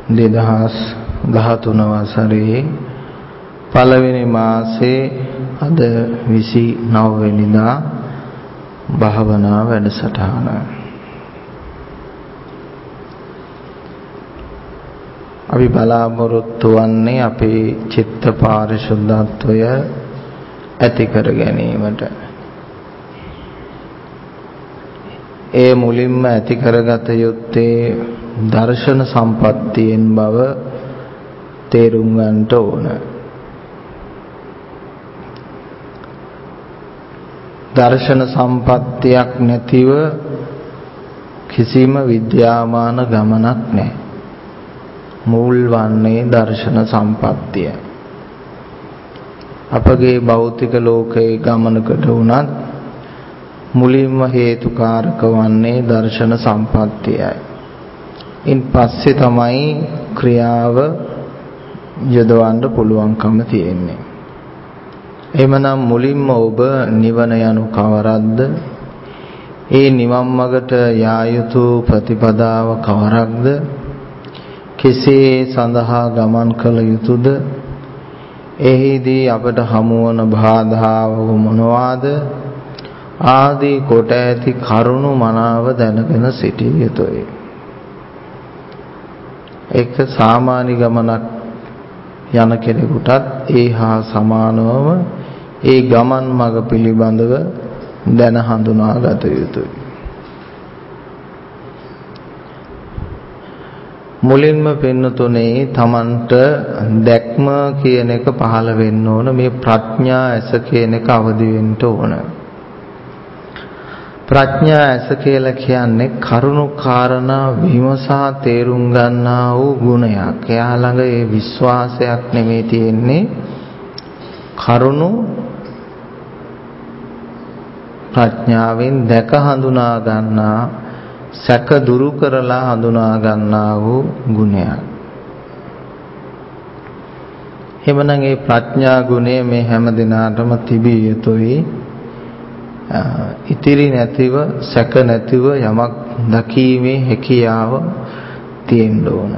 2013 වසරේ පළවෙනි මාසේ අද 29 වෙනිදා භාවනා වැඩසටහන. අපි බලාපොරොත්තු වන්නේ අපේ චිත්ත පාරිශුද්ධත්වය ඇති කර ගැනීමට. ඒ මුලින්ම ඇති කරගත යුත්තේ දර්ශන සම්පත්තියෙන් බව තේරුම් ගන්නට ඕන. දර්ශන සම්පත්තියක් නැතිව කිසිම විද්‍යාමාන ගමනක් නැහැ. මුල් වන්නේ දර්ශන සම්පත්තිය. අපගේ භෞතික ලෝකයේ ගමනකට වුණත් මුලින්ම හේතුකාරක වන්නේ දර්ශන සම්පත්තියයි. ඉන් පස්සේ තමයි ක්‍රියාව යොදවන්න පුළුවන්කම තියෙන්නේ. එhmenan මුලින්ම ඔබ නිවන යනු කවරක්ද? ඒ නිවන් මඟට යා යුතු ප්‍රතිපදාව කවරක්ද? කෙසේ සඳහා ගමන් කළ යුතුද? එහිදී අපට හමුවන බාධාව මොනවාද? ආදී කොට ඇති කරුණු මනාව දැනගෙන සිටිය යුතුය. ඒක සාමාන්‍ය ගමනක් යන කෙනෙකුටත් ඒ හා සමානවම ඒ ගමන් මඟ පිළිබඳව දැන හඳුනා ගත යුතුයි. මුලින්ම පෙන්වතුනේ තමන්ට දැක්ම කියන එක පහළ වෙන්න ඕන. මේ ප්‍රඥා ඇස කියන එක අවදි වෙන්න ඕන. ප්‍රඥා ඇස කියලා කියන්නේ කරුණු කාරණා විමසා තේරුම් ගන්නා වූ ගුණයක්. එයා ළඟ ඒ විශ්වාසයක් නෙමෙයි තියෙන්නේ. කරුණු ප්‍රඥාවෙන් දැක හඳුනා ගන්නා, සැක දුරු කරලා හඳුනා ගන්නා වූ ගුණයක්. එhmenan මේ ප්‍රඥා ගුණය මේ හැම දිනාටම තිබිය යුතුයි. ඉතිරි නැතිව, සැක නැතිව යමක් දකීමේ හැකියාව තියෙන්න ඕන.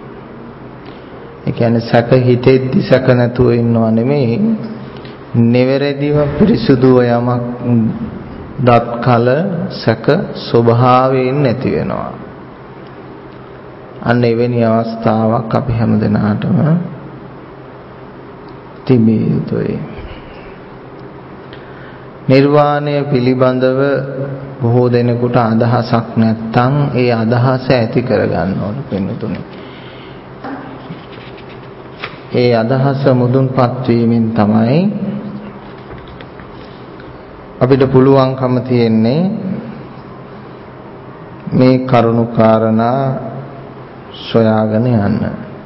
ඒ කියන්නේ සැක හිතෙද්දි සැක නැතුව ඉන්නව නෙමෙයි, නිවැරදිව පිරිසුදුව යමක් දත් කල සැක ස්වභාවයෙන් නැති වෙනවා. අන්න එවැනි අවස්ථාවක් අපි හැමදෙනාටම තිබිය යුතුයි. නිර්වාණය පිළිබඳව බොහෝ දෙනෙකුට අදහසක් නැත්නම් ඒ අදහස ඇති කරගන්න ඕන වෙනතුනේ. ඒ අදහස මුදුන්පත් වීමෙන් තමයි අපිට පුළුවන්කම තියෙන්නේ මේ කරුණු කාරණා සොයාගෙන යන්න.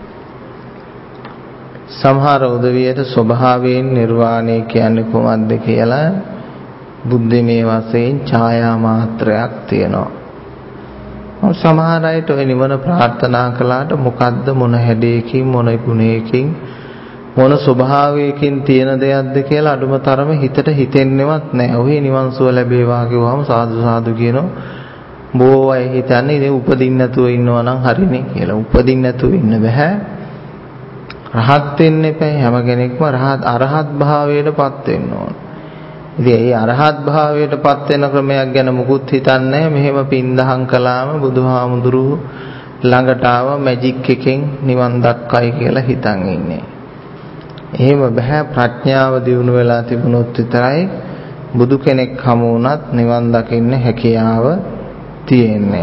සමහර උදවියට ස්වභාවයෙන් නිර්වාණය කියන්නේ කොහොමද කියලා බුද්ධිමය වශයෙන් ඡායා මාත්‍රයක් තියෙනවා. සමහර අයට ඔය නිවන ප්‍රාර්ථනා කළාට මොකද්ද, මොන හැඩයකින්, මොන ගුණයකින්, මොන ස්වභාවයකින් තියෙන දෙයක්ද කියලා අඩුම තරම හිතට හිතෙන්නේවත් නැහැ. ඔහි නිවන් සුව ලැබේවා කිව්වම සාදු සාදු කියනවා. බොහෝ අය හිතන්නේ ඉතින් උපදින්න නැතුව ඉන්නවා නම් හරිනේ කියලා. උපදින්න නැතුව ඉන්න බෑ. රහත් වෙන්න එපා. හැම කෙනෙක්ම අරහත් භාවයටපත් වෙන්න ඕන. ඉතින් මේ අරහත් භාවයටපත් වෙන ක්‍රමයක් ගැන මුකුත් හිතන්නේ නැහැ. මෙහෙම පින්දහම් කළාම බුදුහාමුදුරුවෝ ළඟට ආව මැජික් එකෙන් නිවන් දක්කයි කියලා හිතන් ඉන්නේ. එහෙම බෑ. ප්‍රඥාව දියුණු වෙලා තිබුණොත් විතරයි බුදු කෙනෙක් හමු වුණත් නිවන් දකින්න හැකියාව තියෙන්නේ.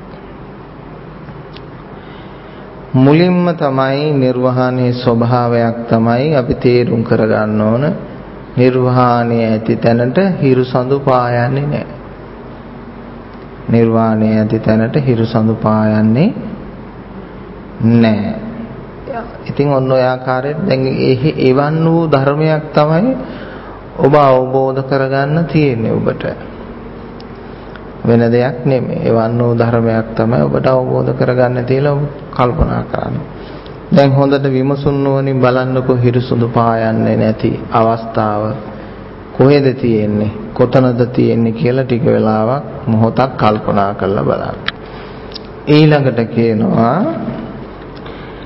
මුලින්ම තමයි නිර්වාණයේ ස්වභාවයක් තමයි අපි තේරුම් කරගන්න ඕන. නිර්වාණය ඇති තැනට හිරුසඳු පායන්නේ නැහැ. නිර්වාණය ඇති තැනට හිරුසඳු පායන්නේ නැහැ. ඉතින් ඔන්න ඔය ආකාරයෙන් දැන් එවන් වූ ධර්මයක් තමයි ඔබ අවබෝධ කරගන්න තියෙන්නේ ඔබට. වෙන දෙයක් නෙමෙයි. එවන් වූ ධර්මයක් තමයි ඔබට අවබෝධ කරගන්න තියලා ඔබ කල්පනා කරන්න. දැන් හොඳට විමසුන් නොවනින් බලන්නකො හිරුසුඳු පායන්නේ නැති අවස්ථාව කොහෙද තියෙන්නේ, කොතනද තියෙන්නේ කියලා ටික වෙලාවක් මොහොතක් කල්පනා කරලා බලන්න. ඊළඟට කියනවා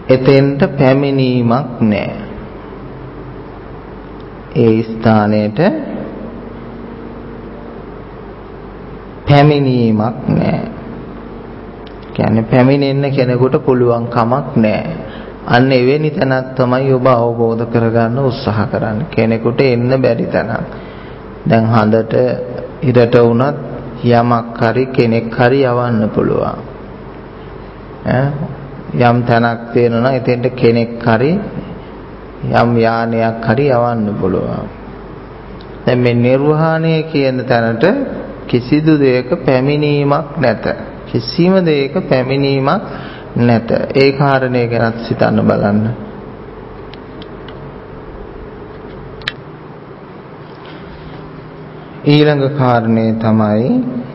එතෙන්ට පැමිණීමක් නැහැ. ඒ ස්ථානයට පැමිණීමක් නැහැ. කියන්නේ පැමිණෙන්න කෙනෙකුට පුළුවන් කමක් නැහැ. අන්න එවැනි තැනක් තමයි ඔබ අවබෝධ කරගන්න උත්සාහ කරන්නේ. කෙනෙකුට එන්න බැරි තැනක්. දැන් හඳට ඉරට වුණත් යමක් හරි කෙනෙක් හරි යවන්න පුළුවන්. යම් තැනක් තියෙනවා නම් එතෙන්ට කෙනෙක් හරි යම් යානයක් හරි යවන්න පුළුවන්. දැන් මේ නිර්වාණය කියන තැනට කිසිදු දෙයක පැමිණීමක් නැත. කිසිම දෙයක පැමිණීමක් නැත. ඒ කාරණේ ගැන සිතන්න බලන්න. ඊළඟ කාරණේ තමයි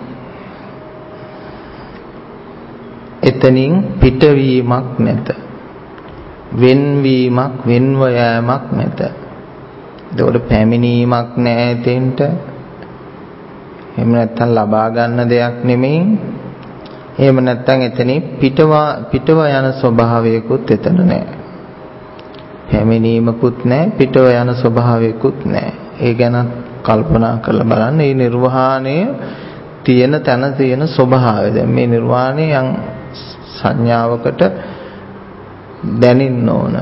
එතනින් පිටවීමක් නැත. වෙන්වීමක් වෙන්ව යෑමක් නැත. ඒකට පැමිණීමක් නැහැ එතෙන්ට. එහෙම නැත්නම් ලබා ගන්න දෙයක් නෙමෙයි. එහෙම නැත්නම් එතනින් පිටව යන ස්වභාවයකුත් එතන නැහැ. පැමිණීමකුත් නැහැ, පිටව යන ස්වභාවයකුත් නැහැ. ඒ ගැන කල්පනා කරලා බලන්න. මේ නිර්වාණය තියෙන තැන තියෙන ස්වභාවය. දැන් මේ නිර්වාණය යම් සංඥාවකට දැනෙන්න ඕන.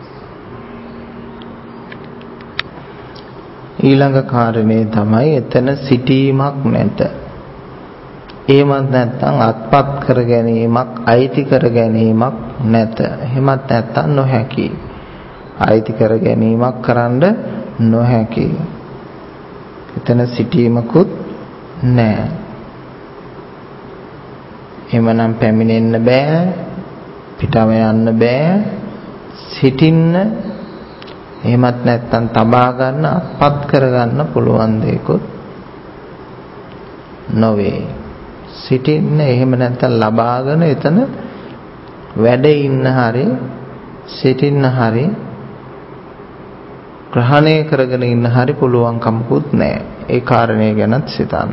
ඊළඟ කාරණේ තමයි එතන සිටීමක් නැත. එහෙමත් නැත්නම් අත්පත් කර ගැනීමක්, අයිති කර ගැනීමක් නැත. එහෙමත් නැත්නම් නොහැකි. අයිති කර ගැනීමක් කරන්න නොහැකි. එතන සිටීමකුත් නැහැ. එමනම් පැමිණෙන්න බෑ, පිටව යන්න බෑ, සිටින්න එහෙමත් නැත්නම් තබා ගන්න, අත්පත් කර ගන්න පුළුවන් දෙයක්වත් නොවේ. සිටින්න එහෙම නැත්නම් ලබාගෙන එතන වැඩ ඉන්න හරි සිටින්න හරි ග්‍රහණය කරගෙන ඉන්න හරි පුළුවන් කමකුත් නැහැ. ඒ කාරණේ ගැනත් සිතන්න.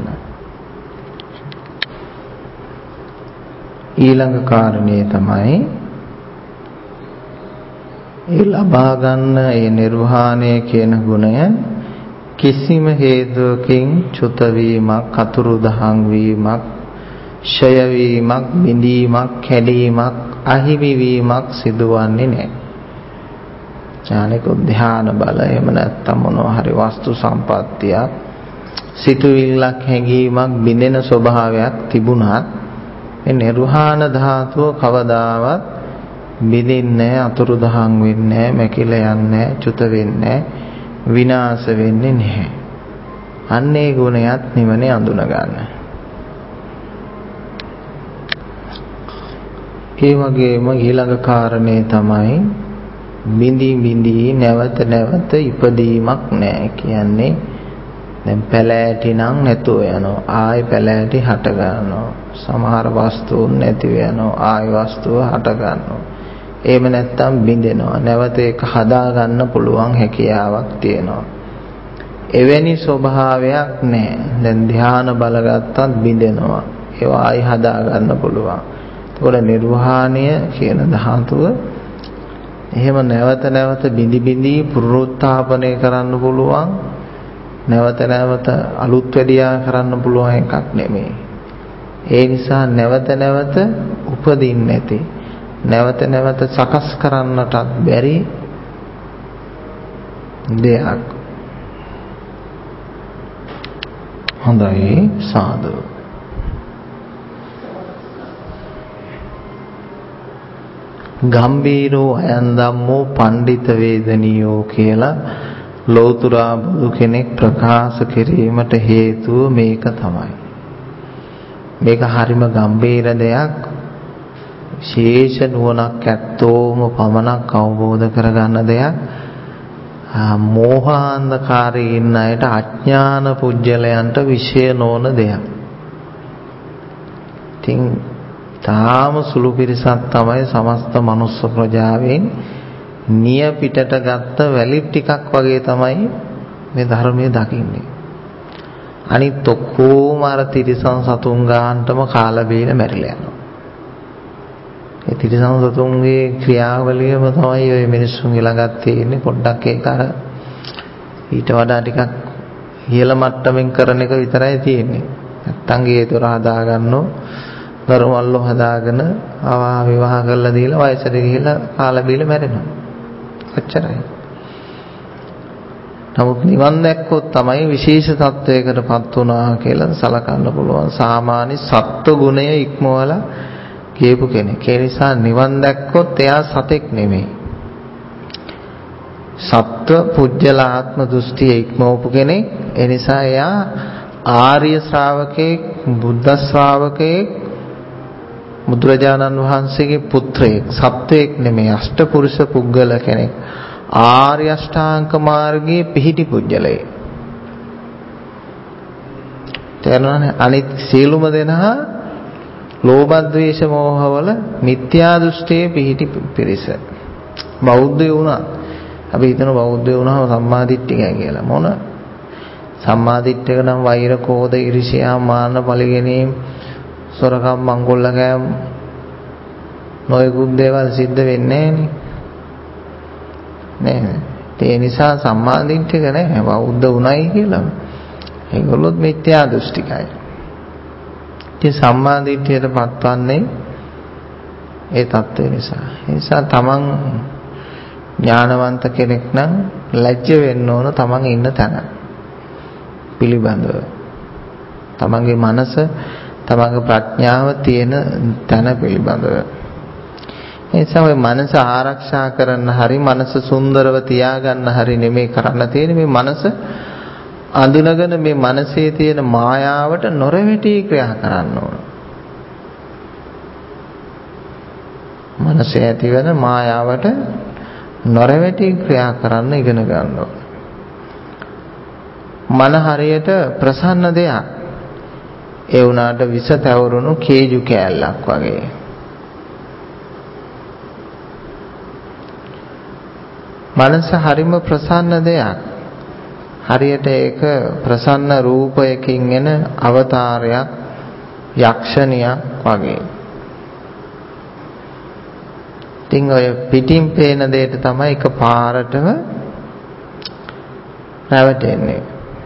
ඊළඟ කාරණේ තමයි ඒ ලබා ගන්න ඒ නිර්වාණය කියන ගුණය කිසිම හේතුවකින් චුත වීමක්, අතුරුදහන් වීමක්, ඡය වීමක්, බිඳීමක්, කැඩීමක්, අහිමි වීමක් සිදුවන්නේ නැහැ. ඥානික ධ්‍යාන බල එහෙම නැත්නම් මොනවා හරි වස්තු සම්පත්තියක්, සිතුවිල්ලක්, හැඟීමක් බිඳෙන ස්වභාවයක් තිබුණත් මේ නිර්වාණ ධාතුව කවදාවත් බිඳින්නේ, අතුරුදහන් වෙන්නේ, මැකිලා යන්නේ, චුත වෙන්නේ, විනාශ වෙන්නේ නැහැ. අන්නේ ගුණයත් නිවනේ අඳුන ගන්න. ඒ වගේම ඊළඟ කාරණේ තමයි බිඳී නැවත නැවත ඉපදීමක් නැහැ. කියන්නේ දැන් පැලෑටි නම් නැතුව යනවා, ආයි පැලෑටි හට ගන්නවා. සමහර වස්තුන් නැති වෙනවා, ආයි වස්තුව හට ගන්නවා. එහෙම නැත්නම් බිඳෙනවා, නැවත ඒක හදා ගන්න පුළුවන් හැකියාවක් තියෙනවා. එවැනි ස්වභාවයක් නැහැ. දැන් ධ්‍යාන බලගත්තත් බිඳෙනවා, ඒවා ආයි හදා ගන්න පුළුවන්. ඒකට නිර්වාණය කියන ධාතුව එහෙම නැවත නැවත බිඳි පුනරුත්ථාපනය කරන්න පුළුවන්, නැවත නැවත අලුත් වැඩියා කරන්න පුළුවන් එකක් නෙමෙයි. ඒ නිසා නැවත නැවත උපදින්නේ නැති, නැවත නැවත සකස් කරන්නටත් බැරි දෙයක්. හොඳයි, සාදු. ගම්බීරෝ අයං ධම්මෝ පණ්ඩිත වේදනියෝ කියලා ලෞතුරා බුදු කෙනෙක් ප්‍රකාශ කිරීමට හේතුව මේක තමයි. මේක හරිම ගම්බීර දෙයක්. විශේෂ නුවණක් ඇත්තෝම පමණක් අවබෝධ කරගන්න දෙයක්. මෝහාන්ධකාරයේ ඉන්න අයට, අඥාන පුජ්‍යලයන්ට විශේෂ නොවන දෙයක්. ඉතින් තාම සුළු පිරිසක් තමයි සමස්ත මනුස්ස ප්‍රජාවෙන් නිය පිටට ගත්ත වැලි ටිකක් වගේ තමයි මේ ධර්මයේ දකින්නේ. අනිත් ඔක්කොම අර තිරිසන් සතුන් ගානටම කාලා බීලා මැරිලා යනවා. ඒ තිරිසන් සතුන්ගේ ක්‍රියාවලියම තමයි ඔය මිනිස්සුන්ගේ ළඟත් තියෙන්නේ. පොඩ්ඩක් ඒක අර ඊට වඩා ටිකක් ඉහළ මට්ටමින් කරන එක විතරයි තියෙන්නේ. නැත්තම් ගේ දොර හදාගන්නෝ දරුවල්ලෝ හදාගෙන ආවා විවාහ කරලා දීලා වයසට ගිහිලා කාලා බීලා මැරෙනවා. ඔච්චරයි. නමුත් නිවන් දැක්කොත් තමයි විශේෂ තත්වයකටපත් වුණා කියලා සලකන්න පුළුවන්. සාමාන්‍ය සත්ව ගුණය ඉක්මවලා කියපු කෙනෙක්. ඒ නිසා නිවන් දැක්කොත් එයා සතෙක් නෙමෙයි. සත්ව පුජ්‍යල ආත්ම දෘෂ්ටිය ඉක්මවපු කෙනෙක්. ඒ නිසා එයා ආර්ය ශ්‍රාවකෙක්, බුද්ධ ශ්‍රාවකෙක්, බුදුරජාණන් වහන්සේගේ පුත්‍රයෙක්, සත්වයෙක් නෙමෙයි. අෂ්ටපුරුෂ පුද්ගල කෙනෙක්. ආර්ය අෂ්ටාංග මාර්ගයේ පිහිටි පුජ්‍යලයි. තේරුණානේ? අනිත් සීලුම දෙනා ලෝභ ද්වේෂ මෝහවල මිත්‍යා දෘෂ්ටියේ පිහිටි පිරිස. බෞද්ධයෝ වුණා. අපි හිතන බෞද්ධයෝ වුණාම සම්මාදිට්ඨිකයි කියලා. මොන සම්මාදිට්ඨික නම් වෛර, කෝධ, ඊර්ෂ්‍යා, මාන, පරිගැනීම්, සොරකම්, මංගොල්ලකෑම් නොයෙකුත් දේවල් සිද්ධ වෙන්නේ නෑනේ. ඒ නිසා සම්මාදිට්ඨික නෑ. බෞද්ධ වුණයි කියලා. ඒගොල්ලොත් මිත්‍යා දෘෂ්ටිකයි. ඉතින් සම්මාදිට්ඨියට පත්වන්නේ ඒ தත්ත්වය නිසා. ඒ නිසා තමන් ඥානවන්ත කෙනෙක් නම් ලැජ්ජ වෙන්න ඕන තමන් ඉන්න තැන පිළිබඳව. තමන්ගේ මනස, තමන්ගේ ප්‍රඥාව තියෙන තැන පිළිබඳව. ඒ නිසා මේ මනස ආරක්ෂා කරන්න හරි, මනස සුන්දරව තියාගන්න හරි නෙමෙයි කරන්න තියෙන්නේ. මේ මනස අඳුනගෙන මේ මනසේ තියෙන මායාවට නොරෙවිටි ක්‍රියා කරන්න ඕන. මනසේ ඇතිවන මායාවට නොරෙවිටි ක්‍රියා කරන්න ඉගෙන ගන්න ඕන. මන හරියට ප්‍රසන්න දෙයක්. ඒ වුණාට විස තැවරුණු කේජු කෑල්ලක් වගේ. මනස හරිම ප්‍රසන්න දෙයක්. හරියට ඒක ප්‍රසන්න රූපයකින් එන අවතාරයක්, යක්ෂණියක් වගේ. ඉතින් ඔය පිටින් පේන දෙයට තමයි එක පාරටම රැවටෙන්නේ.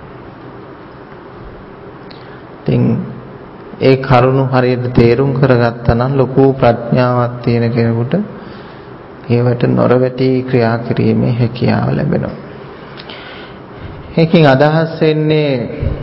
ඉතින් ඒ කරුණු හරියට තේරුම් කරගත්තා නම් ලොකු ප්‍රඥාවක් තියෙන කෙනෙකුට ඒවට නොරවැටි ක්‍රියා කිරීමේ හැකියාව ලැබෙනවා. ඒකෙන් අදහස් වෙන්නේ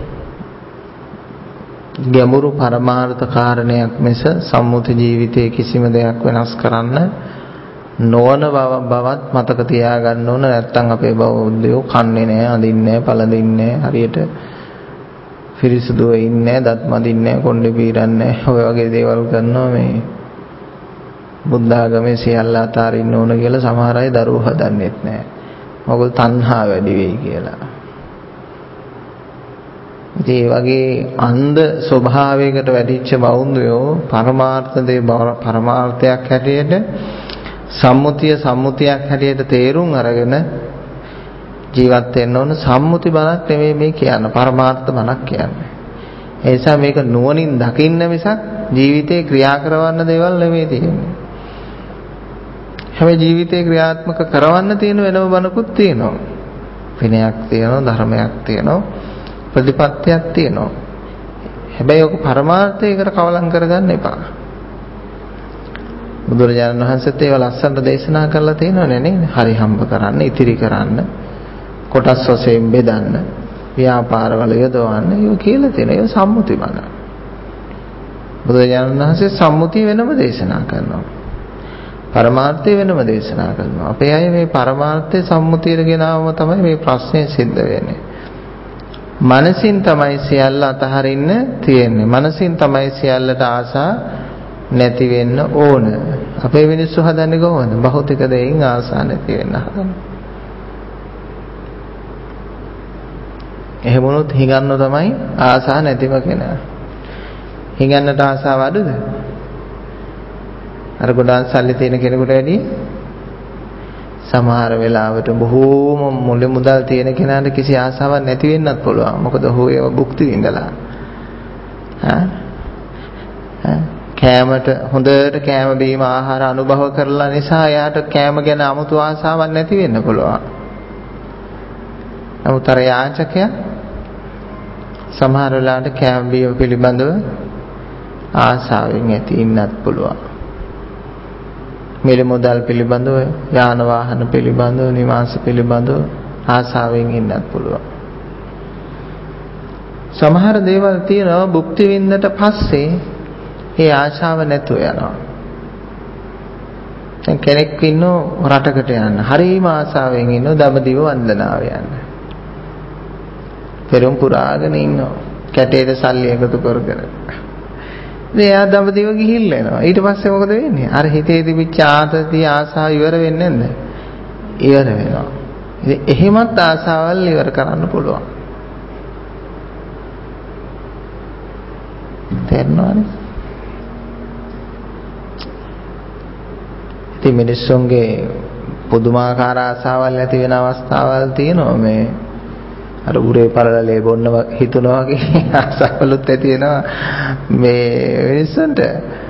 ගැඹුරු පරමාර්ථ කාරණයක් මිස සම්මුති ජීවිතයේ කිසිම දෙයක් වෙනස් කරන්න නොවන බවත් මතක තියාගන්න ඕන. නැත්නම් අපේ බෞද්ධයෝ කන්නේ නැහැ, අඳින්නේ නැහැ, පළඳින්නේ නැහැ, හරියට පිරිසුදුව ඉන්නේ නැහැ, දත් මදින්නේ නැහැ, කොණ්ඩේ පීරන්නේ නැහැ, ඔය වගේ දේවල් කරනවා. මේ බුද්ධ ආගමේ සියල්ල අතාරින්න ඕන කියලා සමහර අය දරුවෝ හදන්නෙත් නැහැ. මොකද තණ්හා වැඩි වෙයි කියලා. ඒ වගේ අන්ධ ස්වභාවයකට වැඩිච්ච බෞද්ධයෝ පරමාර්ථයක් හැටියට සම්මුතියක් හැටියට තේරුම් අරගෙන ජීවත් වෙන්න ඕන. සම්මුති බණක් නෙමෙයි මේ කියන්නේ, පරමාර්ථ බණක් කියන්නේ. ඒ නිසා මේක නුවණින් දකින්න මිසක් ජීවිතේ ක්‍රියා කරවන්න දේවල් නෙමෙයි තියෙන්නේ. හැබැයි ජීවිතේ ක්‍රියාත්මක කරවන්න තියෙන වෙනම බණකුත් තියෙනවා. විනයක් තියෙනවා, ධර්මයක් තියෙනවා, ප්‍රතිපත්තියක් තියෙනවා. හැබැයි ඔක පරමාර්ථයකට කවලම් කරගන්න එපා. බුදුරජාණන් වහන්සේත් ඒව ලස්සනට දේශනා කරලා තියෙනවනේ නේද? හරි හම්බ කරන්න, ඉතිරි කරන්න, කොටස් වශයෙන් බෙදන්න, ව්‍යාපාරවල යොදවන්න, ඒක කියලා තියෙනවා. ඒක සම්මුති බණ. බුදුරජාණන් වහන්සේ සම්මුතිය වෙනම දේශනා කරනවා. පරමාර්ථය වෙනම දේශනා කරනවා. අපේ අය මේ පරමාර්ථය සම්මුතියට ගෙනාවම තමයි මේ ප්‍රශ්නේ සිද්ධ වෙන්නේ. මනසින් තමයි සියල්ල අතහරින්න තියෙන්නේ. මනසින් තමයි සියල්ලට ආසා නැති වෙන්න ඕන. අපේ මිනිස්සු හදන්නේ කොහොමද? භෞතික දෙයින් ආසා නැති වෙන්න හදන්නේ. එහෙම වුණොත් හිඟන්න තමයි ආසා නැතිම කෙනා. හිඟන්නට ආසාව අඩුද? අර ගොඩාක් සල්ලි තියෙන කෙනෙකුට වැඩිය සමහර වෙලාවට බොහෝම මුල මුදල් තියෙන කෙනාට කිසි ආසාවක් නැති වෙන්නත් පුළුවන්. මොකද ඔහු ඒව භුක්ති විඳලා. කෑමට හොඳට කෑම බීම ආහාර අනුභව කරලා නිසා එයාට කෑම ගැන 아무තු ආසාවක් නැති වෙන්න පුළුවන්. නමුත් අර යාචකයා සමහර වෙලාවට කෑම බීම පිළිබඳව ආසාවෙන් ඇති ඉන්නත් පුළුවන්. මිල මුදල් පිළිබඳව, යාන වාහන පිළිබඳව, නිවාස පිළිබඳව ආසාවෙන් ඉන්නත් පුළුවන්. සමහර දේවල් තියෙනවා භුක්ති විඳින්නට පස්සේ ඒ ආශාව නැතුව යනවා. දැන් කෙනෙක් ඉන්නෝ රටකට යන්න. හරිම ආසාවෙන් ඉන්නෝ දඹදිව වන්දනාව යන්න. පෙරම් පුරාගෙන ඉන්නවා. කැටේට සල්ලි එකතු කර කර. ඉතින් එයා දඹදිව ගිහිල්ලා එනවා. ඊට පස්සේ මොකද වෙන්නේ? අර හිතේ තිබිච්ච ආතතිය ආසාව ඉවර වෙන්නේ නැද්ද? ඉවර වෙනවා. ඉතින් එහෙමත් ආසාවල් ඉවර කරන්න පුළුවන්. තේරෙනවද? ඉතින් මිනිස්සුන්ගේ පුදුමාකාර ආසාවල් ඇති වෙන අවස්ථාවල් තියෙනවා. මේ අර උරේ පළලලේ බොන්න හිතුනවා වගේ ආසාවලුත් ඇති වෙනවා මේ මිනිස්සුන්ට.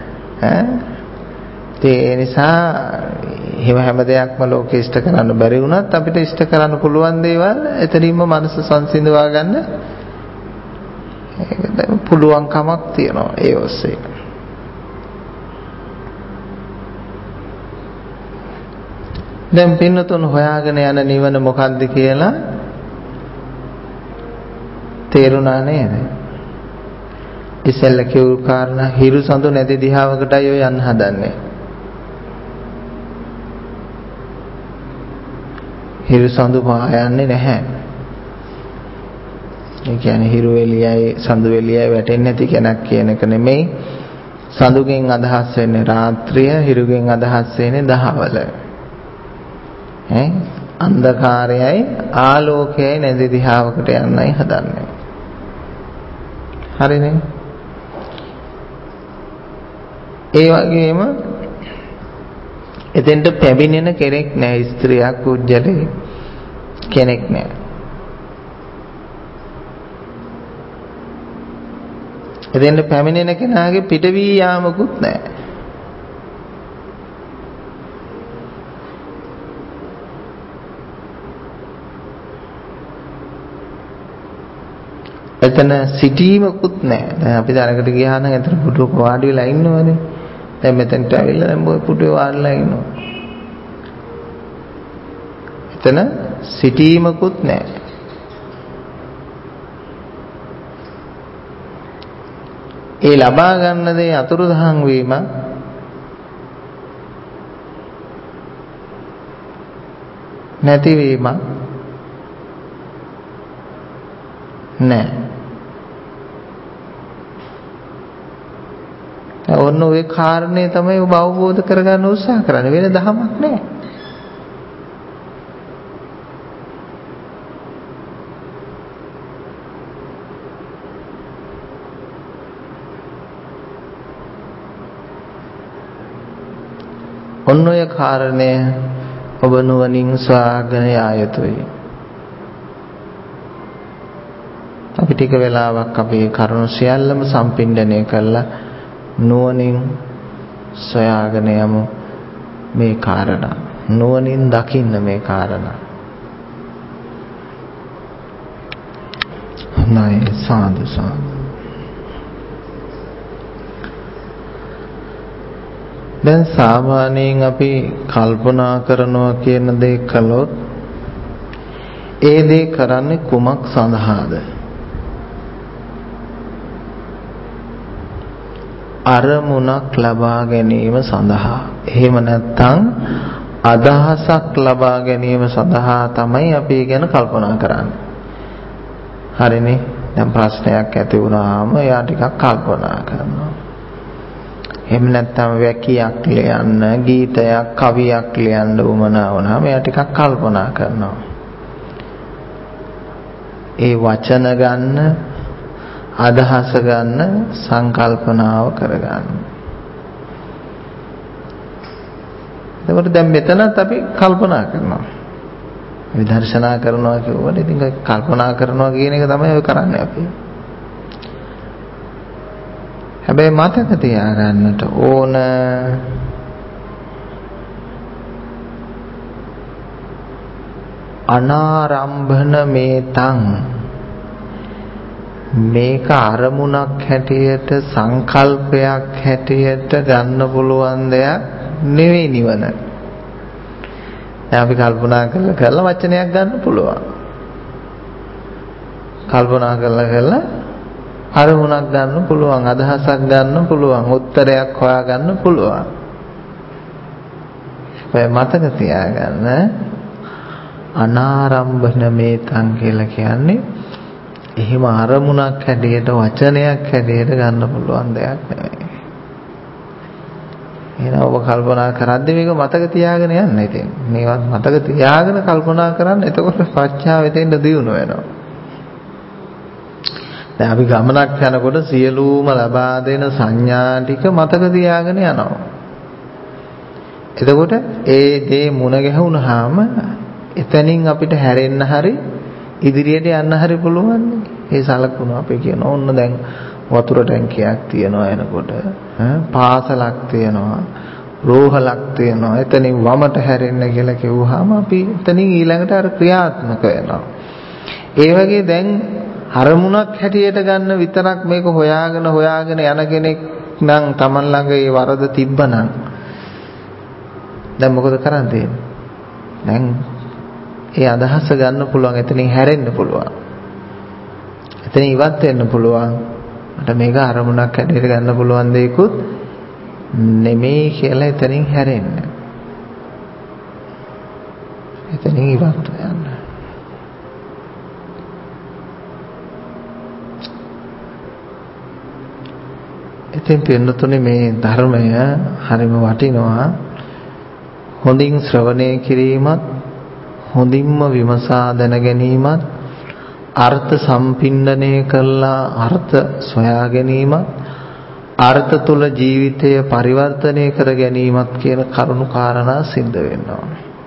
ඒ නිසා හැම දෙයක්ම ලෝකෙ ඉෂ්ට කරන්න බැරි වුණත් අපිට ඉෂ්ට කරන්න පුළුවන් දේවල් එතනින්ම මනස සංසිඳවා ගන්න පුළුවන්කමක් තියෙනවා ඒ ඔස්සේ. දැන් පින්නතුන් හොයාගෙන යන නිවන මොකක්ද කියලා තේරුණා නේද? ඉස්සෙල්ල කියු කාරණා හිරු සඳු නැති දිහාවකටයි ඔය යන්න හදන්නේ. හිරු සඳු පායන්නේ නැහැ. ඒ කියන්නේ හිරු එළියයි සඳු එළියයි වැටෙන්නේ නැති කෙනෙක් කියන එක නෙමෙයි. සඳුගෙන් අදහස් වෙන්නේ රාත්‍රිය, හිරුගෙන් අදහස් වෙන්නේ දහවල. අන්ධකාරයයි ආලෝකයයි නැති දිහාවකට යන්නයි හදන්නේ. හරිනේ? ඒ වගේම එතෙන්ට පැමිණෙන කෙනෙක් නැහැ. ස්ත්‍රියක් කුජලේ කෙනෙක් නැහැ. එතෙන්ට පැමිණෙන කෙනාගේ පිටවී යාමකුත් නැහැ. එතන සිටීමකුත් නැහැ. දැන් අපි දැනකට ගියා නම් එතන පුටුවක වාඩි වෙලා ඉන්නවනේ. දැන් මෙතනට ඇවිල්ලා දැන් මොකද පුටුවේ වාඩිලා ඉන්නවා. එතන සිටීමකුත් නැහැ. ඒ ලබා ගන්න දේ අතුරුදහන් වීම නැතිවීම නැහැ. ඔන්න ඔය කාරණේ තමයි ඔබ අවබෝධ කරගන්න උත්සාහ කරන්නේ. වෙන දහමක් නැහැ. ඔන්න ඔය කාරණය ඔබ නුවණින් සොයාගෙන යා යුතුයි. අපි ටික වෙලාවක් අපේ කරුණු සියල්ලම සම්පින්ඩණය කළා නුවණින් සොයාගෙන යමු මේ කාරණා. නුවණින් දකින්න මේ කාරණා. නයි සාදු සාදු. දැන් සාමාන්‍යයෙන් අපි කල්පනා කරනවා කියන දේ කළොත් ඒ දේ කරන්නේ කුමක් සඳහාද? අරමුණක් ලබා ගැනීම සඳහා. එහෙම නැත්නම් අදහසක් ලබා ගැනීම සඳහා තමයි අපි ගැන කල්පනා කරන්නේ. හරිනේ? දැන් ප්‍රශ්නයක් ඇති වුණාම එයා ටිකක් කල්පනා කරනවා. එහෙම නැත්නම් වැකියක් ලියන්න, ගීතයක්, කවියක් ලියන්න උවමනා වුණාම එයා ටිකක් කල්පනා කරනවා. ඒ වචන ගන්න, අදහස ගන්න, සංකල්පනාව කරගන්න. එතකොට දැන් මෙතනත් අපි කල්පනා කරනවා. විදර්ශනා කරනවා කියවනේ ඉතින් කල්පනා කරනවා කියන එක තමයි ඔය කරන්නේ අපි. හැබැයි මතක තියාගන්නට ඕන අනාරම්භන මේතං මේක අරමුණක් හැටියට සංකල්පයක් හැටියට ගන්න පුළුවන් දෙයක් නෙවෙයි නිවන. දැන් අපි කල්පනා කරලා වචනයක් ගන්න පුළුවන්. කල්පනා කරලා අරමුණක් ගන්න පුළුවන්, අදහසක් ගන්න පුළුවන්, උත්තරයක් හොයා ගන්න පුළුවන්. ඒ මතක තියාගන්න අනාරම්භන මේතං කියලා කියන්නේ එහෙම අරමුණක් හැටියට වචනයක් හැටියට ගන්න පුළුවන් දෙයක් නෙවෙයි. එහෙනම් ඔබ කල්පනා කරද්දී මේක මතක තියාගෙන යන්න. ඉතින් මේවත් මතක තියාගෙන කල්පනා කරන්න. එතකොට ප්‍රඥාව වෙතෙන්ද දියුණු වෙනවා. දැන් අපි ගමනක් යනකොට සියලුම ලබා දෙන සංඥා ටික මතක තියාගෙන යනවා. එතකොට ඒ දේ මුණ ගැහුනහම එතනින් අපිට හැරෙන්න හරි ඉදිරියට යන්න හරි පුළුවන්. ඒ සලකුණු අපි කියන ඕන්න දැන් වතුර ටැංකියක් තියෙනවා එනකොට පාසලක් තියෙනවා රෝහලක් තියෙනවා එතනින් වමට හැරෙන්න කියලා කිව්වහම අපි එතනින් ඊළඟට අර ක්‍රියාත්මක වෙනවා. ඒ වගේ දැන් අරමුණක් හැටියට ගන්න විතරක් මේක හොයාගෙන යන කෙනෙක් නම් Taman ළඟ ඒ වරද තිබ්බනම් දැන් මොකද කරන්න තියෙන්නේ? දැන් ඒ අදහස ගන්න පුළුවන්, එතනින් හැරෙන්න පුළුවන්, එතනින් ඉවත් වෙන්න පුළුවන්. මට මේක අරමුණක් හැටියට ගන්න පුළුවන් දෙයක්වත් නෙමෙයි කියලා එතනින් හැරෙන්න. එතනින් ඉවත් වෙන්න. ඉතින් පින්නතුනේ මේ ධර්මය හරිම වටිනවා. හොඳින් ශ්‍රවණය කිරීමත් හොඳින්ම විමසා දැන ගැනීමත් අර්ථ සම්පින්ඩණය කළා අර්ථ සොයා ගැනීමත් අර්ථ තුල ජීවිතය පරිවර්තනය කර ගැනීමත් කියන කරුණු කාරණා සිද්ධ වෙනවා.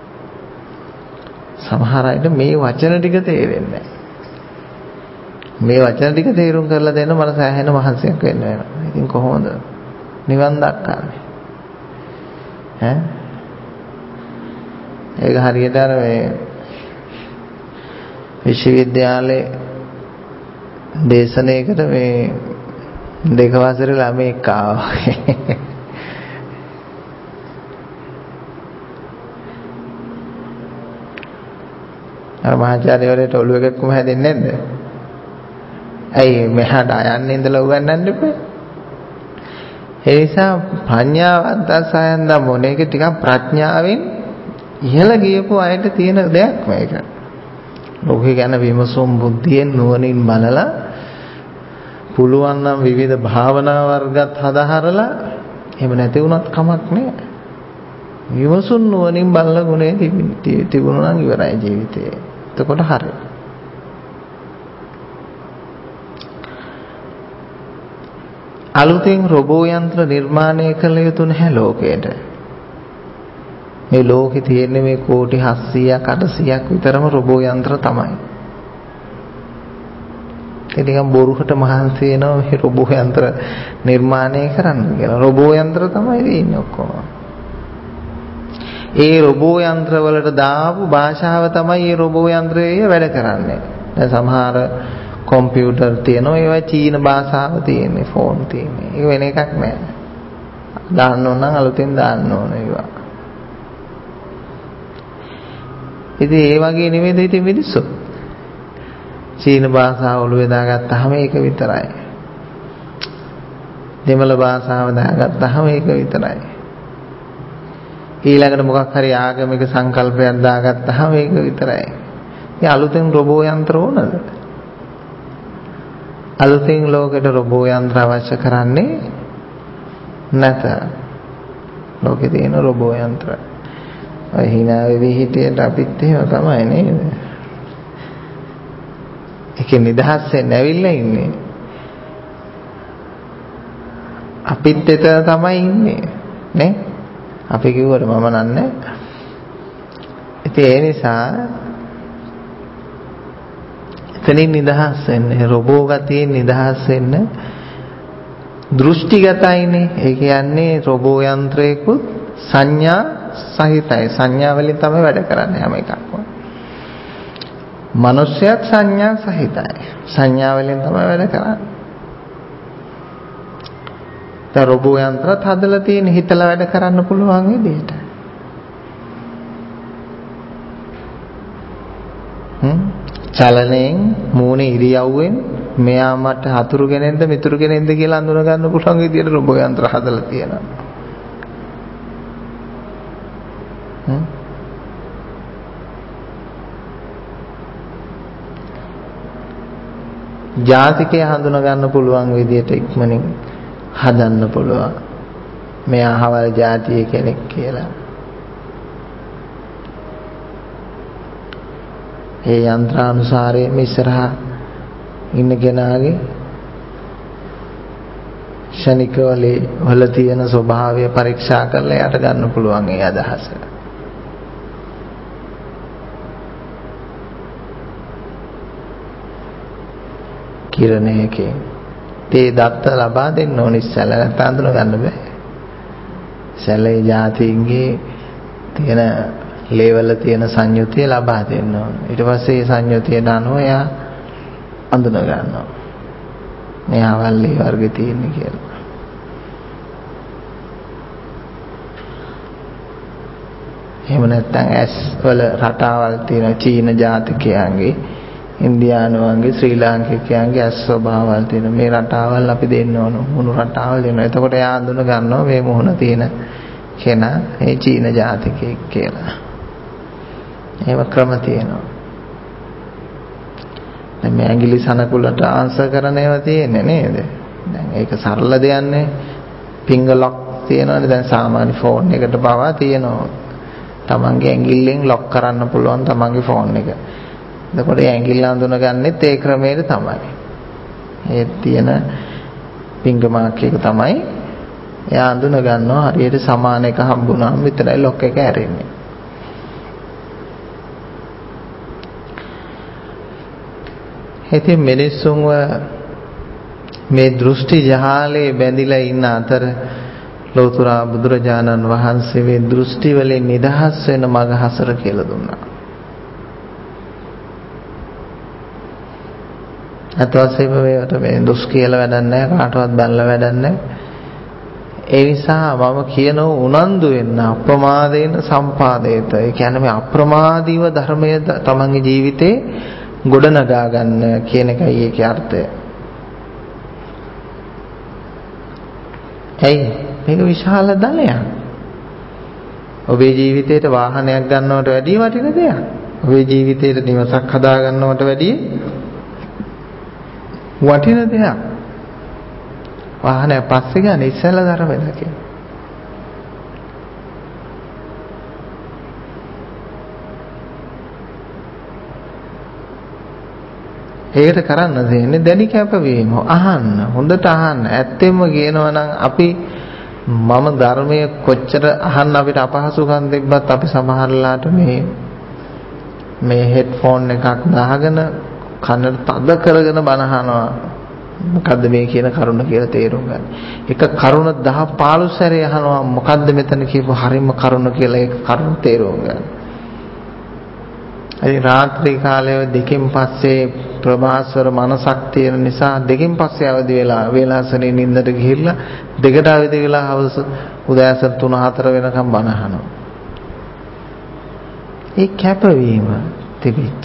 සමහර අයට මේ වචන ටික තේරෙන්නේ නැහැ. මේ වචන ටික තේරුම් කරලා දෙන්න මට සෑහෙන මහන්සියක් වෙන්න වෙනවා. ඉතින් කොහොමද නිවන් දක්කන්නේ? ඈ ඒක හරියට අර මේ විශ්වවිද්‍යාලේ දේශනයකට මේ දෙක වසරේ ළමෙක් ආවා. අර මහාචාර්යවරයාට ඔළුව එකක්ම හැදෙන්නේ නැද්ද? ඇයි මෙහාට යන්නේ ඉඳලා උගන්නන්න එපා. ඒ නිසා ප්‍රඥාවන්ත සයන්ද මොනේක ටිකක් ප්‍රඥාවෙන් ඉහළ ගියපු අයට තියෙන දෙයක් මේක. ලෝකේ ගැන විමසුම් බුද්ධියෙන් නුවණින් බලලා පුළුවන් නම් විවිධ භාවනා වර්ගත් හදාහරලා එහෙම නැති වුණත් කමක් නෑ. විමසුම් නුවණින් බලන ගුණේ තිබුණා නම් ඉවරයි ජීවිතේ. එතකොට හරියි. අලුතෙන් රොබෝ යන්ත්‍ර නිර්මාණය කළ යුතු නැහැ ලෝකයට. මේ ලෝකේ තියෙන මේ කෝටි 700ක් 800ක් විතරම රොබෝ යන්ත්‍ර තමයි. ඒ නිකන් බොරුකට මහන්සි වෙනවා මේ රොබෝ යන්ත්‍ර නිර්මාණය කරන්න කියලා. රොබෝ යන්ත්‍ර තමයි තියෙන්නේ ඔක්කොම. ඒ රොබෝ යන්ත්‍ර වලට දාපු භාෂාව තමයි මේ රොබෝ යන්ත්‍රයේ වැඩ කරන්නේ. දැන් සමහර කම්පියුටර් තියෙනවා ඒවා චීන භාෂාව තියෙන්නේ, ෆෝන් තියෙන්නේ. ඒක වෙන එකක් නෑ. දාන්න ඕන නම් අලුතෙන් දාන්න ඕන ඒවා. ඉතින් ඒ වගේ නෙමෙයිද ඉතින් මිනිස්සු. චීන භාෂාව ඔළුවේ දාගත්තාම ඒක විතරයි. දෙමළ භාෂාව දාගත්තාම ඒක විතරයි. ඊළඟට මොකක් හරි ආගමික සංකල්පයක් දාගත්තාම ඒක විතරයි. ඉතින් අලුතෙන් රොබෝ යන්ත්‍ර ඕනද? අලුතෙන් ලෝකෙට රොබෝ යන්ත්‍ර අවශ්‍ය කරන්නේ නැත. ලෝකේ තියෙන රොබෝ යන්ත්‍ර හිනා වෙවි හිටියට අපිත් එහෙම තමයි නේද? ඒකේ නිදහස් වෙන්න ඇවිල්ලා ඉන්නේ. අපිත් එතන තමයි ඉන්නේ නේ? අපි කිව්වට මම නන්නේ. ඉතින් ඒ නිසා එතනින් නිදහස් වෙන්න, රොබෝ ගතියෙන් නිදහස් වෙන්න දෘෂ්ටිගතයිනේ. ඒ කියන්නේ රොබෝ යන්ත්‍රයකුත් සංඥා සහිතයි. සංඥා වලින් තමයි වැඩ කරන්නේ හැම එකක්ම. මනුෂ්‍යයත් සංඥා සහිතයි. සංඥා වලින් තමයි වැඩ කරන්නේ. දැන් රොබෝ යන්ත්‍රත් හදලා තියෙන හිතලා වැඩ කරන්න පුළුවන් විදිහට. චලනයෙන් මූණේ ඉරියව්වෙන් මෙයා මට හතුරු කෙනෙක්ද මිතුරු කෙනෙක්ද කියලා අඳුන ගන්න පුළුවන් විදිහට රොබෝ යන්ත්‍ර හදලා තියෙනවා. ජාතිකය හඳුන ගන්න පුළුවන් විදිහට ඉක්මනින් හදන්න පුළුවන්. මෙයා අහවල් ජාතියේ කෙනෙක් කියලා. ඒ යන්ත්‍රානුසාරයෙන් ඉස්සරහා ඉන්න කෙනාගේ ශනික වල තියෙන ස්වභාවය පරීක්ෂා කරලා යට ගන්න පුළුවන් ඒ අදහස. කිරණයකින් තේ දත්ත ලබා දෙන්න ඕන ඉස්සෙල්ලා නැත්නම් අඳුන ගන්න බෑ. සැලේ ජාතීන්ගේ තියෙන ලේවල තියෙන සංයුතිය ලබා දෙන්න ඕන. ඊට පස්සේ ඒ සංයුතියට අනුව එයා අඳුන ගන්නවා. මේ ආවල්ලේ වර්ගේ තියෙන්නේ කියලා. එහෙම නැත්නම් ඇස් වල රටාවල් තියෙන චීන ජාතිකයන්ගේ ඉන්දියානුවන්ගේ ශ්‍රී ලාංකිකයන්ගේ ඇස් ස්වභාවල් තියෙන මේ රටාවල් අපි දෙන්න ඕන. මුණු රටාවල් දෙනවා. එතකොට එයා අඳුන ගන්නවා මේ මොහොන තියෙන කෙනා ඒ චීන ජාතිකයෙක් කියලා. ඒව ක්‍රම තියෙනවා. දැන් මේ ඇඟිලි සනකුලට ආන්සර් කරන ඒවා තියෙන්නේ නේද? දැන් ඒක සරල දෙයක් නේ. ෆින්ගර් ලොක් තියෙනවානේ දැන් සාමාන්‍ය ෆෝන් එකට පවා තියෙනවා. තමන්ගේ ඇඟිල්ලෙන් ලොක් කරන්න පුළුවන් තමන්ගේ ෆෝන් එක. එතකොට ඒ ඇඟිල්ල අඳුනගන්නෙත් ඒ ක්‍රමයට තමයි. ඒ තියෙන ෆින්ගර් මාක් එක තමයි එයා අඳුන ගන්නවා හරියට සමාන එක හම්බුනාම විතරයි ලොක් එක ඇරෙන්නේ. ඉතින් මිනිස්සුන්ව මේ දෘෂ්ටි ජහලේ බැඳිලා ඉන්න අතර ලෝතර බුදුරජාණන් වහන්සේ මේ දෘෂ්ටි වලින් නිදහස් වෙන මඟ හසර කියලා දුන්නා. අතවසේම මේකට මේ දොස් කියලා වැඩක් නැහැ, කාටවත් බැලලා වැඩක් නැහැ. ඒ නිසා මම කියනවා උනන්දු වෙන්න අප්‍රමාදේන සම්පාදේත. ඒ කියන්නේ මේ අප්‍රමාදීව ධර්මය තමන්ගේ ජීවිතේ ගොඩනගා ගන්න කියන එකයි ඒකේ අර්ථය. ඇයි මේක විශාල ධනයක්. ඔබේ ජීවිතේට වාහනයක් ගන්නවට වැඩිය වටින දෙයක්. ඔබේ ජීවිතේට නිවසක් හදා ගන්නවට වැඩිය වටින දෙයක්. වාහනය පස්සේ ගන්න ඉස්සෙල්ලා ධර්මය දකින්න. ඒකට කරන්න දෙන්නේ දැඩි කැපවීම. අහන්න, හොඳට අහන්න. ඇත්තෙන්ම කියනවා නම් අපි මම ධර්මයේ කොච්චර අහන්න අපිට අපහසුකම් තිබ්බත් අපි සමහරලාට මේ හෙඩ්ෆෝන් එකක් දාගෙන කනට තද කරගෙන බණ අහනවා. මොකද්ද මේ කියන කරුණ කියලා තේරුම් ගන්න. එක කරුණ 10 15 සැරේ අහනවා මොකද්ද මෙතන කියපු හරිම කරුණ කියලා ඒක කරුණ තේරුම් ගන්න. ඒ රාත්‍රී කාලයේ දෙකෙන් පස්සේ ප්‍රභාස්වර මනසක් තියෙන නිසා දෙකෙන් පස්සේ අවදි වෙලා වේලාසනේ නිින්දට ගිහිල්ලා දෙකට අවදි වෙලා හවස උදෑසන 3-4 වෙනකම් බණ අහනවා. ඒ කැපවීම තිබිච්ච.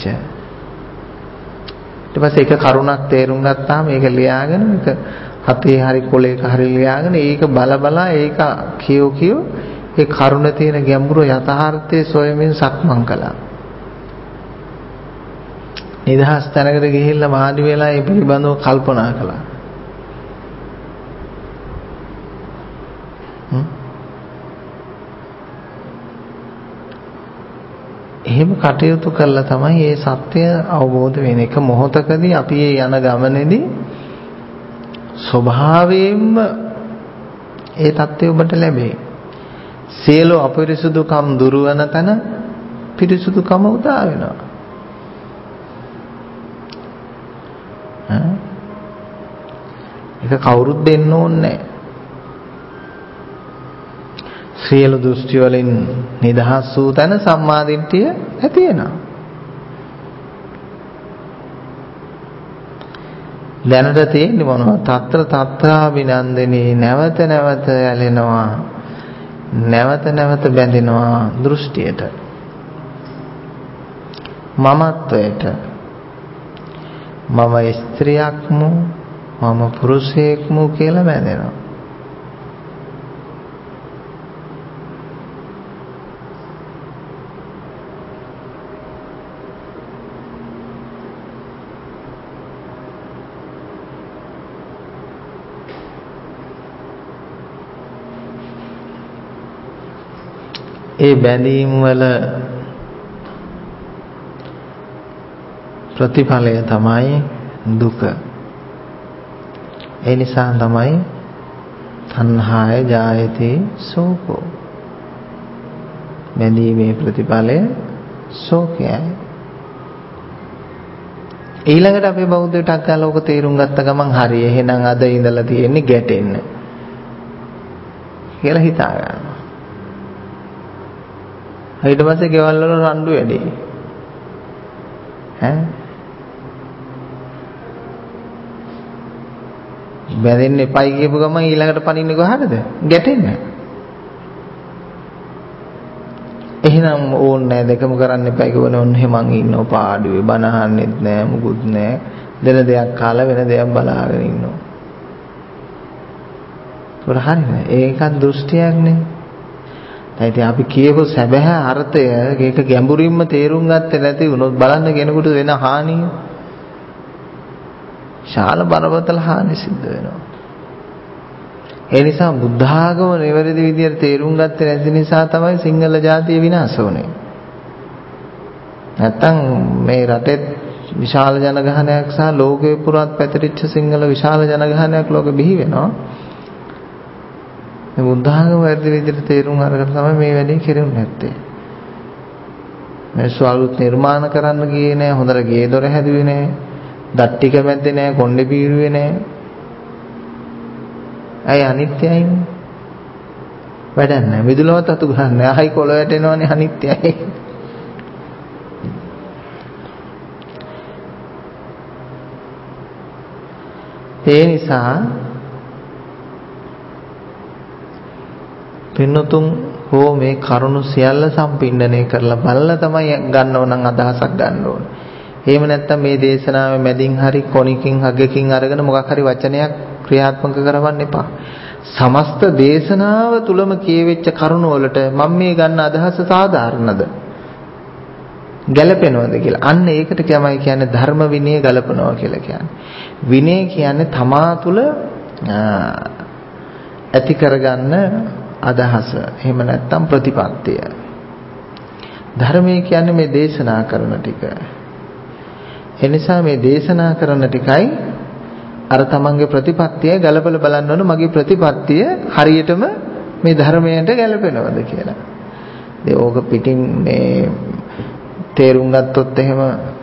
ඊට පස්සේ එක කරුණක් තේරුම් ගත්තාම ඒක ලියාගෙන ඒක හතේ හරි කොලේක හරි ලියාගෙන ඒක බල ඒක කියෝ ඒ කරුණ තියෙන ගැඹුරු යථාර්ථයේ සොයමින් සක්මන් කළා. නිදහස් තැනකට ගිහිල්ලා වාඩි වෙලා ඒ පිළිබඳව කල්පනා කළා. එහෙම කටයුතු කළා තමයි මේ සත්‍ය අවබෝධ වෙන්නේ. එක මොහොතකදී අපි යන ගමනේදී ස්වභාවයෙන්ම ඒ தත්ත්වය ඔබට ලැබේ. සියලු අපිරිසුදුකම් දුරු වෙන තැන පිරිසුදුකම උදා වෙනවා. ඒක කවුරුත් දෙන්න ඕනේ නැහැ. සියලු දෘෂ්ටි වලින් නිදහස් වූ තැන සම්මාදිට්ඨිය ඇති වෙනවා. දැනට තියෙන්නේ මොනවද? తත්‍ර తත්‍රාభిනන්දිනී, නැවත නැවත ඇලෙනවා, නැවත නැවත බැඳෙනවා දෘෂ්ටියට, මමත්වයට. මම ස්ත්‍රියක්මු, මම පුරුෂයෙක්මු කියලා බැඳෙනවා. ඒ බැඳීම් වල ප්‍රතිඵලය තමයි දුක. ඒ නිසා තමයි තණ්හාය ජායති සෝකෝ. බැඳීමේ ප්‍රතිඵලය ශෝකයයි. ඊළඟට අපේ බෞද්ධ ටක්කාලෝක තේරුම් ගත්ත ගමන් හරි එහෙනම් අද ඉඳලා තියෙන්නේ ගැටෙන්න කියලා හිතා ගන්නවා. ඊට පස්සේ ගෙවල් වල රණ්ඩු වැඩි. බැඳෙන්න එපයි කියපු ගමන් ඊළඟට පනින්නේ කොහටද? ගැටෙන්න. එහෙනම් ඕනේ නැහැ දෙකම කරන්න එපයි කියවනේ ඔන්න මං ඉන්නව පාඩුවේ බණ අහන්නෙත් නැහැ මුකුත් නැහැ. දෙන දෙයක් කාලා වෙන දෙයක් බලාගෙන ඉන්නවා. ඒක හරියද? ඒකත් දෘෂ්ටියක් නේ. ඒත් අපි කියපු සැබෑ අර්ථය ඒක ගැඹුරින්ම තේරුම් ගත්තේ නැති වුණොත් බලන්න කෙනෙකුට වෙන හානිය ශාල බරපතල හානි සිද්ධ වෙනවා. ඒ නිසා බුද්ධ ආගම නිවැරදි විදියට තේරුම් ගත්තේ නැති නිසා තමයි සිංහල ජාතිය විනාශ වුනේ. නැත්තම් මේ රටේ විශාල ජනගහනයක් සහ ලෝකේ පුරාත් පැතිරිච්ච සිංහල විශාල ජනගහනයක් ලෝකෙ බිහි වෙනවා. මේ බුද්ධ ආගම වැරදි විදිහට තේරුම් අරගෙන තමයි මේ වැඩේ කෙරුනේ නැත්තේ. මේ ස්වල්ප නිර්මාණ කරන්න ගියේ නෑ, හොඳට ගේ දොර හැදුවේ නෑ, දත් ටික මැද්දේ නෑ, කොණ්ඩේ පීරුවේ නෑ. අය අනිත්‍යයිනේ. වැඩක් නෑ. මිදුලවත් අතු ගන්න නෑ. ආයි කොළ වැටෙනවනේ අනිත්‍යයි. ඒ නිසා පින්නතුන් හෝ මේ කරුණු සියල්ල සම්පින්ඩණය කරලා බලලා තමයි ගන්නව නම් අදහසක් ගන්න ඕනේ. එහෙම නැත්නම් මේ දේශනාවේ මැදින් හරි කොණිකින් අගකින් අරගෙන මොකක් හරි වචනයක් ක්‍රියාත්මක කරවන්න එපා. සමස්ත දේශනාව තුලම කියවෙච්ච කරුණු වලට මම මේ ගන්න අදහස සාධාරණද? ගැළපෙනවද කියලා. අන්න ඒකට තමයි කියන්නේ ධර්ම විනය ගලපනවා කියලා කියන්නේ. විනය කියන්නේ තමා තුල ඇති කරගන්න අදහස. එහෙම නැත්නම් ප්‍රතිපත්තිය. ධර්මය කියන්නේ මේ දේශනා කරන ටික. ඒ නිසා මේ දේශනා කරන ටිකයි අර තමන්ගේ ප්‍රතිපත්තිය ගලපලා බලන්න ඕන මගේ ප්‍රතිපත්තිය හරියටම මේ ධර්මයට ගැලපෙනවද කියලා. ඒ ඕක පිටින් මේ තේරුම් ගත්තොත් එහෙම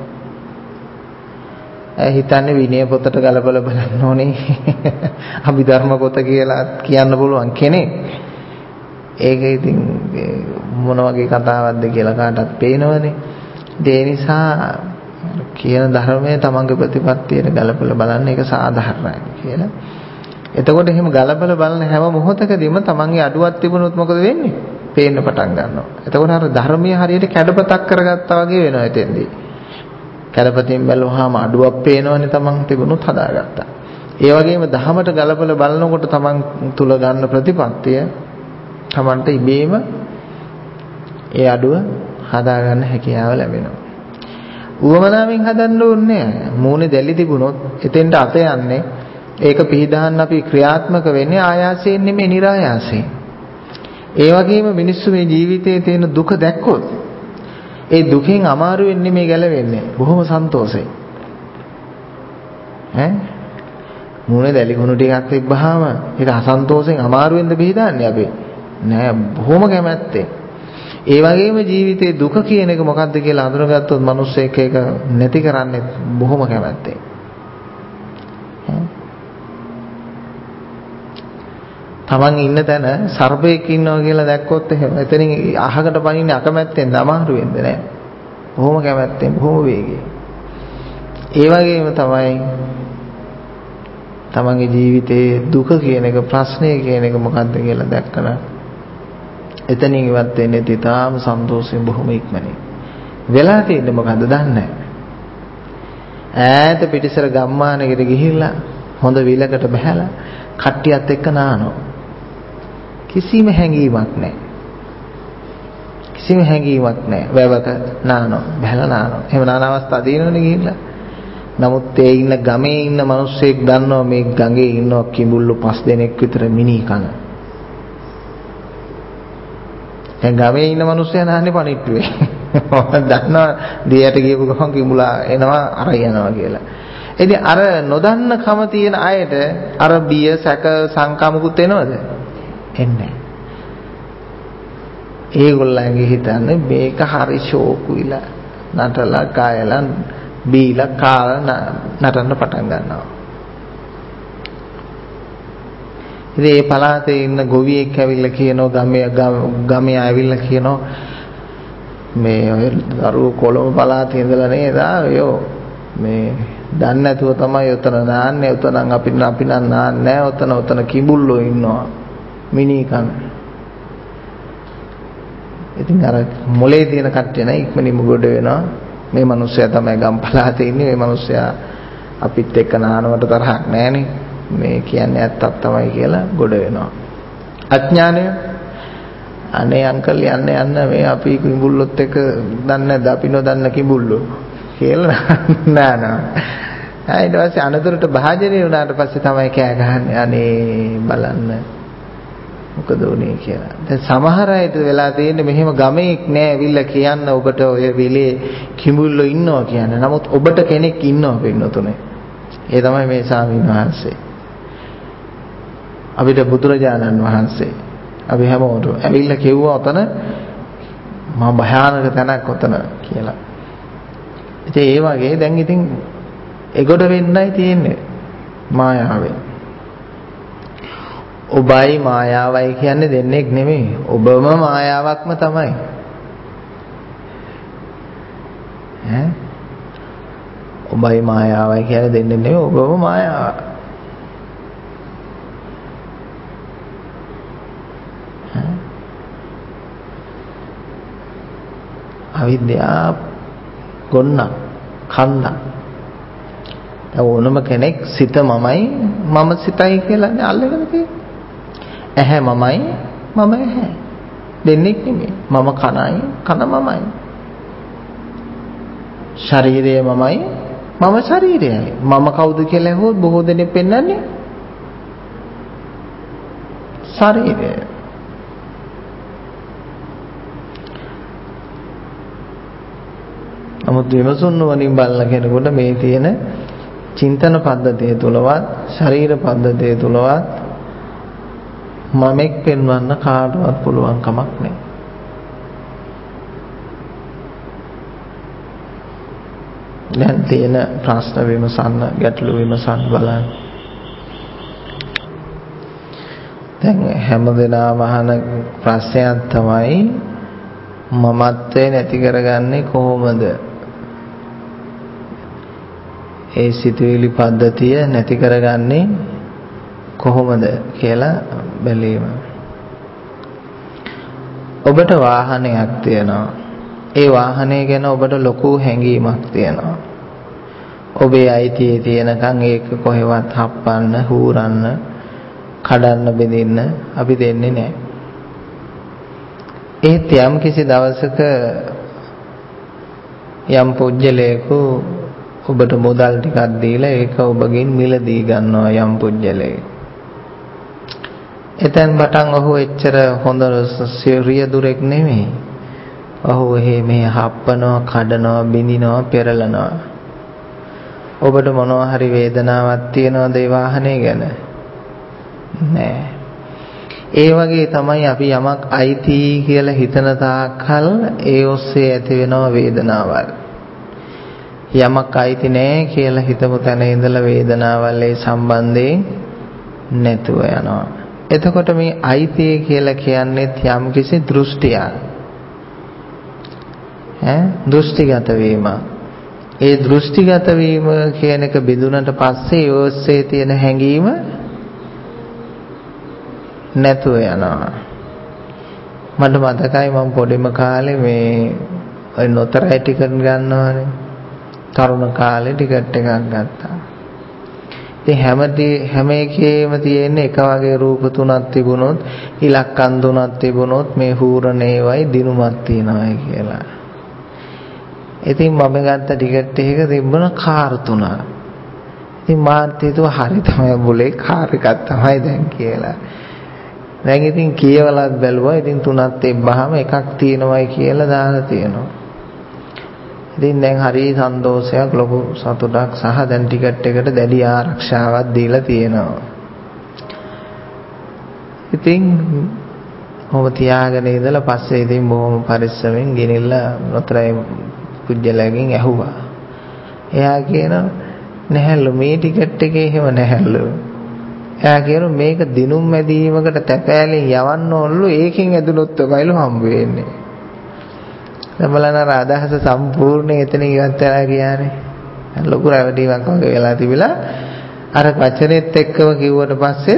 හිතන්නේ විනය පොතට ගලපලා බලන්න ඕනේ. අභිධර්ම පොත කියලා කියන්න පුළුවන් කෙනෙක්. ඒක ඉතින් මොන වගේ කතාවක්ද කියලා කාටවත් පේනවනේ. ඒ නිසා කියන ධර්මයේ තමන්ගේ ප්‍රතිපත්තියට ගලපලා බලන්න ඒක සාධාරණයි කියලා. එතකොට එහෙම ගලපලා බලන හැම මොහොතකදීම තමන්ගේ අඩුවක් තිබුණොත් මොකද වෙන්නේ? පේන්න පටන් ගන්නවා. එතකොට අර ධර්මයේ හරියට කැඩපතක් කරගත්තා වගේ වෙනවා එතෙන්දී. කැඩපතින් බැලුවාම අඩුවක් පේනවනේ තමන් තිබුණොත් හදාගත්තා. ඒ වගේම ධහමට ගලපලා බලනකොට තමන් තුල ගන්න ප්‍රතිපත්තිය තමන්ට ඉබේම ඒ අඩුව හදාගන්න හැකියාව ලැබෙනවා. උවමනාවෙන් හදන්න ඕනේ නැහැ. මූණේ දැලි තිබුණොත් එතෙන්ට අත යන්නේ ඒක පිළිදාන්න අපි ක්‍රියාත්මක වෙන්නේ ආයාසයෙන් නෙමෙයි નિરાයාසයෙන්. ඒ වගේම මිනිස්සු මේ ජීවිතයේ තියෙන දුක දැක්කොත් ඒ දුකෙන් අමාරුවෙන් නෙමෙයි ගැලවෙන්නේ. බොහොම සන්තෝෂෙන්. මූණේ දැලි කුණු ටිකක් තිබ්බහම ඒක අසන්තෝෂෙන් අමාරුවෙන්ද පිළිදාන්නේ අපි. නෑ බොහොම කැමැත්තෙන්. ඒ වගේම ජීවිතේ දුක කියන එක මොකක්ද කියලා අඳුරගත්තොත් මිනිස්සෙක් ඒක නැති කරන්නේ බොහොම කැමැත්තෙන්. තමන් ඉන්න තැන සර්පෙක් ඉන්නවා කියලා දැක්කොත් එහෙම එතනින් අහකට පනින්නේ අකමැත්තෙන් අමාරු වෙන්නේ නැහැ. බොහොම කැමැත්තෙන් බොහොම වේගයෙන්. ඒ වගේම තමයි තමන්ගේ ජීවිතයේ දුක කියන එක ප්‍රශ්නය කියන එක මොකක්ද කියලා දැක්කම එතනින් ඉවත් වෙන්නේ තිතාම සන්තෝෂයෙන් බොහොම ඉක්මනින්. වෙලා තියෙන්නේ මොකද්ද දන්නේ නැහැ. ඈත පිටිසර ගම්මානයකට ගිහිල්ලා හොඳ විලකට බහැලා කට්ටියත් එක්ක නානවා. කිසිම හැඟීමක් නැහැ. කිසිම හැඟීමක් නැහැ. වැවක නානවා, බහැලා නානවා. එහෙම නාන අවස්ථා තියෙනවනේ ගිහිල්ලා. නමුත් ඒ ඉන්න ගමේ ඉන්න මිනිස්සෙක් දන්නවා මේ ගඟේ ඉන්නවා කිඹුල්ලෝ 5 දෙනෙක් විතර මිනි කන. දැන් ගමේ ඉන්න මිනිස්සයා නාන්නේ පණිට්ටුවේ. මම දන්නවා දියට ගියපු ගමන් කිඹුලා එනවා අර යනවා කියලා. ඉතින් අර නොදන්න කම තියෙන අයට අර බිය සැක සංකා මුකුත් එනවද? එන්නේ. ඒගොල්ලන්ගේ හිතන්නේ මේක හරි ෂෝකුයිලා නටලා කායලා බීලා කාලා නටන්න පටන් ගන්නවා. ඉතින් මේ පළාතේ ඉන්න ගොවියෙක් ඇවිල්ලා කියනවා ගමේ ඇවිල්ලා කියනවා මේ ඔය දරුවෝ කොළඹ පළාතේ ඉඳලා නේද ආයෝ මේ දන්නේ නැතුව තමයි උතන නාන්නේ. උතන අපි නම් නාන්නේ නැහැ. උතන කිඹුල්ලෝ ඉන්නවා මිනි කන. ඉතින් අර මොලේ තියෙන කට්ටිය නෑ ඉක්මනින්ම ගොඩ වෙනවා. මේ මිනිස්සයා තමයි ගම් පළාතේ ඉන්නේ. මේ මිනිස්සයා අපිත් එක්ක නානවට තරහක් නැහනේ. මේ කියන්නේ ඇත්තක් තමයි කියලා ගොඩ වෙනවා. අඥානය අනේ අංකල් යන්න මේ අපි කිඹුල්ලොත් එක්ක දන්නේ නැද්ද අපි නොදන්න කිඹුල්ලෝ කියලා නානවා. ඊට පස්සේ අනතුරට භාජනය වුණාට පස්සේ තමයි කෑ ගහන්නේ අනේ බලන්න මොකද උනේ කියලා. දැන් සමහර අයට වෙලා තියෙන්නේ මෙහෙම ගමේක් නෑ ඇවිල්ලා කියන්න ඔබට ඔය විලේ කිඹුල්ලෝ ඉන්නවා කියන්නේ. නමුත් ඔබට කෙනෙක් ඉන්නවා පින්නතුනේ. ඒ තමයි මේ ස්වාමීන් වහන්සේ. අපිට බුදුරජාණන් වහන්සේ අපි හැමෝටම ඇවිල්ලා කිව්වා ඔතන මහා භයානක තැනක් ඔතන කියලා. ඉතින් ඒ වගේ දැන් ඉතින් ඒකට වෙන්නයි තියෙන්නේ මායාවෙන්. ඔබයි මායාවයි කියන්නේ දෙන්නෙක් නෙමෙයි. ඔබම මායාවක්ම තමයි. ඈ ඔබයි මායාවයි කියන්නේ දෙන්නෙක් නෙමෙයි. ඔබම මායාවක්. අවිද්‍යාව ගොන්න කන්ද. ඕනම කෙනෙක් සිත මමයි මම සිතයි කියලා අල්ලගෙන තියෙන්නේ. ඇහැ මමයි මම ඇහැ. දෙන්නෙක් නෙමෙයි. මම කනයි කන මමයි. ශරීරය මමයි මම ශරීරයයි. මම කවුද කියලා හොත් බොහෝ දෙනෙක් පෙන්වන්නේ ශරීරය. නමුත් විමසුන් වලින් බලන කෙනෙකුට මේ තියෙන චින්තන පද්ධතිය තුලවත් ශරීර පද්ධතිය තුලවත් මමෙක් පෙන්වන්න කාටවත් පුළුවන් කමක් නැහැ. දැන් තියෙන ප්‍රශ්න විමසන්න ගැටලු විමසන්න බලන්න. දැන් හැමදෙනාම අහන ප්‍රශ්නයක් තමයි මමත්වේ නැති කරගන්නේ කොහොමද? ඒ සිතුවිලි පද්ධතිය නැති කරගන්නේ කොහොමද කියලා බැලීම. ඔබට වාහනයක් තියෙනවා. ඒ වාහනය ගැන ඔබට ලොකු හැඟීමක් තියෙනවා. ඔබේ අයිතියේ තියෙනකන් ඒක කොහෙවත් හප්පන්න, හූරන්න, කඩන්න, බෙදෙන්න අපි දෙන්නේ නැහැ. ඒත් යම් කිසි දවසක යම් පුජ්‍යලයක ඔබට මුදල් ටිකක් දීලා ඒක ඔබගෙන් මිලදී ගන්නවා යම් පුජ්‍යලයක. එතෙන් පටන් ඔහු එච්චර හොඳ සිරියදුරෙක් නෙමෙයි. ඔහු මේ හප්පනවා, කඩනවා, බිඳිනවා, පෙරලනවා. ඔබට මොනවා හරි වේදනාවක් තියනවද ඒ වාහනේ ගැන? නෑ. ඒ වගේ තමයි අපි යමක් අයිති කියලා හිතන තාක්කල් ඒ ඔස්සේ ඇති වෙනව වේදනාවල්. යමක් අයිති නෑ කියලා හිතමු තැන ඉඳලා වේදනාවල් ඒ සම්බන්ධයෙන් නැතුව යනවා. එතකොට මේ අයිතිය කියලා කියන්නේ යම්කිසි දෘෂ්ටියක්. දෘෂ්ටිගත වීම. ඒ දෘෂ්ටිගත වීම කියන එක බිඳුනට පස්සේ යෝස්සේ තියෙන හැඟීම නැතුව යනවා. මට මතකයි මම පොඩිම කාලේ මේ ඔය නොතරයි ටිකට් ගන්නවනේ. තරුණ කාලේ ටිකට් එකක් ගත්තා. ඉතින් හැම එකේම තියෙන එක වගේ රූප තුනක් තිබුණොත්, ඉලක්කම් තුනක් තිබුණොත් මේ හූරණේවයි දිනුමක් තියනවායි කියලා. ඉතින් මම ගත්ත ටිකට් එකක තිබුණ කාර් තුනක්. ඉතින් මාත් හිතුවා හරි තමයි බුලේ කාර් එකක් තමයි දැන් කියලා. දැන් ඉතින් කියවලත් බැලුවා. ඉතින් තුනක් තිබ්බහම එකක් තියෙනවයි කියලා දාලා තියෙනවා. ඉතින් දැන් හරි සන්තෝෂයක් ලොකු සතුටක් සහ දැන් ටිකට් එකට දැඩි ආරක්ෂාවක් දීලා තියෙනවා. ඉතින් මොම තියාගෙන ඉඳලා පස්සේ ඉතින් බොහොම පරිස්සමෙන් ගෙනිල්ලා නොතරයි පුජ්‍යලගෙන් ඇහුවා. එයා කියනවා නැහැලු මේ ටිකට් එකේ එහෙම නැහැලු. එයා කියනවා මේක දිනුම් මැදීමකට තැපෑලෙන් යවන්න ඕනලු ඒකෙන් ඇදුනොත් තමයිලු හම්බ වෙන්නේ. බලන්න අදහස සම්පූර්ණයෙන් එතන ඉවත් වෙලා කියන්නේ. ලොකු රැවටීමක් වගේ වෙලා තිබිලා අර වචනේත් එක්කම කිව්වට පස්සේ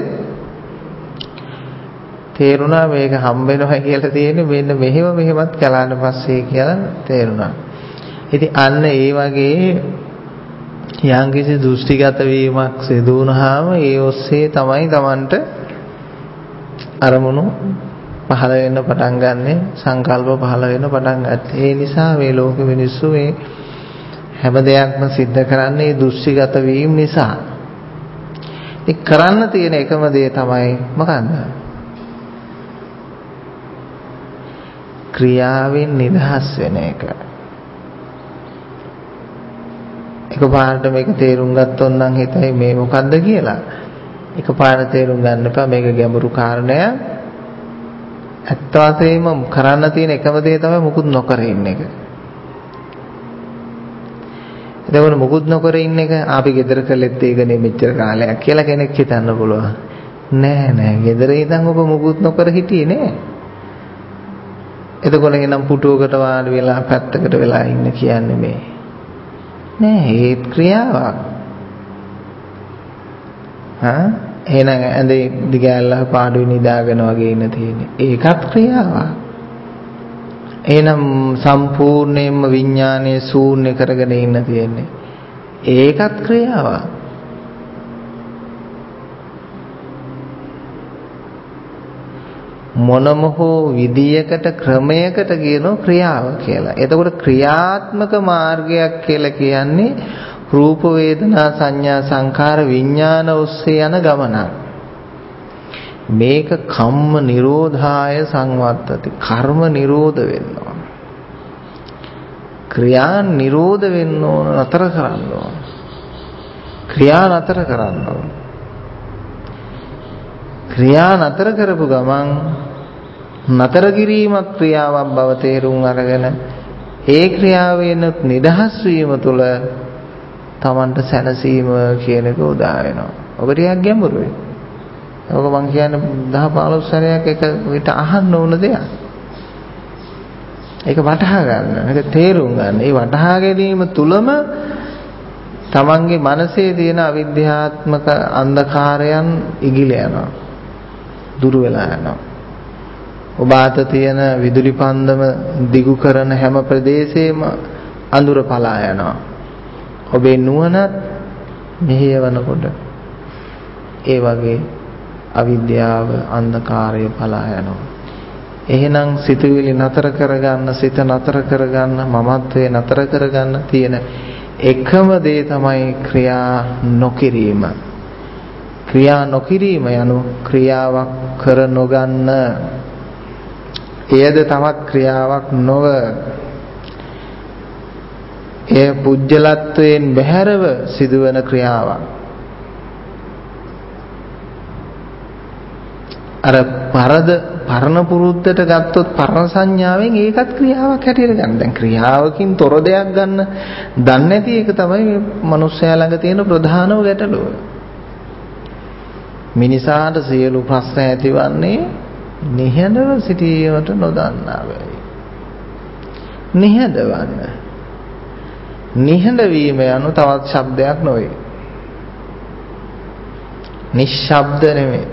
තේරුණා මේක හම්බ වෙනවා කියලා තියෙන්නේ මෙන්න මෙහෙමත් කළාට පස්සේ කියලා තේරුණා. ඉතින් අන්න ඒ වගේ යම්කිසි දෘෂ්ටිගත වීමක් සිදු වුණාම ඒ ඔස්සේ තමයි Tamanට අරමුණු පහළ වෙන්න පටන් ගන්නෙ, සංකල්ප පහළ වෙන්න පටන් ගත්තේ. ඒ නිසා මේ ලෝක මිනිස්සු මේ හැම දෙයක්ම සිද්ධ කරන්නේ දෘෂ්ටිගත වීම නිසා. ඒ කරන්න තියෙන එකම දේ තමයි මොකන්ද? ක්‍රියාවෙන් නිදහස් වෙන එක. එකපාරට මේක තේරුම් ගත්තොත් නම් හිතයි මේ මොකද්ද කියලා. එකපාරට තේරුම් ගන්න එපා මේක ගැඹුරු කාරණයක්. ඇත්ත වශයෙන්ම කරන්න තියෙන එකම දේ තමයි මුකුත් නොකර ඉන්න එක. එතකොට මුකුත් නොකර ඉන්න එක අපි ගෙදර කළෙත් ඒකනේ මෙච්චර කාලයක් කියලා කෙනෙක් හිතන්න පුළුවන්. නෑ ගෙදර ඉඳන් ඔබ මුකුත් නොකර හිටියේ නෑ. එතකොට එනම් පුටුවකට වාඩි වෙලා පැත්තකට වෙලා ඉන්න කියන්නේ මේ නෑ ඒ ක්‍රියාවක්. එහෙනම් ඇඳේ දිගැල්ලා පාඩුවේ නිදාගෙන වගේ ඉන්න තියෙන්නේ. ඒකත් ක්‍රියාවක්. එහෙනම් සම්පූර්ණයෙන්ම විඥානයේ ශූන්‍ය කරගෙන ඉන්න තියෙන්නේ. ඒකත් ක්‍රියාවක්. මොනම හෝ විදියකට ක්‍රමයකට කියනවා ක්‍රියාව කියලා. එතකොට ක්‍රියාත්මක මාර්ගයක් කියලා කියන්නේ රූප වේදනා සංඥා සංකාර විඥාන ඔස්සේ යන ගමනක්. මේක කම්ම නිරෝධාය සංවත්තති. කර්ම නිරෝධ වෙන්න ඕන. ක්‍රියා නිරෝධ වෙන්න ඕන, නතර කරන්න ඕන. ක්‍රියා නතර කරන්න ඕන. ක්‍රියා නතර කරපු ගමන් නතර කිරීමක් ක්‍රියාවක් බව තේරුම් අරගෙන ඒ ක්‍රියාවෙන් නිදහස් වීම තුළ Tamanට සැනසීම කියන එක උදා වෙනවා. ඔබ ටිකක් ගැඹුරුයි. ඔක මං කියන්නේ 10-15 සැරයක් එක විට අහන්න ඕන දෙයක්. ඒක වටහා ගන්න. ඒක තේරුම් ගන්න. ඒ වටහා ගැනීම තුළම Tamanගේ මනසේ තියෙන අවිද්‍යාත්මක අන්ධකාරයන් ඉගිල යනවා. දුරු වෙලා යනවා. ඔබ අත තියෙන විදුලි පන්දම දිගු කරන හැම ප්‍රදේශෙම අඳුර පලා යනවා. ඔබේ නුවණත් මෙහෙයවනකොට ඒ වගේ අවිද්‍යාව අන්ධකාරය පලා යනවා. එහෙනම් සිතුවිලි නතර කරගන්න, සිත නතර කරගන්න, මමත්වයේ නතර කරගන්න තියෙන එකම දේ තමයි ක්‍රියා නොකිරීම. ක්‍රියා නොකිරීම යනු ක්‍රියාවක් කර නොගන්න. එයද තවත් ක්‍රියාවක් නොව එය පුජ්‍යලත්වයෙන් බැහැරව සිදුවන ක්‍රියාවක්. අර පරණ පුරුද්දට ගත්තොත් පරණ සංඥාවෙන් ඒකත් ක්‍රියාවක් හැටියට ගන්න. දැන් ක්‍රියාවකින් තොර දෙයක් ගන්න දන්නේ නැති එක තමයි මේ මනුස්සයා ළඟ තියෙන ප්‍රධානම ගැටලුව. මිනිසාට සියලු ප්‍රශ්න ඇතිවන්නේ නිහඬව සිටීමට නොදන්නා බැවින්. නිහඬවන්න. නිහඬ වීම යනු තවත් ශබ්දයක් නොවේ. නිශ්ශබ්ද නෙමෙයි.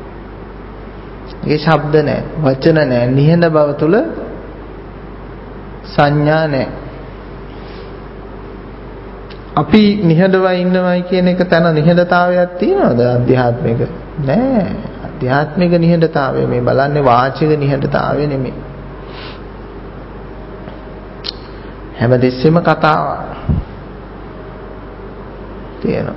ඒ ශබ්ද නැහැ, වචන නැහැ. නිහඬ බව තුල සංඥා නැහැ. අපි නිහඬවයි ඉන්නවයි කියන එක තන නිහඬතාවයක් තියනවද අධ්‍යාත්මික? නෑ. අධ්‍යාත්මික නිහඬතාවය මේ බලන්නේ වාචික නිහඬතාවය නෙමෙයි. හැමදෙස්සෙම කතාවක් තියෙනවා.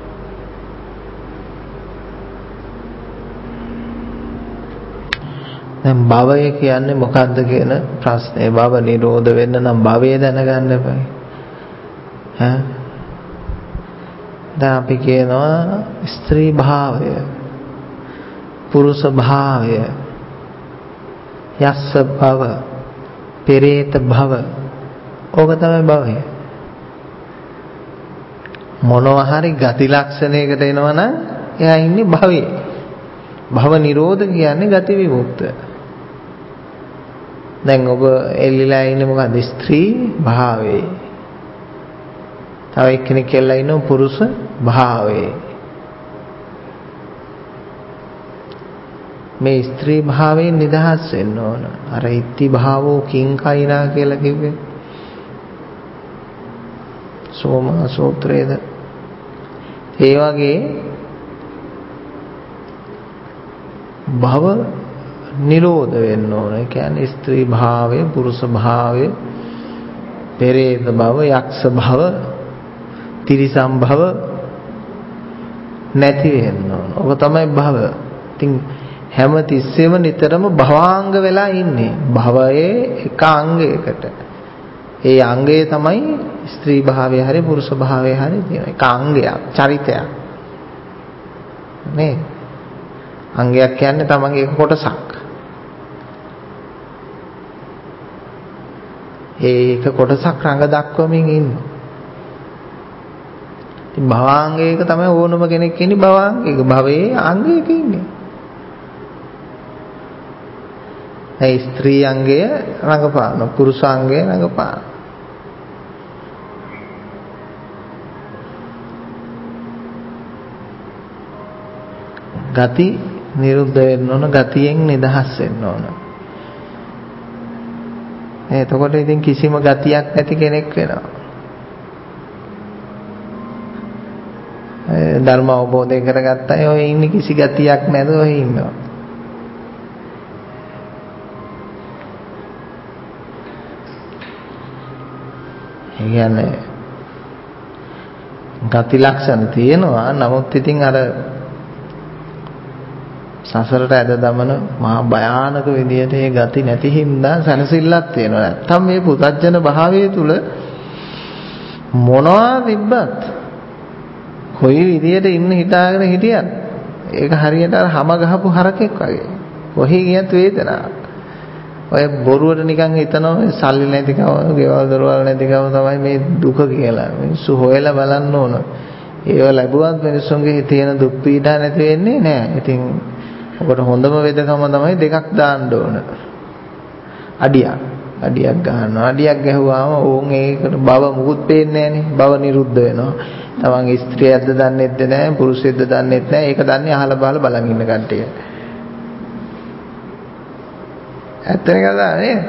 දැන් භවය කියන්නේ මොකක්ද කියන ප්‍රශ්නේ. භව නිරෝධ වෙන්න නම් භවය දැනගන්න එපා. ඈ දැන් අපි කියනවා ස්ත්‍රී භාවය, පුරුෂ භාවය, යස්ස භව, පෙරේත භව. ඕක තමයි භවය. මොනවා හරි ගති ලක්ෂණයකට එනවනම් එයා ඉන්නේ භවයේ. භව නිරෝධ කියන්නේ ගති විමුක්ත. දැන් ඔබ එල්ලිලා ඉන්නේ මොකද්ද? ස්ත්‍රී භාවයේ. තව එක්කෙනෙක් කියලා ඉන්නවා පුරුෂ භාවයේ. මේ ස්ත්‍රී භාවයෙන් නිදහස් වෙන්න ඕන. අර ඉත්ති භාවෝ කිංකයිනා කියලා කිව්වේ සෝමා සූත්‍රයේද. ඒ වගේ භව නිරෝධ වෙන්න ඕන. ඒ කියන්නේ ස්ත්‍රී භාවය, පුරුෂ භාවය, පෙරේත භව, යක්ෂ භව, තිරිසන් භව නැති වෙන්න ඕන. ඔක තමයි භව. ඉතින් හැම තිස්සෙම නිතරම භවාංග වෙලා ඉන්නේ. භවයේ එක අංගයකට. ඒ අංගය තමයි ස්ත්‍රී භාවය හරි පුරුෂ භාවය හරි තියෙන එක අංගයක්, චරිතයක්. නේ? අංගයක් කියන්නේ තමන්ගේ එක කොටසක්. ඒක කොටසක් රඟ දක්වමින් ඉන්නවා. ඉතින් භවාංගයක තමයි ඕනම කෙනෙක් ඉන්නේ භවාංගයක. භවයේ අංගයක ඉන්නේ. ඒ ස්ත්‍රී අංගය රඟපාන, පුරුෂ අංගය රඟපාන. ගති නිරුද්ධ වෙන්න ඕන, ගතියෙන් නිදහස් වෙන්න ඕන. එතකොට ඉතින් කිසිම ගතියක් නැති කෙනෙක් වෙනවා. ධර්ම අවබෝධය කරගත්ත අය ඔය ඉන්නේ කිසි ගතියක් නැතුව ඔය ඉන්නවා. ඒ කියන්නේ ගති ලක්ෂණ තියෙනවා. නමුත් ඉතින් අර සසරට ඇද දමන මහා භයානක විදියට ඒ ගති නැති හින්දා සනසිල්ලක් තියෙනවා. නැත්තම් මේ පුතජන භාවයේ තුල මොනවා තිබ්බත් කොයි විදියට ඉන්න හිතාගෙන හිටියත් ඒක හරියට අර හැම ගහපු හරකෙක් වගේ. කොහේ ගියත් වේදනාවක්. ඔය බොරුවට නිකන් හිතනවා සල්ලි නැතිකම, ගෙවල් දොරවල් නැතිකම තමයි මේ දුක කියලා. මිනිස්සු හොයලා බලන්න ඕන. ඒව ලැබුවත් මිනිස්සුන්ගේ තියෙන දුක් පීඩා නැති වෙන්නේ නැහැ. ඉතින් ඔකට හොඳම වෙදකම තමයි දෙකක් දාන්න ඕන. අඩියක් ගන්නවා. අඩියක් ගැහුවාම ඕන් ඒකට භව මුකුත් පේන්නේ නැහනේ. භව නිරුද්ධ වෙනවා. තමන්ගේ ස්ත්‍රියක්ද දන්නේත් නැහැ, පුරුෂයෙක්ද දන්නේත් නැහැ. ඒක දන්නේ අහලා බහලා බලන් ඉන්න කට්ටිය. ඇත්තනේ කතාව නේද?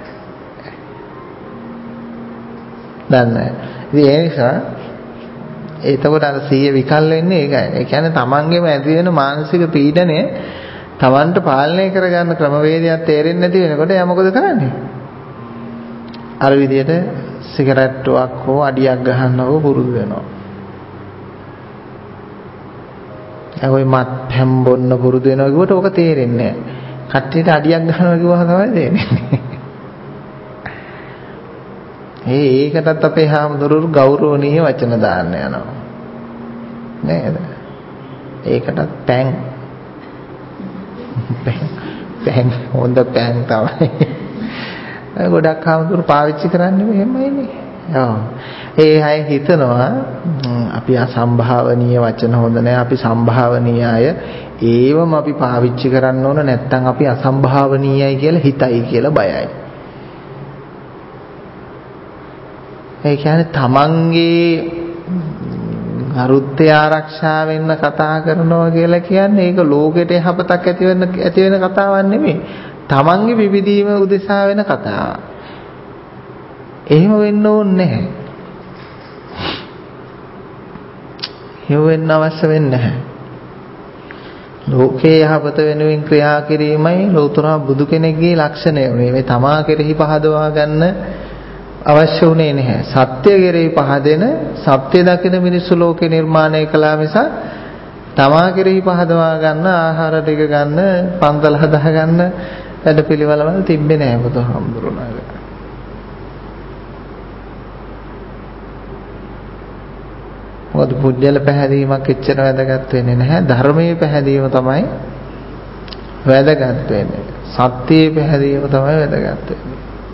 දන්නේ. ඉතින් ඒ නිසා එතකොට අර සිහිය විකල් වෙන්නේ ඒකයි. ඒ කියන්නේ තමන්ගේම ඇති වෙන මානසික පීඩනය තමන්ට පාලනය කරගන්න ක්‍රමවේදයක් තේරෙන්නේ නැති වෙනකොට එයා මොකද කරන්නේ? අර විදියට සිගරට්ටුවක් හෝ අඩියක් ගහන්නව පුරුදු වෙනවා. ඔය මත් හැම් බොන්න පුරුදු වෙනවා කිව්වට ඕක තේරෙන්නේ නැහැ. කට්ටියට අඩියක් ගන්නවා කිව්වහම තමයි තේරෙන්නේ. ඒකටත් අපේ හාමුදුරුවෝ ගෞරවනීය වචන දාන්න යනවා. නේද? ඒකටත් පැන් හොඳ පැන් තමයි. ගොඩක් හාමුදුරුවෝ පාවිච්චි කරන්නේ එහෙමයිනේ. ඒ අය හිතනවා අපි අසම්භාවනීය වචන හොඳ නැහැ, අපි සම්භාවනීය අය ඒවම අපි පාවිච්චි කරන්න ඕන, නැත්නම් අපි අසම්භාවනීයයි කියලා හිතයි කියලා බයයි. ඒ කියන්නේ තමන්ගේ අරුත්‍ය ආරක්ෂා වෙන්න කතා කරනවා කියලා කියන්නේ ඒක ලෝකෙට යහපතක් ඇති වෙන කතාවක් නෙමෙයි. තමන්ගේ විවිධීම උදෙසා වෙන කතාවක්. එහෙම වෙන්න ඕනේ නැහැ. එහෙම වෙන්න අවශ්‍ය වෙන්නේ නැහැ. ලෝකේ යහපත වෙනුවෙන් ක්‍රියා කිරීමයි ලෝතර බුදු කෙනෙක්ගේ ලක්ෂණය. මේ තමා කෙරෙහි පහදවා ගන්න අවශ්‍ය උනේ නැහැ. සත්‍ය කෙරෙහි පහදෙන, සත්‍ය දකින මිනිස්සු ලෝකේ නිර්මාණය කළා මිස තමා කෙරෙහි පහදවා ගන්න, ආහාර ටික ගන්න, පන්සල හදා ගන්න වැඩ පිළිවෙලවල තිබ්බේ නැහැ බුදුහාමුදුරුවෝ. මොකද පුජ්‍යල පැහැදීමක් එච්චර වැදගත් වෙන්නේ නැහැ. ධර්මයේ පැහැදීම තමයි වැදගත් වෙන්නේ. සත්‍යයේ පැහැදීම තමයි වැදගත් වෙන්නේ.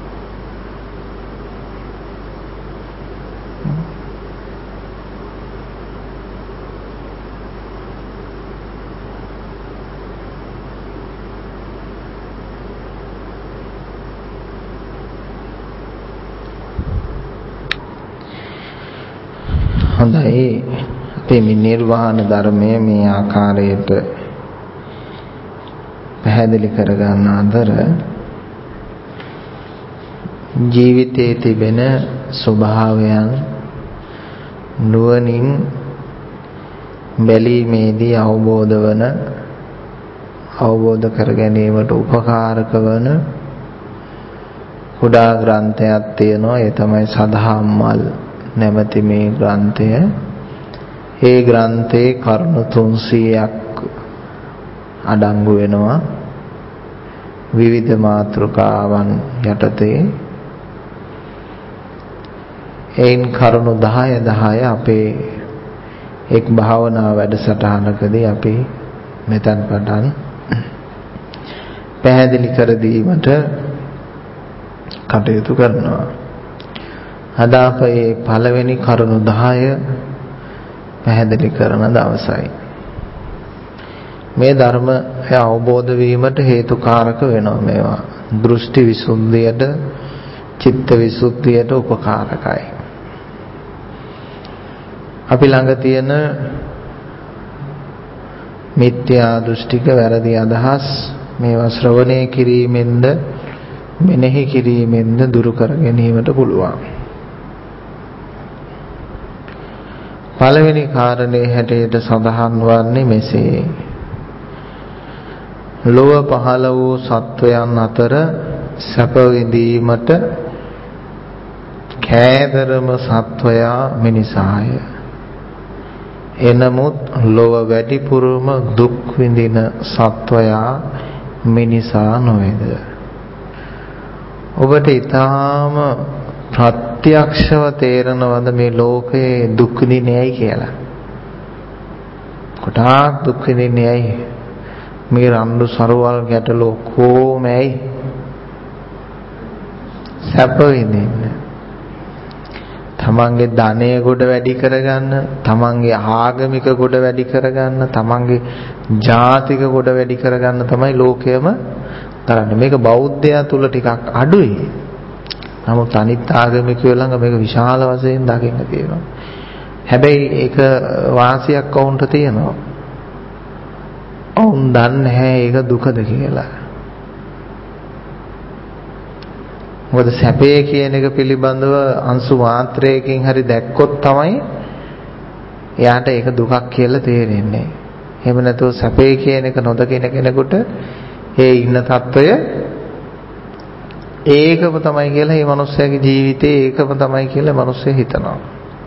හොඳයි, අපේ මේ නිර්වාණ ධර්මය මේ ආකාරයට පැහැදිලි කරගන්න අතර ජීවිතයේ තිබෙන ස්වභාවයන් නුවණින් බැලීමේදී අවබෝධ කර ගැනීමට උපකාරක වන කුඩා ග්‍රන්ථයක් තියෙනවා. ඒ තමයි සදහම්මල් නැමැති මේ ග්‍රන්ථය. ඒ ග්‍රන්ථයේ කරුණු 300ක් අඩංගු වෙනවා. විවිධ මාතෘකාවන් යටතේ එයින් කරුණු 10 අපේ එක් භාවනා වැඩසටහනකදී අපි මෙතන පටන් පැහැදිලි කර දීමට කටයුතු කරනවා. අද අපේ පළවෙනි කරුණු 10 පැහැදිලි කරන දවසයි. මේ ධර්මය අවබෝධ වීමට හේතුකාරක වෙනවා මේවා. දෘෂ්ටි විසුද්ධියට, චිත්ත විසුද්ධියට උපකාරකයි. අපි ළඟ තියෙන මිත්‍යා දෘෂ්ටික වැරදි අදහස් මේවා ශ්‍රවණය කිරීමෙන්ද මෙනෙහි කිරීමෙන්ද දුරු කර ගැනීමට පුළුවන්. පළවෙනි කාරණේ හැටියට සඳහන් වන්නේ මෙසේ: ලොව පහළ වූ සත්වයන් අතර සැප විඳීමට කෑදරම සත්වයා මිනිසාය. එනමුත් ලොව වැඩිපුරම දුක් විඳින සත්වයා මිනිසා නොවේද? ඔබට ඊටාම ප්‍රත්‍යක්ෂව තේරෙනවද මේ ලෝකේ දුක් විඳින්නේ ඇයි කියලා? කොටාක් දුක් විඳින්නේ ඇයි? මේ රණ්ඩු සරුවල් ගැටලු කොහොම ඇයි? සැප විඳින්න. තමන්ගේ ධනය ගොඩ වැඩි කරගන්න, තමන්ගේ ආගමික ගොඩ වැඩි කරගන්න, තමන්ගේ ජාතික ගොඩ වැඩි කරගන්න තමයි ලෝකයම කරන්නේ. මේක බෞද්ධයා තුල ටිකක් අඩුයි. නමුත් අනිත් ආගමිකයෝ ළඟ මේක විශාල වශයෙන් දකින්න තියෙනවා. හැබැයි ඒක වාසියක් වුන්ට තියෙනවා. ඔවුන් දන්නේ නැහැ ඒක දුකද කියලා. මොකද සැපේ කියන එක පිළිබඳව අංශු මාත්‍රයකින් හරි දැක්කොත් තමයි එයාට ඒක දුකක් කියලා තේරෙන්නේ. එහෙම නැතුව සැපේ කියන එක නොදකින කෙනෙකුට ඒ ඉන්න తত্ত্বය ඒකම තමයි කියලා මේ මිනිස්යාගේ ජීවිතේ ඒකම තමයි කියලා මිනිස්සු හිතනවා.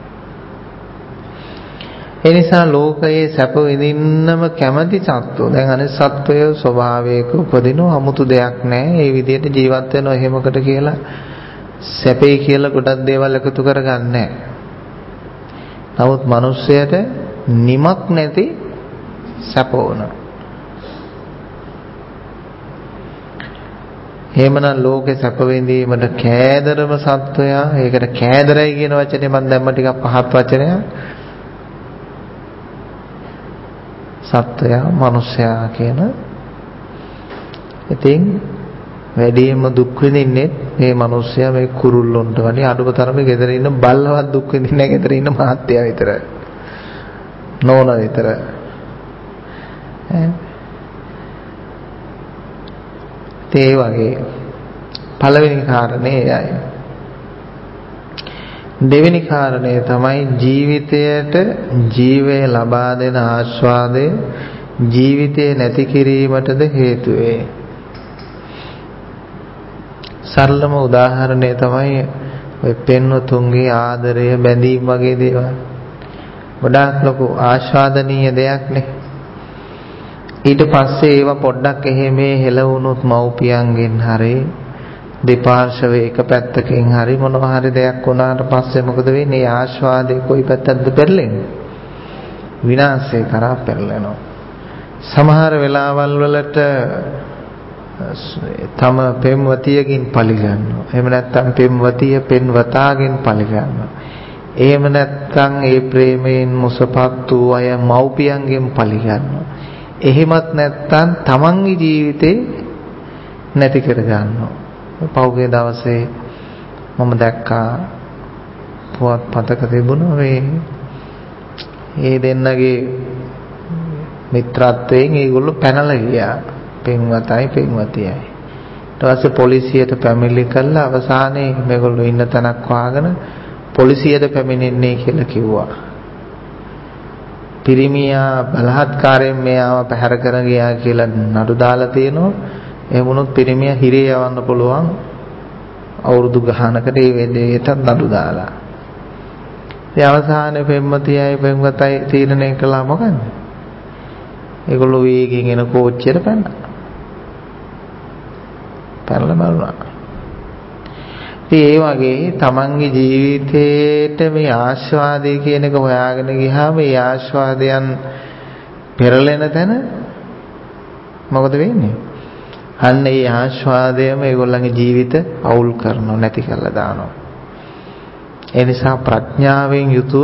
ඒ නිසා ලෝකයේ සැප විඳින්නම කැමති සත්වෝ දැන් අනිත් සත්වයේ ස්වභාවයක උපදින 아무තු දෙයක් නැහැ. ඒ විදිහට ජීවත් වෙනවා එහෙමකට කියලා සැපේ කියලා ගොඩක් දේවල් එකතු කරගන්නේ නැහැ. නමුත් මිනිස්සයාට නිමක් නැති සැප ඕන. එහෙමනම් ලෝකේ සැප විඳීමට කෑදරම සත්වයා. ඒකට කෑදරයි කියන වචනේ මම දැම්ම ටිකක් පහත් වචනයක්. සත්වයා, මිනිසයා කියන. ඉතින් වැඩිම දුක් විඳින්නේ මේ මිනිසයා මේ කුරුල්ලොන්ට වගේ අඩුම තරමේ ගෙදර ඉන්න බල්ලවත් දුක් විඳින්නේ නැහැ. ගෙදර ඉන්න මහත්තයා විතරයි. නෝන විතරයි. ඒ වගේ පළවෙනි කාරණේ එයයි. දෙවෙනි කාරණේ තමයි ජීවිතයට ජීවය ලබා දෙන ආස්වාදය ජීවිතය නැති කිරීමටද හේතු වේ. සරලම උදාහරණය තමයි ඔය පෙන්වතුන්ගේ ආදරය, බැඳීම් වගේ දේවල්. ගොඩාක් ලොකු ආස්වාදනීය දෙයක් නේ. ඊට පස්සේ ඒවා පොඩ්ඩක් එහෙමේ හෙලවුණොත් මව්පියන්ගෙන් හරි දෙපාර්ශවයේ එක පැත්තකින් හරි මොනවා හරි දෙයක් වුණාට පස්සේ මොකද වෙන්නේ? ආස්වාදේ කොයි පැත්තටද පෙරලෙන්නේ? විනාශය කරා පෙරලෙනවා. සමහර වෙලාවල් වලට තම පෙම්වතියකින් පරිගන්නවා. එහෙම නැත්නම් පෙම්වතිය පෙන්වතාගෙන් පරිගන්නවා. එහෙම නැත්නම් ඒ ප්‍රේමයෙන් මුසපත් වූ අය මව්පියන්ගෙන් පරිගන්නවා. එහෙමත් නැත්නම් තමන්ගේ ජීවිතේ නැති කර ගන්නවා. පෞගේ දවසේ මම දැක්කා පුවත්පතක තිබුණා මේ දෙන්නගේ මිත්‍රත්වයෙන් ඒගොල්ලෝ පැනලා ගියා. පෙන්වතයි පෙන්වතියයි. ඊට පස්සේ පොලිසියට පැමිණිලි කළා. අවසානයේ මේගොල්ලෝ ඉන්න තැනක් හොයාගෙන පොලිසියට පැමිණෙන්නේ කියලා කිව්වා. පිරිමියා බලහත්කාරයෙන් මෙයාව පැහැර කරගෙන ගියා කියලා නඩු දාලා තියෙනවා. එහෙම වුණොත් පිරිමියා හිරේ යවන්න පුළුවන් අවුරුදු ගානකට ඒ වෙලේට නඩු දාලා. ඒ අවසානයේ පෙම්වතියයි පෙම්වතයි තීරණය කළා මොකන්ද? ඒගොල්ලෝ වේගෙන් එන කෝච්චියට පැනලා මරුණා. ඉතින් ඒ වගේ තමන්ගේ ජීවිතේට මේ ආස්වාදය කියන එක හොයාගෙන ගියාම මේ ආස්වාදයන් පෙරලෙන තැන මොකද වෙන්නේ? අන්න ඒ ආස්වාදයම ඒගොල්ලන්ගේ ජීවිත අවුල් කරනවා, නැති කරලා දානවා. ඒ නිසා ප්‍රඥාවෙන් යුතුව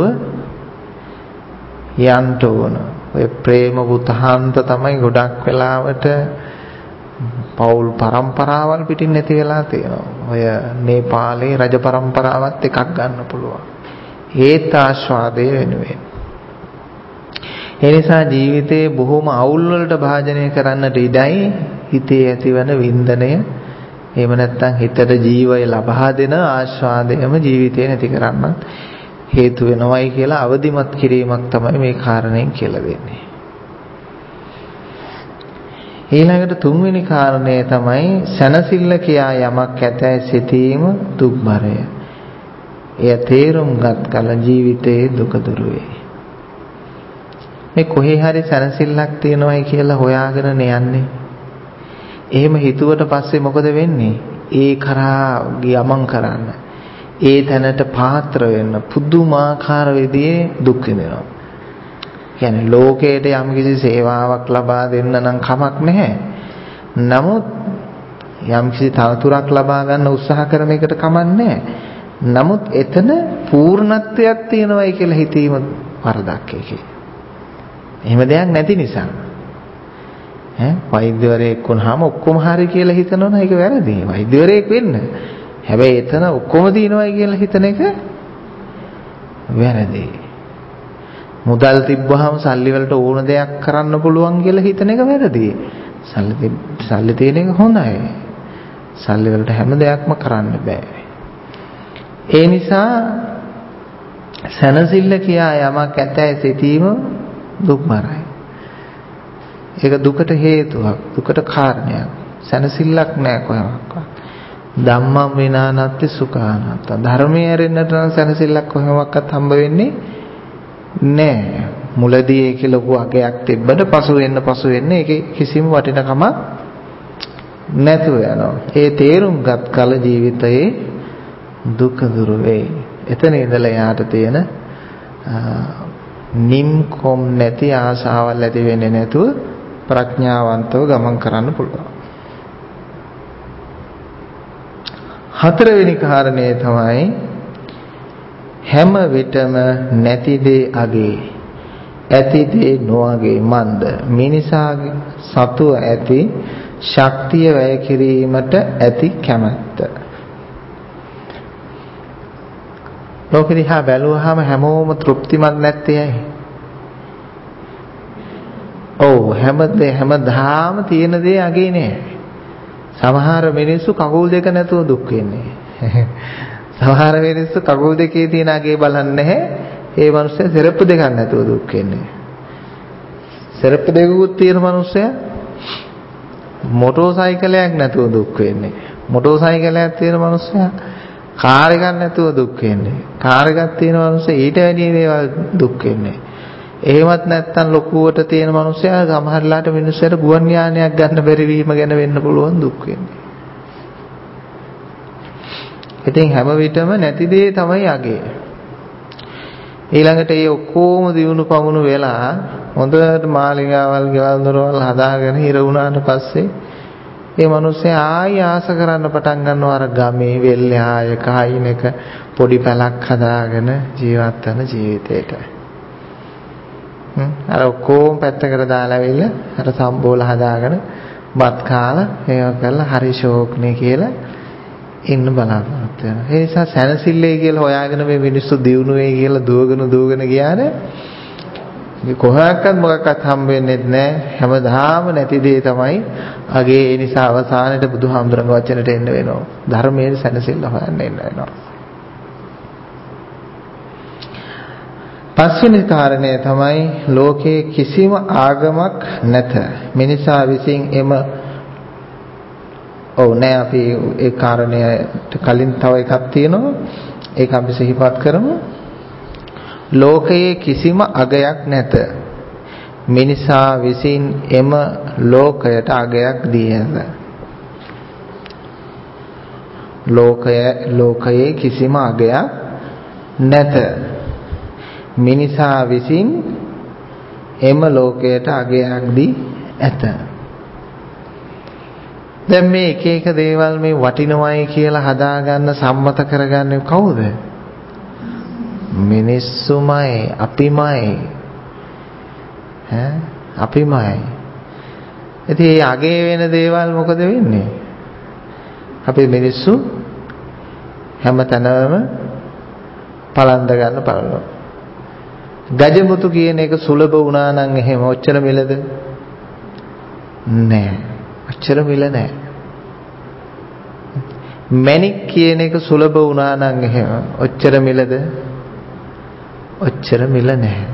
යන්න ඕන. ඔය ප්‍රේම වුතහන්ත තමයි ගොඩක් වෙලාවට පෞල් පරම්පරාවල් පිටින් නැති වෙලා තියෙනවා. ඔය නේපාලේ රජ පරම්පරාවත් එකක් ගන්න පුළුවන්. ඒත් ආස්වාදය වෙනුවෙන්. ඒ නිසා ජීවිතේ බොහොම අවුල් වලට භාජනය කරන්නට ඉඩයි හිතේ ඇතිවන වින්දනය. එහෙම නැත්නම් හිතට ජීවය ලබා දෙන ආස්වාදයම ජීවිතේ නැති කරන්නත් හේතු වෙනවයි කියලා අවදිමත් කිරීමක් තමයි මේ කාරණයෙන් කියලා දෙන්නේ. ඊළඟට තුන්වෙනි කාරණය තමයි සැනසෙල්ල කියා යමක් ඇතැයි සිතීම දුක්බරය. එය තේරුම්ගත් කල ජීවිතයේ දුක දුරු වේ. මේ කොහේ හරි සැනසෙල්ලක් තියෙනවයි කියලා හොයාගෙන යන්නේ. එහෙම හිතුවට පස්සේ මොකද වෙන්නේ? ඒ කරා ගමන් කරන්න. ඒ තැනට පාත්‍ර වෙන්න පුදුමාකාර විදිහේ දුක් විඳිනවා. කියන්නේ ලෝකයට යම්කිසි සේවාවක් ලබා දෙන්න නම් කමක් නැහැ. නමුත් යම්කිසි තනතුරක් ලබා ගන්න උත්සාහ කරන එකට කමක් නැහැ. නමුත් එතන පූර්ණත්වයක් තියෙනවයි කියලා හිතීම වරදක් ඒකේ. එහෙම දෙයක් නැති නිසා. වෛද්‍යවරයෙක් වුණාම ඔක්කොම හරි කියලා හිතනවනේ ඒක වැරදි. වෛද්‍යවරයෙක් වෙන්න. හැබැයි එතන ඔක්කොම දිනවයි කියලා හිතන එක වැරදි. මුදල් තිබ්බහම සල්ලි වලට ඕන දෙයක් කරන්න පුළුවන් කියලා හිතන එක වැරදි. සල්ලි තියෙන එක හොඳයි. සල්ලි වලට හැම දෙයක්ම කරන්න බෑ. ඒ නිසා සැනසෙල්ල කියා යමක් ඇතැයි සිතීම දුක්බරයි. ඒක දුකට හේතුවක්, දුකට කාරණයක්. සැනසෙල්ලක් නෑ කොහොමවත්. ධම්මං විනානත්ති සුඛානත්ත. ධර්මයේ ඇරෙන්නට නම් සැනසෙල්ලක් කොහොමවත් හම්බ වෙන්නේ නෑ. මුලදී ඒකේ ලොකු අගයක් තිබ්බට පසු වෙන්න ඒකේ කිසිම වටිනකමක් නැතුව යනවා. ඒ තේරුම්ගත් කල ජීවිතයේ දුක දුරු වේ. එතන ඉඳලා යාට තියෙන නිම්කොම් නැති ආශාවල් ඇති වෙන්නේ නැතුව ප්‍රඥාවන්තව ගමන් කරන්න පුළුවන්. හතරවෙනි කාරණය තමයි හැම විටම නැති දේ අගේ ඇති දේ නොඅගේ මන්ද මිනිසාගේ සතුව ඇති ශක්තිය වැය කිරීමට ඇති කැමැත්ත. ලෝකෙ දිහා බැලුවාම හැමෝම තෘප්තිමත් නැත්තේ ඇයි? ඔව් හැමදාම තියෙන දේ අගේ නෑ. සමහර මිනිස්සු කකුල් දෙක නැතුව දුක් වෙන්නේ. සමහර මිනිස්සු කකුල් දෙකේ තියෙන අගේ බලන්නේ නැහැ. ඒ මිනිස්සු සෙරප්පු දෙකක් නැතුව දුක් වෙන්නේ. සෙරප්පු දෙකකුත් තියෙන මිනිස්සයා මොටෝ සයිකලයක් නැතුව දුක් වෙන්නේ. මොටෝ සයිකලයක් තියෙන මිනිස්සයා කාර් එකක් නැතුව දුක් වෙන්නේ. කාර් එකක් තියෙන මිනිස්සයා ඊට වැඩිය දේවල් දුක් වෙන්නේ. එහෙමත් නැත්නම් ලොකුවට තියෙන මිනිස්සයා සමහරලාට මිනිස්සුන්ට ගුවන් යානයක් ගන්න බැරි වීම ගැන වෙන්න පුළුවන් දුක් වෙන්නේ. ඉතින් හැම විටම නැති දේ තමයි අගේ. ඊළඟට ඒ ඔක්කොම දිනුණු පමුණු වෙලා හොඳට මාලිගාවල් ගෙවල් දොරවල් හදාගෙන හිර වුණාට පස්සේ ඒ මිනිස්සයා ආයි ආස කරන්න පටන් ගන්නවා අර ගමේ වෙල්යායක හයිනක පොඩි පැලක් හදාගෙන ජීවත් වෙන ජීවිතේට. අර ඔක්කොම පැත්තකට දාලා ඇවිල්ලා අර සම්බෝල හදාගෙන බත් කාලා ඒව කරලා හරි ෂෝක්නේ කියලා ඉන්න බලාපොරොත්තු වෙනවා. ඒ නිසා සැනසille කියලා හොයාගෙන මේ මිනිස්සු දියුණු වෙයි කියලා දුවගෙන ගියාද මේ කොහොමවත් මොකක්වත් හම්බ වෙන්නේ නැහැ. හැමදාම නැති දේ තමයි අගේ. ඒ නිසා අවසානයේ බුදුහාමුදුරන්ගේ වචනට එන්න වෙනවා. ධර්මයේ සැනසෙල්ල හොයන්න එන්න වෙනවා. පස්වෙනි කාරණය තමයි ලෝකයේ කිසිම ආගමක් නැත. මිනිසා විසින් එම නෑ අපි ඒ කාරණයට කලින් තව එකක් තියෙනවා. ඒක අපි සිහිපත් කරමු. ලෝකයේ කිසිම අගයක් නැත. මිනිසා විසින් එම ලෝකයට අගයක් දී ඇත. ලෝකයේ කිසිම අගයක් නැත. මිනිසා විසින් එම ලෝකයට අගයක් දී ඇත. දැන් මේ එක දේවල් මේ වටිනවයි කියලා හදාගන්න සම්මත කරගන්නේ කවුද? මිනිස්සුමයි, අපිමයි. අපිමයි. ඉතින් මේ අගේ වෙන දේවල් මොකද වෙන්නේ? අපි මිනිස්සු හැමතැනම පලන්ද ගන්න බලනවා. ගජමුතු කියන එක සුලභ වුණා නම් එහෙම ඔච්චර මිලද? නෑ. ඔච්චර මිල නෑ. මැණික් කියන එක සුලභ වුණා නම් එහෙම ඔච්චර මිලද? ඔච්චර මිල නෑ.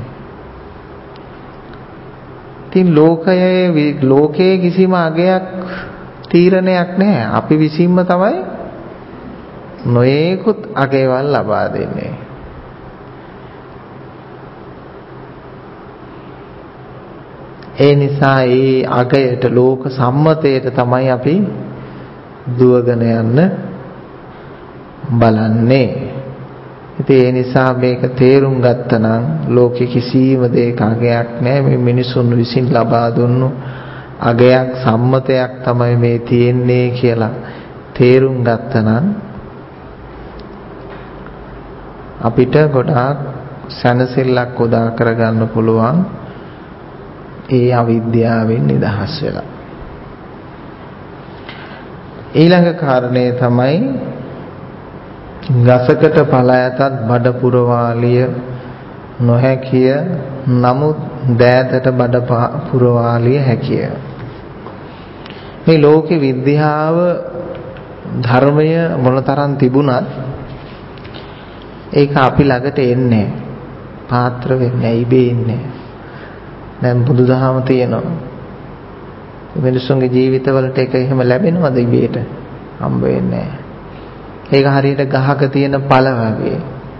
ඉතින් ලෝකයේ කිසිම අගයක් තීරණයක් නෑ. අපි විසින්ම තමයි නොයේකුත් අගයවල් ලබා දෙන්නේ. ඒ නිසා ඒ අගයට ලෝක සම්මතයට තමයි අපි දුවගෙන යන්න බලන්නේ. ඉතින් ඒ නිසා මේක තේරුම් ගත්තනම් ලෝකෙ කිසිම දෙයක අගයක් නැහැ. මේ මිනිසුන් විසින් ලබා දුන්නු අගයක් සම්මතයක් තමයි මේ තියෙන්නේ කියලා තේරුම් ගත්තනම් අපිට ගොඩාක් සැනසෙල්ලක් උදා කරගන්න පුළුවන්. ඒ අවිද්‍යාවෙන් නිදහස් වෙලා. ඊළඟ කාරණේ තමයි ගසකට පළ ඇතත් බඩ පුරවාලිය නොහැකිය. නමුත් දෑතට බඩ පුරවාලිය හැකිය. මේ ලෝකේ විද්‍යාව ධර්මය මොනතරම් තිබුණත් ඒක අපි ළඟට එන්නේ පාත්‍ර වෙන්නේ ඉබේ ඉන්නේ. දැන් බුදුදහම තියෙනවා. මිනිස්සුන්ගේ ජීවිතවලට ඒක එහෙම ලැබෙනවද ඉබේට? හම්බ වෙන්නේ නැහැ. ඒක හරියට ගහක තියෙන පළ වගේ.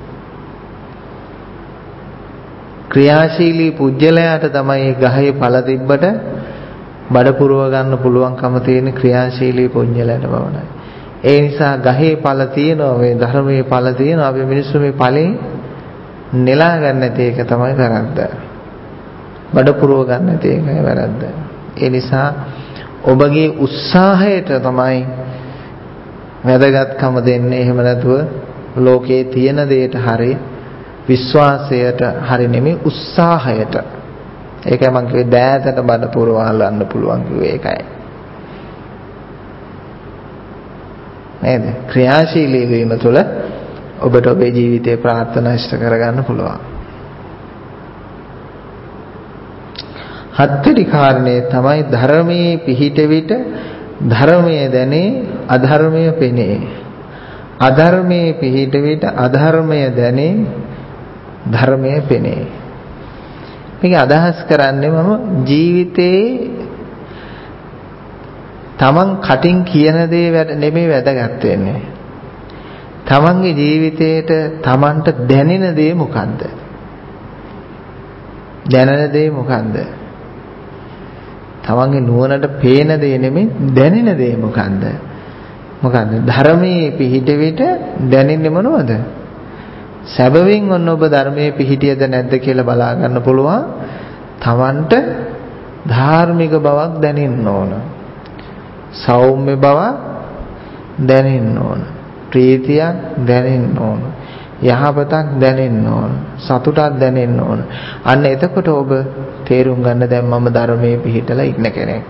ක්‍රියාශීලී පුජ්‍යලයාට තමයි ගහේ පළ තිබ්බට බඩ පුරව ගන්න පුළුවන්කම තියෙන ක්‍රියාශීලී පුජ්‍යලයට බවනයි. ඒ නිසා ගහේ පළ තියෙනවා, මේ ධර්මයේ පළ තියෙනවා. අපි මිනිස්සු මේ ඵලේ නෙලා ගන්න නැති එක තමයි වැරද්ද. බඩ පුරව ගන්න නැති එකයි වැරද්ද. ඒ නිසා ඔබගේ උත්සාහයට තමයි වැදගත්කම දෙන්නේ එහෙම නැතුව ලෝකයේ තියෙන දෙයට හරි විශ්වාසයට හරි නෙමෙයි උත්සාහයට. ඒකයි මම කිව්වේ දෑතට බඩ පුරවන්න පුළුවන් කිව්වේ ඒකයි. නේද? ක්‍රියාශීලී වීම තුළ ඔබට ඔබේ ජීවිතේ ප්‍රාර්ථනා ඉෂ්ට කරගන්න පුළුවන්. හත්වෙනි කාරණේ තමයි ධර්මයේ පිහිට විට ධර්මයේ දැනේ අධර්මයේ පෙනේ. අධර්මයේ පිහිට විට අධර්මයේ දැනේ ධර්මයේ පෙනේ. මේක අදහස් කරන්නේ මම ජීවිතේ තමන් කටින් කියන දේ නෙමෙයි වැදගත් වෙන්නේ. තමන්ගේ ජීවිතේට තමන්ට දැනෙන දේ මොකද්ද? දැනෙන දේ මොකද්ද? තමන්ගේ නුවණට පේන දේ නෙමෙයි දැනෙන දේ මොකද්ද? මොකද්ද? ධර්මයේ පිහිට විට දැනෙන්නේ මොනවද? සැබවින් ඔන්න ඔබ ධර්මයේ පිහිටියද නැද්ද කියලා බලා ගන්න පුළුවන්. තමන්ට ධාර්මික බවක් දැනෙන්න ඕන. සෞම්‍ය බවක් දැනෙන්න ඕන. ප්‍රීතියක් දැනෙන්න ඕන. යහපතක් දැනෙන්න ඕන. සතුටක් දැනෙන්න ඕන. අන්න එතකොට ඔබ තේරුම් ගන්න දැන් මම ධර්මයේ පිහිටලා ඉන්න කෙනෙක්.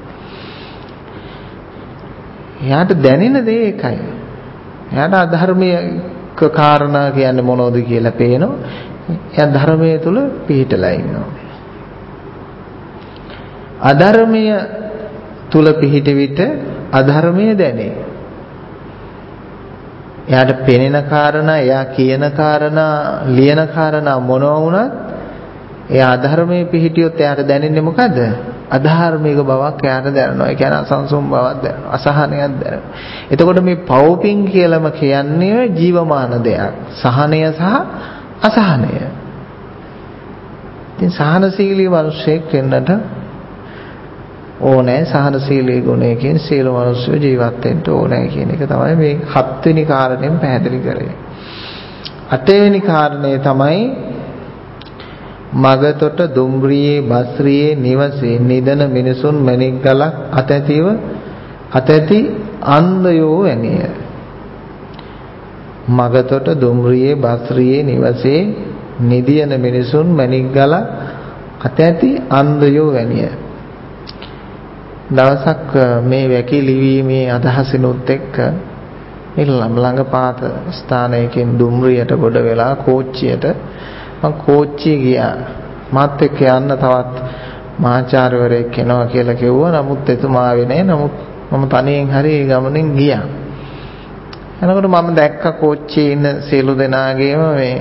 එයාට දැනෙන දේ එකයි. එයාට අධර්මීය කාරණා කියන්නේ මොනවද කියලා පේනවා. එයා ධර්මයේ තුල පිහිටලා ඉන්නවා. අධර්මීය තුල පිහිට විට අධර්මයේ දැනේ. එයාට පෙනෙන කාරණා, එයා කියන කාරණා, ලියන කාරණා මොනවා වුණත් එයා අධර්මයේ පිහිටියොත් එයාට දැනෙන්නේ මොකද? අධාර්මික බවක් එයාට දැනෙනවා. ඒ කියන්නේ අසංසුම් බවක් දැනෙනවා. අසහනයක් දැනෙනවා. එතකොට මේ පෞපින් කියලාම කියන්නේ ජීවමාන දෙයක්. සහනය සහ අසහනය. ඉතින් සහනශීලී මිනිසෙක් වෙන්නට ඕනේ. සහනශීලී ගුණයකින් සියලු මිනිස්සු ජීවත් වෙන්න ඕනේ කියන එක තමයි මේ 7 වෙනි කාරණයෙන් පැහැදිලි කරේ. 8 වෙනි කාරණය තමයි මගතොට දුම්රියේ බස්රියේ නිවසේ නිදන මිනිසුන් මණික් ගලක් අතැති අන්ධයෝ වැනිය. මගතොට දුම්රියේ බස්රියේ නිවසේ නිදියන මිනිසුන් මණික් ගලක් අතැති අන්ධයෝ වැනිය. දවසක් මේ වැකිලිවීමේ අදහසිනුත් එක්ක ළඟපාත ස්ථානයකින් දුම්රියට ගොඩ වෙලා කෝච්චියට මම කෝච්චිය ගියා. මාත් එක්ක යන්න තවත් මහාචාර්යවරයෙක් එනවා කියලා කිව්වා. නමුත් එතුමා ආවේ නැහැ. නමුත් මම තනියෙන් හරි ගමනින් ගියා. එනකොට මම දැක්ක කෝච්චියේ ඉන්න සියලු දෙනාගේම මේ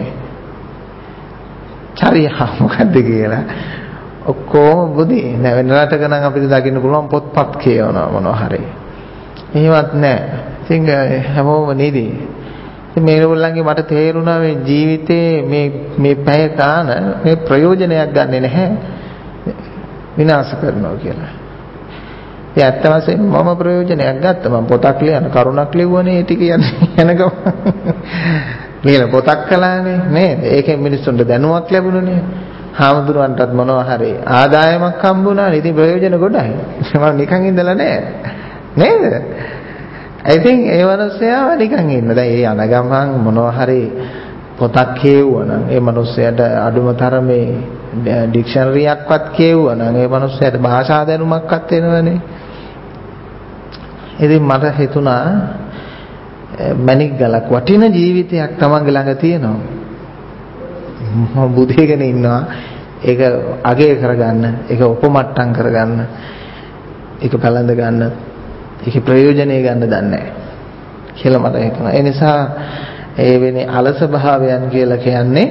චර්යා මොකද්ද කියලා. ඔක්කොම බුදි. දැන් වෙන රටක නම් අපිට දකින්න පුළුවන් පොත්පත් කියවනවා මොනවා හරි. එහෙමත් නැහැ. ඉතින් හැමෝම නිදි. මේගොල්ලන්ගේ මට තේරුණා මේ ජීවිතේ මේ පැය කාන මේ ප්‍රයෝජනයක් ගන්නෙ නැහැ විනාශ කරනවා කියලා. ඒ ඇත්ත වශයෙන්ම මම ප්‍රයෝජනයක් ගත්තා. මම පොතක් ලියන කරුණක් ලිව්වනේ ඒ ටික යනකම. ලියලා පොතක් කළානේ නේද? ඒකෙන් මිනිස්සුන්ට දැනුමක් ලැබුණනේ. හාමුදුරුවන්ටත් මොනවා හරි ආදායමක් හම්බුණා. ඉතින් ප්‍රයෝජන ගොඩයි. මම නිකන් ඉඳලා නෑ. නේද? ඉතින් ඒ මිනිස්සයා නිකන් ඉන්න. දැන් ඒ යන ගමන් මොනවා හරි පොතක් කියවුවනම් ඒ මිනිස්සයාට අඩුම තරමේ ඩික්ෂනරියක්වත් කියවුවනම් ඒ මිනිස්සයාට භාෂා දැනුමක්වත් එනවනේ. ඉතින් මට හිතුණා මණික් ගලක් වටින ජීවිතයක් තමන්ගේ ළඟ තියෙනවා. මම බුදේගෙන ඉන්නවා. ඒක අගය කරගන්න, ඒක උපමට්ටම් කරගන්න, ඒක බලඳ ගන්න, ඒකේ ප්‍රයෝජනෙ ගන්න දන්නේ නැහැ කියලා මට හිතුණා. ඒ නිසා ඒ වෙන්නේ අලස භාවයන් කියලා කියන්නේ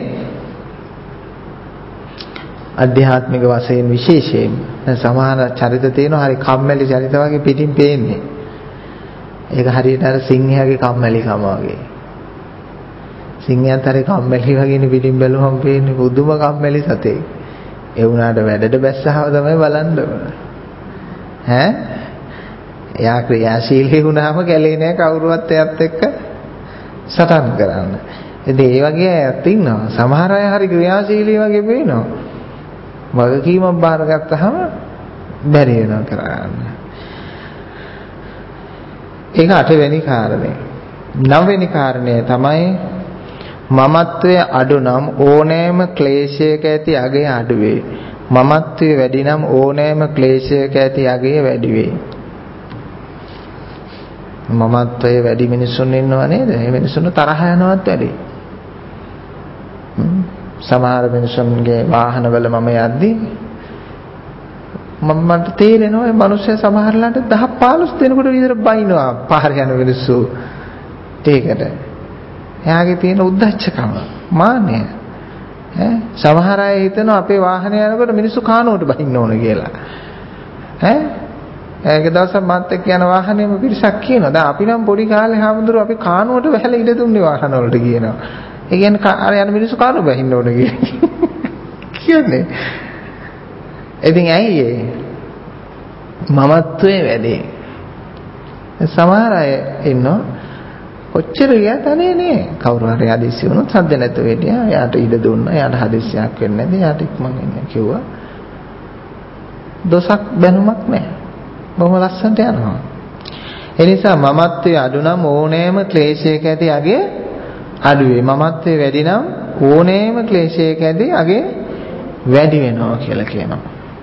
අධ්‍යාත්මික වශයෙන් විශේෂයෙන් සමහර චරිත තියෙනවා හරි කම්මැලි චරිත වගේ පිටින් පේන්නේ. ඒක හරියට අර සිංහයාගේ කම්මැලිකම වගේ. සිංහයාත් හරි කම්මැලි වගේනේ පිටින් බැලුවම පේන්නේ බුදුම කම්මැලි සතේ. ඒ වුණාට වැඩට බැස්සහම තමයි බලන්න ඕන. ඈ එයා ක්‍රියාශීලී වුණාම කැලේ නෑ කවුරුවත් එයත් එක්ක සටන් කරන්න. ඉතින් ඒ වගේ අයත් ඉන්නවා. සමහර අය හරි ක්‍රියාශීලී වගේ පේනවා. වගකීමක් බාරගත්තාම බැරි වෙනවා කරන්න. ඒක 8 වෙනි කාරණේ. 9 වෙනි කාරණය තමයි මමත්වයේ අඩු නම් ඕනෑම ක්ලේශයක ඇති අගය අඩු වේ. මමත්වයේ වැඩි නම් ඕනෑම ක්ලේශයක ඇති අගය වැඩි වේ. මමත්වයේ වැඩි මිනිසුන් ඉන්නව නේද? මේ මිනිසුන් තරහ යනවත් වැඩි. සමහර මිනිසුන්ගේ වාහනවල මම යද්දි මට තේරෙනවා මේ මිනිස්සු සමහරලාට 10 15 දෙනෙකුට විතර බයිනවා පාර යන මිනිස්සු. ඒකට එයාගේ තියෙන උද්දච්චකම මාන්නය සමහර අය හිතනවා අපේ වාහනේ යනකොට මිනිස්සු කානුවට බහින්න ඕන කියලා. ඒක දවසක් මාත් එක්ක යන වාහනේම පිරිසක් කියනවා. දැන් අපි නම් පොඩි කාලේ හැමදෙරු අපි කානුවට වැහලා ඉඳ දුන්නේ වාහන වලට කියනවා. ඒ කියන්නේ අර යන මිනිස්සු කානුව බහින්න ඕන කියන්නේ. ඉතින් ඇයි ඒ මමත්වයේ වැඩි. සමහර අය ඉන්නවා කොච්චර ගියත් අනේ නේ කවුරු හරි හදිස්සි වුණොත් සද්ද නැතුව හිටියා. එයාට ඉඩ දුන්නා. එයාට හදිස්සියක් වෙන්නේ නැති. එයාට ඉක්මන් එන්න කිව්වා. දොසක් බැනුමක් නැහැ. බොහොම ලස්සනට යනවා. ඒ නිසා මමත්වයේ අඩු නම් ඕනෑම ක්ලේශයක ඇති අගය අඩු වේ. මමත්වයේ වැඩි නම් ඕනෑම ක්ලේශයක ඇති අගය වැඩි වෙනවා කියලා කියනවා.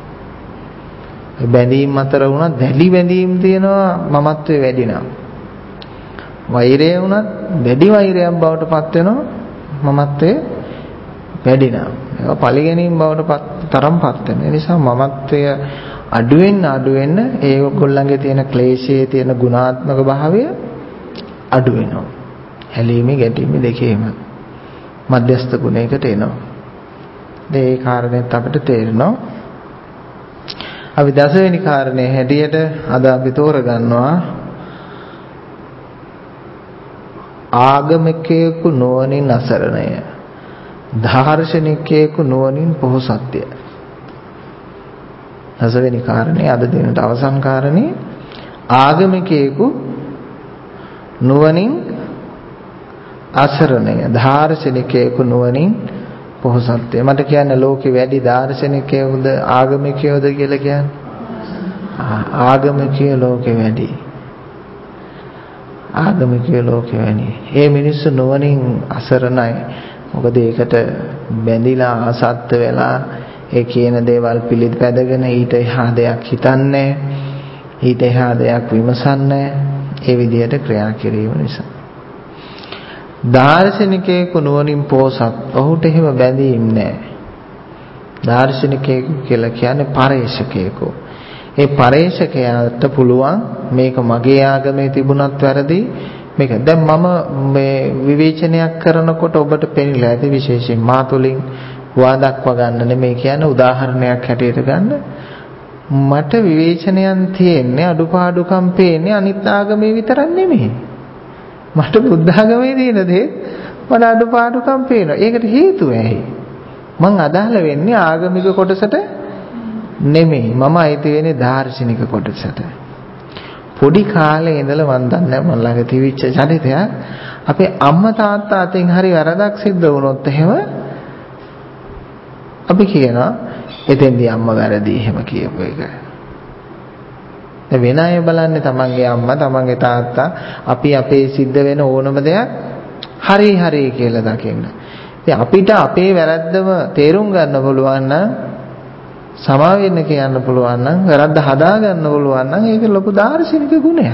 බැඳීම් අතර වුණත් දැඩි බැඳීම් තියෙනවා මමත්වයේ වැඩි නම්. වෛරය වුණත් දැඩි වෛරයක් බවට පත් වෙනවා මමත්වයේ වැඩි නම්. ඒවා පරිගැනීම් බවට තරම්පත් වෙන. ඒ නිසා මමත්වය අඩු වෙන්න ඒගොල්ලන්ගේ තියෙන ක්ලේශයේ තියෙන ගුණාත්මක භාවය අඩු වෙනවා. හැලීමේ ගැටීමේ දෙකේම මධ්‍යස්ථ ගුණයකට එනවා. ඒ කාරණේත් අපිට තේරෙනවා. අපි 10 වෙනි කාරණේ හැටියට අද අපි තෝරගන්නවා ආගමිකයෙකු නුවණින් අසරණය, දාර්ශනිකයෙකු නුවණින් පොහොසත්ය. 10 වෙනි කාරණේ අද දිනට අවසන් කාරණේ ආගමිකයෙකු නුවණින් අසරණය, දාර්ශනිකයෙකු නුවණින් පොහොසත්ය. මට කියන්න ලෝකේ වැඩි දාර්ශනිකයෝද ආගමිකයෝද කියලා කියන්නේ? ආගමිකයෝ ලෝකේ වැඩි. ආගමිකයෝ ලෝකේ වැඩි. ඒ මිනිස්සු නුවණින් අසරණයි. මොකද ඒකට බැඳිලා අසත්ත්ව වෙලා ඒ කියන දේවල් පිළිපැදගෙන ඊට එහා දෙයක් හිතන්නේ, ඊට එහා දෙයක් විමසන්නේ, ඒ විදිහට ක්‍රියා කිරීම නිසා. දාර්ශනිකයෙකු නුවණින් පොහොසත්. ඔහුට එහෙම බැඳීම් නැහැ. දාර්ශනිකයෙකු කියලා කියන්නේ පරේක්ෂකයෙකු. ඒ පරේක්ෂකයාට පුළුවන් මේක මගේ ආගමේ තිබුණත් වැරදි. මේක දැන් මම මේ විවේචනයක් කරනකොට ඔබට පෙනිලා ඇති විශේෂයෙන් මා තුලින් වාදක්ව ගන්න නෙමෙයි කියන්නේ උදාහරණයක් හැටියට ගන්න. මට විවේචනයන් තියෙන්නේ අඩුපාඩුකම් පේන්නේ අනිත් ආගමේ විතරක් නෙමෙයි. මට බුද්ධ ආගමේ තියෙන දේ මට අඩුපාඩුකම් පේනවා. ඒකට හේතුව ඇයි? මං අදාළ වෙන්නේ ආගමික කොටසට නෙමෙයි. මම අයිති වෙන්නේ දාර්ශනික කොටසට. පොඩි කාලේ ඉඳලා මන් දන්නේ මම ළඟ තිබිච්ච චරිතයක් අපේ අම්මා තාත්තා අතින් හරි වැරදක් සිද්ධ වුණොත් එහෙම අපි කියනවා එතෙන්දී අම්මා වැරදි එහෙම කියපු එක. වෙන අය බලන්නේ තමන්ගේ අම්මා තමන්ගේ තාත්තා අපි අපේ සිද්ධ වෙන ඕනම දෙයක් හරි හරි කියලා දකින්න. ඉතින් අපිට අපේ වැරද්දම තේරුම් ගන්න පුළුවන් නම් සමා වෙන්න කියන්න පුළුවන් නම් වැරද්ද හදා ගන්න පුළුවන් නම් ඒක ලොකු දාර්ශනික ගුණයක්.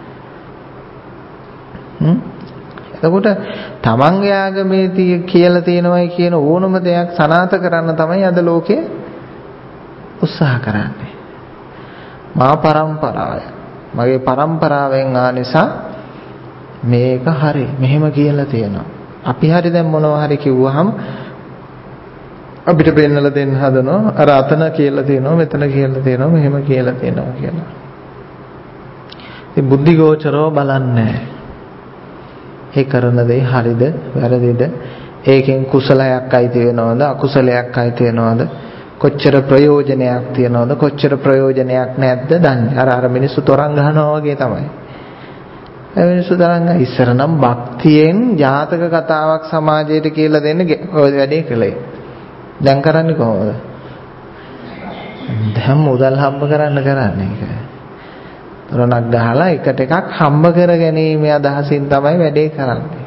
එතකොට තමන්ගේ ආගමේ කියලා තියෙනවයි කියන ඕනම දෙයක් සනාථ කරන්න තමයි අද ලෝකේ උත්සාහ කරන්නේ. මා පරම්පරාවයි. මගේ පරම්පරාවෙන් ආ නිසා මේක හරි මෙහෙම කියලා තියෙනවා. අපි හරි දැන් මොනවා හරි කිව්වහම අපිට පෙන්නලා දෙන්න හදනවා අර අතන කියලා තියෙනවා මෙතන කියලා තියෙනවා මෙහෙම කියලා තියෙනවා කියලා. ඉතින් බුද්ධි ගෝචරව බලන්නේ ඒ කරන දේ හරිද වැරදිද ඒකෙන් කුසලයක් අයිති වෙනවද අකුසලයක් අයිති වෙනවද කොච්චර ප්‍රයෝජනයක් තියනවද කොච්චර ප්‍රයෝජනයක් නැද්ද දන්නේ. අර මිනිස්සු තරංග ගන්නවා වගේ තමයි. ඒ මිනිස්සු තරංග ඉස්සර නම් භක්තියෙන් ජාතක කතාවක් සමාජයට කියලා දෙන්න ඔය වැඩේ කළේ. දැන් කරන්නේ කොහොමද? දැන් මුදල් හම්බ කරන්න කරන්නේ ඒක. තොරණක් ගහලා එකට එකක් හම්බ කර ගැනීම අදහසින් තමයි වැඩේ කරන්නේ.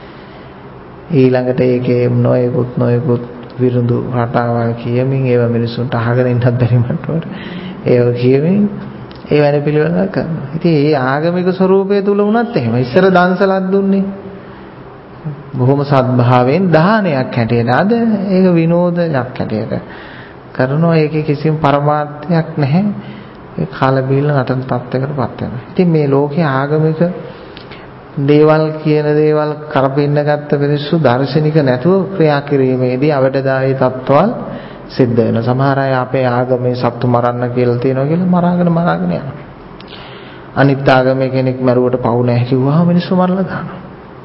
ඊළඟට ඒකේ නොයෙකුත් විරුදු රටාවල් කියමින් ඒව මිනිසුන්ට අහගෙන ඉන්නත් බැරි මට්ටමට ඒව කියමින් ඒ වැඩ පිළිවෙල කරනවා. ඉතින් ඒ ආගමික ස්වરૂපය තුල වුණත් එහෙම. ඉස්සර දන්සලක් දුන්නේ බොහොම සත්භාවයෙන් දානයක් හැටියට. අද ඒක විනෝදයක් හැටියට කරනවා. ඒකේ කිසිම පරමාර්ථයක් නැහැ. ඒ කාල බීල නටන තත්ත්වයකටපත් වෙනවා. ඉතින් මේ ලෝකයේ ආගමික දේවල් කියන දේවල් කරපින්න ගත්ත මිනිස්සු දාර්ශනික නැතුව ක්‍රියා කිරීමේදී අවඩදායි තත්ත්වල් සිද්ධ වෙනවා. සමහර අය අපේ ආගමේ සත්තු මරන්න කියලා තියෙනවා කියලා මරාගෙන යනවා. අනිත් ආගමේ කෙනෙක් මරුවට පවු නැහැ කිව්වහම මිනිස්සු මරලා දානවා.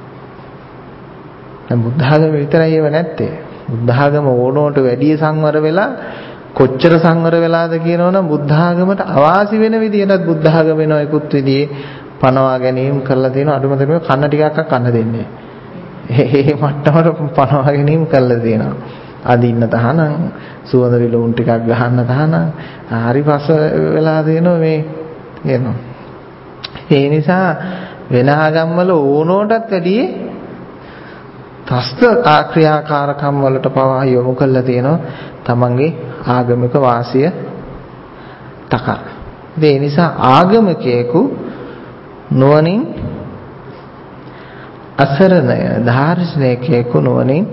දැන් බුද්ධ ආගම විතරයි ඒව නැත්තේ. බුද්ධ ආගම ඕනෝට වැඩි සංවර වෙලා කොච්චර සංවර වෙලාද කියනවනම් බුද්ධ ආගමට අවාසි වෙන විදිහටත් බුද්ධ ආගම වෙනවා ඒකුත් විදිහේ පනවා ගැනීම කරලා තියෙනවා. අඩුම තරමේ කන්න ටිකක් කන්න දෙන්නේ. ඒ මට්ටමට පනවා ගැනීම කරලා තියෙනවා. අදින්න තහනම් සුවඳ විලවුන් ටිකක් ගහන්න තහනම් හරි පස වෙලා තියෙනවා මේ කියනවා. ඒ නිසා වෙන ආගම්වල ඕනෝටත් වැඩිය තස්ත ක්‍රියාකාරකම් වලට පවා යොමු කරලා තියෙනවා තමන්ගේ ආගමික වාසිය තකා. ඒ නිසා ආගමිකයෙකු නුවණින් අසරණය දාර්ශනිකයෙකු නුවණින්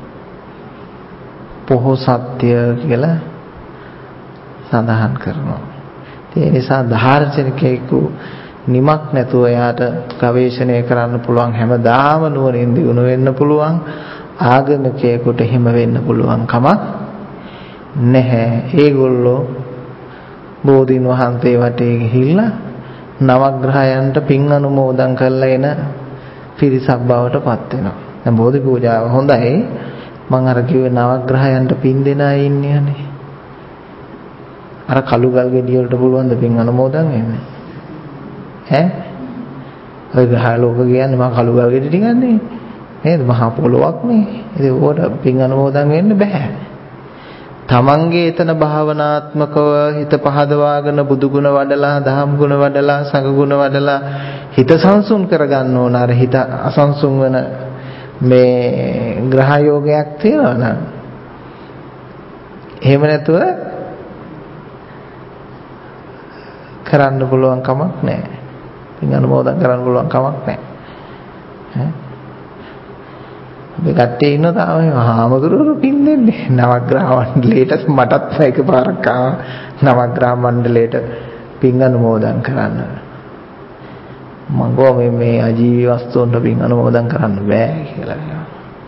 පොහොසත්ය කියලා සඳහන් කරනවා. ඒ නිසා දාර්ශනිකයෙකු නිමක් නැතුව එයාට ගවේෂණය කරන්න පුළුවන්, හැමදාම නුවණින් දියුණු වෙන්න පුළුවන්. ආගමිකයෙකුට එහෙම වෙන්න පුළුවන් කමක් නැහැ. ඒගොල්ලෝ බෝධීන් වහන්සේ වටේ ගිහිල්ලා නවග්‍රහයන්ට පින් අනුමෝදන් කරලා එන පිරිසක් බවට පත් වෙනවා. දැන් බෝධි පූජාව හොඳයි. මම අර කිව්වේ නවග්‍රහයන්ට පින් දෙන අය ඉන්නේනේ. අර කළු ගල් ගෙඩිය වලට පුළුවන් ද පින් අනුමෝදන් වෙන්නේ? ඈ? ඔය ගහ ලෝක කියන්නේ මම කළු ගල් ගෙඩි ටිකක් නේ. නේද? මහා පොළොවක් නේ. ඉතින් ඕකට පින් අනුමෝදන් වෙන්න බෑ. තමන්ගේ එතන භාවනාත්මකව හිත පහදවාගෙන බුදු ගුණ වඩලා, දහම් ගුණ වඩලා, සංඝ ගුණ වඩලා හිත සංසුන් කරගන්න ඕන. අර හිත අසංසුන් වෙන මේ ග්‍රහ යෝගයක් තියෙනවා නේද? එහෙම නැතුව කරන්න පුළුවන් කමක් නැහැ. පින් අනුමෝදන් කරන්න පුළුවන් කමක් නැහැ. අපි කට්ටිය ඉන්න තාම මහාමදුරු පින් දෙන්නේ නවග්‍රහ මණ්ඩලයට. මටත් එකපාරක් ආවා නවග්‍රහ මණ්ඩලයට පින් අනුමෝදන් කරන්න. මම ගෝ මේ අජීවී වස්තුන්ට පින් අනුමෝදන් කරන්න බෑ කියලා.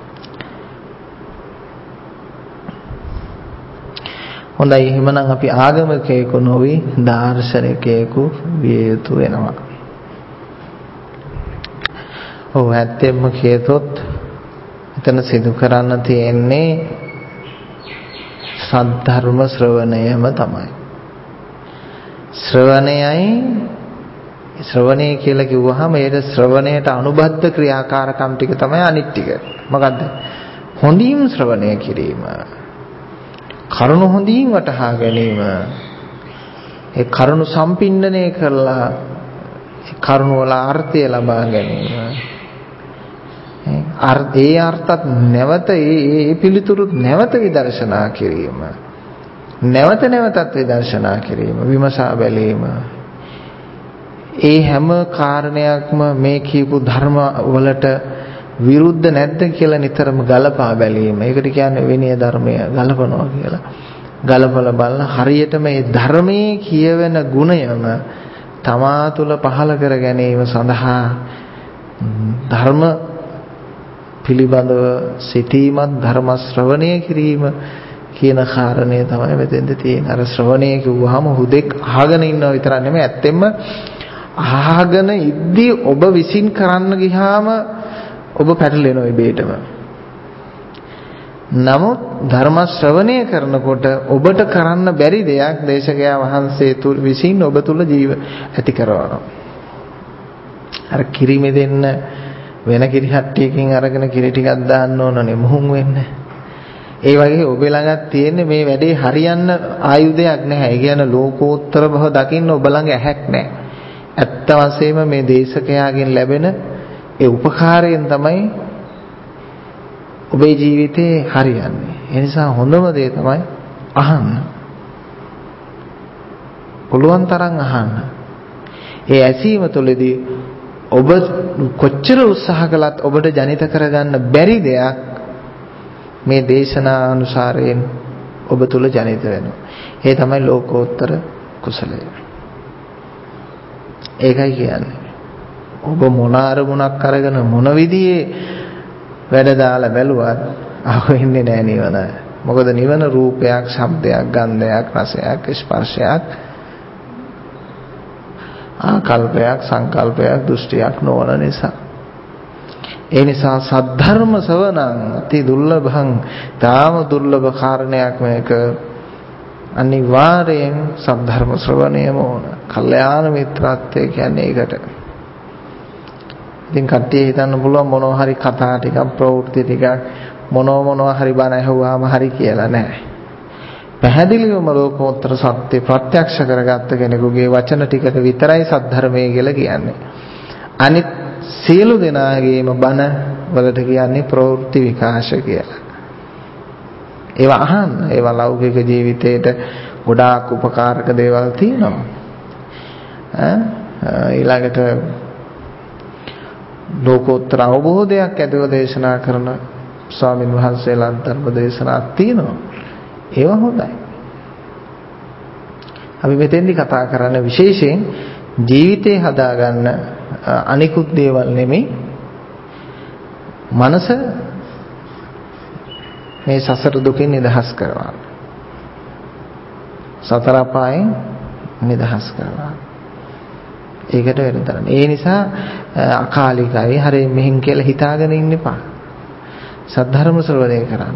හොඳයි, එහෙමනම් අපි ආගමිකයෙකු නොවි දාර්ශනිකයෙකු විය යුතු වෙනවා. ඔව්, ඇත්තෙන්ම කියතොත් එතන සිදු කරන්න තියෙන්නේ සද්ධර්ම ශ්‍රවණයම තමයි. ශ්‍රවණය කියලා කිව්වහම ඒක ශ්‍රවණයට අනුබද්ධ ක්‍රියාකාරකම් ටික තමයි අනිත් ටික. මොකද්ද? හොඳින් ශ්‍රවණය කිරීම, කරුණු හොඳින් වටහා ගැනීම, ඒ කරුණු සම්පින්ඩණය කරලා ඒ කරුණු වල අර්ථය ලබා ගැනීම, ඒ අර්ථත් නැවත ඒ පිළිතුරුත් නැවත විදර්ශනා කිරීම, නැවතත් විදර්ශනා කිරීම, විමසා බැලීම, ඒ හැම කාරණයක්ම මේ කියපු ධර්ම වලට විරුද්ධ නැද්ද කියලා නිතරම ගලපා බැලීම. ඒකට කියන්නේ විනය ධර්මය ගලපනවා කියලා. ගලපලා බලන හරියට මේ ධර්මයේ කියවෙන ගුණයම තමා තුළ පහළ කර ගැනීම සඳහා ධර්ම පිළිබඳව සිතීමත්, ධර්ම ශ්‍රවණය කිරීම කියන කාරණය තමයි මෙතෙන්ද තියෙන්නේ. අර ශ්‍රවණය කිව්වහම හුදෙක් අහගෙන ඉන්නවා විතරක් නෙමෙයි, ඇත්තෙන්ම අහගෙන ඉද්දී ඔබ විසින් කරන්න ගියාම ඔබ පැටලෙනවා ඉබේටම. නමුත් ධර්ම ශ්‍රවණය කරනකොට ඔබට කරන්න බැරි දෙයක් දේශකයා වහන්සේ තුල විසින් ඔබ තුල ජීව ඇති කරනවා. අර කිරිමෙ දෙන්න වෙන කිරි හට්ටියකින් අරගෙන කිරි ටිකක් දාන්න ඕනනේ මුහුන් වෙන්න. ඒ වගේ ඔබ ළඟත් තියෙන්නේ මේ වැඩේ හරියන්න ආයුධයක් නැහැ. ඒ කියන්නේ ලෝකෝත්තර බව දකින්න ඔබ ළඟ ඇහැක් නැහැ. ඇත්ත වශයෙන්ම මේ දේශකයාගෙන් ලැබෙන ඒ උපකාරයෙන් තමයි ඔබේ ජීවිතේ හරියන්නේ. ඒ නිසා හොඳම දේ තමයි අහන්න. පුළුවන් තරම් අහන්න. ඒ ඇසීම තුළදී ඔබ කොච්චර උත්සාහ කළත් ඔබට ජනිත කරගන්න බැරි දෙයක් මේ දේශනා අනුසාරයෙන් ඔබ තුල ජනිත වෙනවා. ඒ තමයි ලෝකෝත්තර කුසලය. ඒකයි කියන්නේ. ඔබ මොන අරමුණක් අරගෙන මොන විදිහේ වැඩ දාලා බැලුවත් අහුවෙන්නේ නැහැ නිවන. මොකද නිවන රූපයක්, ශබ්දයක්, ගන්ධයක්, රසයක්, ස්පර්ශයක්, ආකල්පයක්, සංකල්පයක්, දෘෂ්ටියක් නොවන නිසා. ඒ නිසා සද්ධර්ම ශ්‍රවණං අති දුර්ලභං, තාම දුර්ලභ කාරණයක් මේක. අනිවාර්යෙන් සද්ධර්ම ශ්‍රවණයම ඕන. කල්යාණ මිත්‍රත්වය කියන්නේ ඒකට. ඉතින් කට්ටිය හිතන්න පුළුවන් මොනවා හරි කතා ටිකක්, ප්‍රවෘත්ති ටිකක්, මොනවා හරි බණ ඇහුවාම හරි කියලා නෑ. පැහැදිලිවම ලෝකෝත්තර සත්‍ය ප්‍රත්‍යක්ෂ කරගත්ත කෙනෙකුගේ වචන ටිකට විතරයි සද්ධර්මය කියලා කියන්නේ. අනිත් සියලු දෙනාගේම බණ වලට කියන්නේ ප්‍රවෘත්ති විකාශ කියලා. ඒවා අහන්න. ඒවා ලෞකික ජීවිතේට ගොඩාක් උපකාරක දේවල් තියෙනවා. ඊළඟට ලෝකෝත්තර අවබෝධයක් ඇතිව දේශනා කරන ස්වාමින් වහන්සේලා ධර්ම දේශනාවක් තියෙනවා. ඒවා හොඳයි. අපි මෙතෙන්දි කතා කරන්නේ විශේෂයෙන් ජීවිතේ හදාගන්න අනිකුත් දේවල් නෙමෙයි. මනස මේ සසර දුකින් නිදහස් කරනවා. සතර අපායෙන් නිදහස් කරනවා. ඒකට වෙනතරන. ඒ නිසා අකාලිකයි හරි මෙහින් කියලා හිතාගෙන ඉන්න එපා. සද්ධර්ම ශ්‍රවණය කරන්න.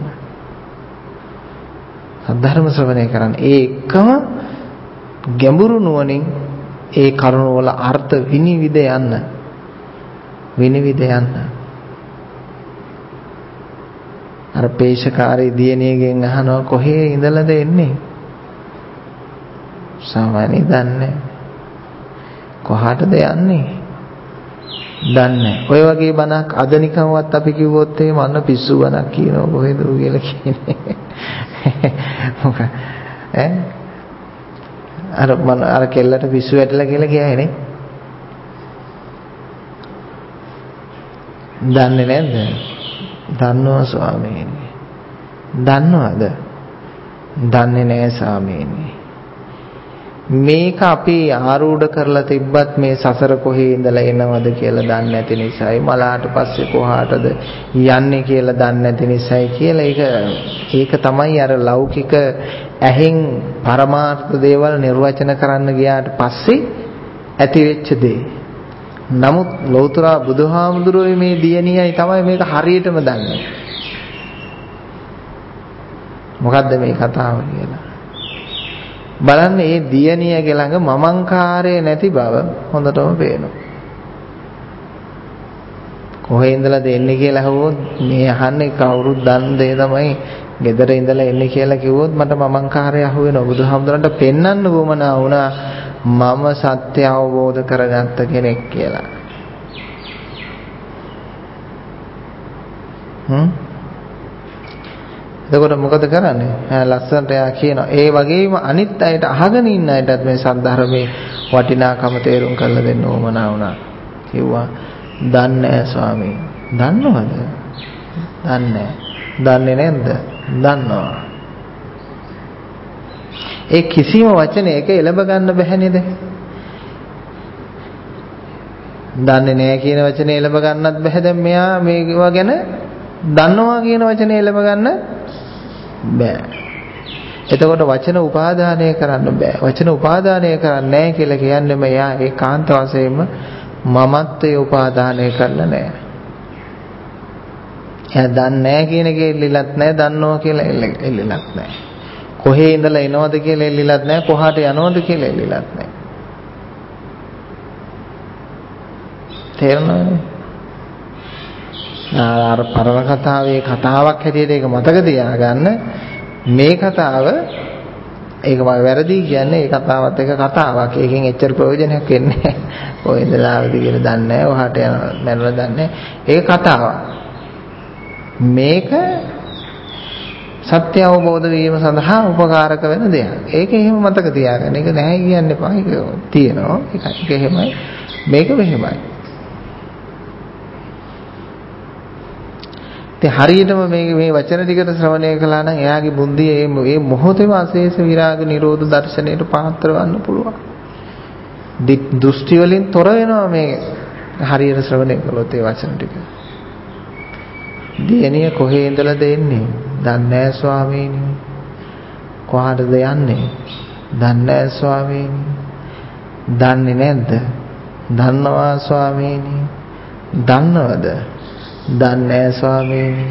සද්ධර්ම ශ්‍රවණය කරන්න. ඒ එකම ගැඹුරු නුවණින් ඒ කරුණ වල අර්ථ විනිවිද යන්න. විනිවිද යන්න. අර පේශකාරී දියණියගෙන් අහනවා කොහේ ඉඳලාද එන්නේ? සාමාන්‍ය දන්නේ. කොහාටද යන්නේ? දන්නේ. ඔය වගේ බණක් අද නිකන්වත් අපි කිව්වොත් එහෙම අන්න පිස්සු බණක් කියනවා කොහෙද කියලා කියන්නේ. මොකද අර කෙල්ලට පිස්සු වැටලා කියලා කියයි නේ. දන්නේ නැද්ද? දන්නවා ස්වාමීනි. දන්නවද? දන්නේ නැහැ ස්වාමීනි. මේක අපි ආරූඪ කරලා තිබ්බත් මේ සසර කොහේ ඉඳලා එනවද කියලා දන්නේ නැති නිසායි, මලාට පස්සේ කොහාටද යන්නේ කියලා දන්නේ නැති නිසායි කියලා ඒක තමයි අර ලෞකික ඇහෙන් පරමාර්ථ දේවල් නිර්වචන කරන්න ගියාට පස්සේ ඇති වෙච්ච දේ. නමුත් ලෞතර බුදුහාමුදුරුවෝ මේ දියණියයි තමයි මේක හරියටම දන්නේ. මොකද්ද මේ කතාව කියලා? බලන්න මේ දියණියගේ ළඟ මමංකාරය නැති බව හොඳටම පේනවා. කොහේ ඉඳලාද එන්නේ කියලා අහුවොත් මේ අහන්නේ කවුරුත් දන්න දේ තමයි. ගෙදර ඉඳලා එන්නේ කියලා කිව්වොත් මට මමංකාරය අහු වෙනවා. බුදුහාමුදුරන්ට පෙන්වන්න වුමනා වුණා මම සත්‍ය අවබෝධ කරගත්ත කෙනෙක් කියලා. එතකොට මොකද කරන්නේ? ලස්සනට යා කියනවා. ඒ වගේම අනිත් අයට අහගෙන ඉන්න අයටත් මේ සද්ධර්මයේ වටිනාකම තේරුම් කරලා දෙන්න ඕමනා වුණා. කිව්වා දන්නේ නැහැ ස්වාමී. දන්නවද? දන්නේ දන්නේ නැද්ද? දන්නවා. ඒ කිසිම වචනයක එළඹ ගන්න බැහැ නේද? දන්නේ නැහැ කියන වචනේ එළඹ ගන්නත් බැහැ. දැන් මෙයා මේවා ගැන දන්නවා කියන වචනේ එළඹ ගන්න බෑ. එතකොට වචන උපාදානය කරන්න බෑ. වචන උපාදානය කරන්නේ නැහැ කියලා කියන්නේ මෙයා ඒකාන්ත වශයෙන්ම මමත්වයේ උපාදානය කරලා නැහැ. එයා දන්නේ නැහැ කියන එකේ එල්ලිලත් නැහැ, දන්නවා කියලා එල්ලිලත් නැහැ. කොහේ ඉඳලා එනවද කියලා එල්ලිලත් නැහැ, කොහාට යනවද කියලා එල්ලිලත් නැහැ. තේරෙනවද? අර පරණ කතාවේ කතාවක් හැටියට ඒක මතක තියාගන්න. මේ කතාව ඒක මම වැරදි කියන්නේ ඒ කතාවත් එක කතාවක්. ඒකෙන් එච්චර ප්‍රයෝජනයක් වෙන්නේ නැහැ. ඔය ඉඳලාවද කියලා දන්නේ නැහැ. ඔහාට යන මැරලා දන්නේ නැහැ. ඒක කතාවක්. මේක සත්‍ය අවබෝධ වීම සඳහා උපකාරක වෙන දෙයක්. ඒක එහෙම මතක තියාගන්න. ඒක නැහැ කියන්න එපා. ඒක තියෙනවා. ඒක එහෙමයි. මේක මෙහෙමයි. ඉතින් හරියටම මේ වචන ටිකට ශ්‍රවණය කළා නම් එයාගේ බුද්ධිය මේ මොහොතේම අශේෂ විරාග නිරෝධ දර්ශනයට පාත්‍ර වෙන්න පුළුවන්. දෘෂ්ටි වලින් තොර වෙනවා මේ හරියට ශ්‍රවණය කළොත් ඒ වචන ටික. දියණිය කොහේ ඉඳලාද එන්නේ? දන්නේ නැහැ ස්වාමීනි. කොහාටද යන්නේ? දන්නේ නැහැ ස්වාමීනි. දන්නේ නැද්ද? දන්නවා ස්වාමීනි. දන්නවද? දන්නේ නැහැ ස්වාමීනි.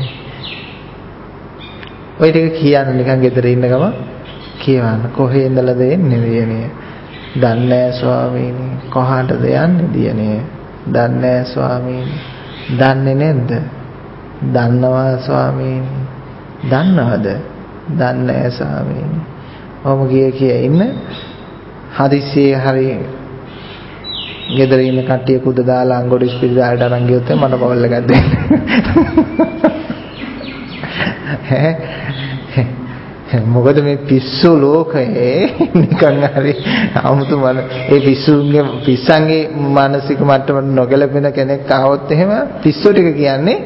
ඔය ටික කියන්න නිකන් ගෙදර ඉන්න ගම කියවන්න. කොහේ ඉඳලාද එන්නේ දියණිය? දන්නේ නැහැ ස්වාමීනි. කොහාටද යන්නේ දියණිය? දන්නේ නැහැ ස්වාමීනි. දන්නේ නැද්ද? දන්නවා ස්වාමීනි. දන්නවද? දන්නේ නැහැ ස්වාමීනි. ඔහොම කිය ඉන්න හදිස්සියේ හරි ගෙදර ඉන්න කට්ටිය කුද දාලා අංගොඩ ඉස්පිරිතාලට අරන් ගියොත් මට පවල් එකක් දෙන්න. මොකද මේ පිස්සු ලෝකයේ නිකන් හරි 아무තු මන ඒ පිස්සන්ගේ මානසික මට්ටමට නොගැලපෙන කෙනෙක් ආවොත් එහෙම පිස්සු ටික කියන්නේ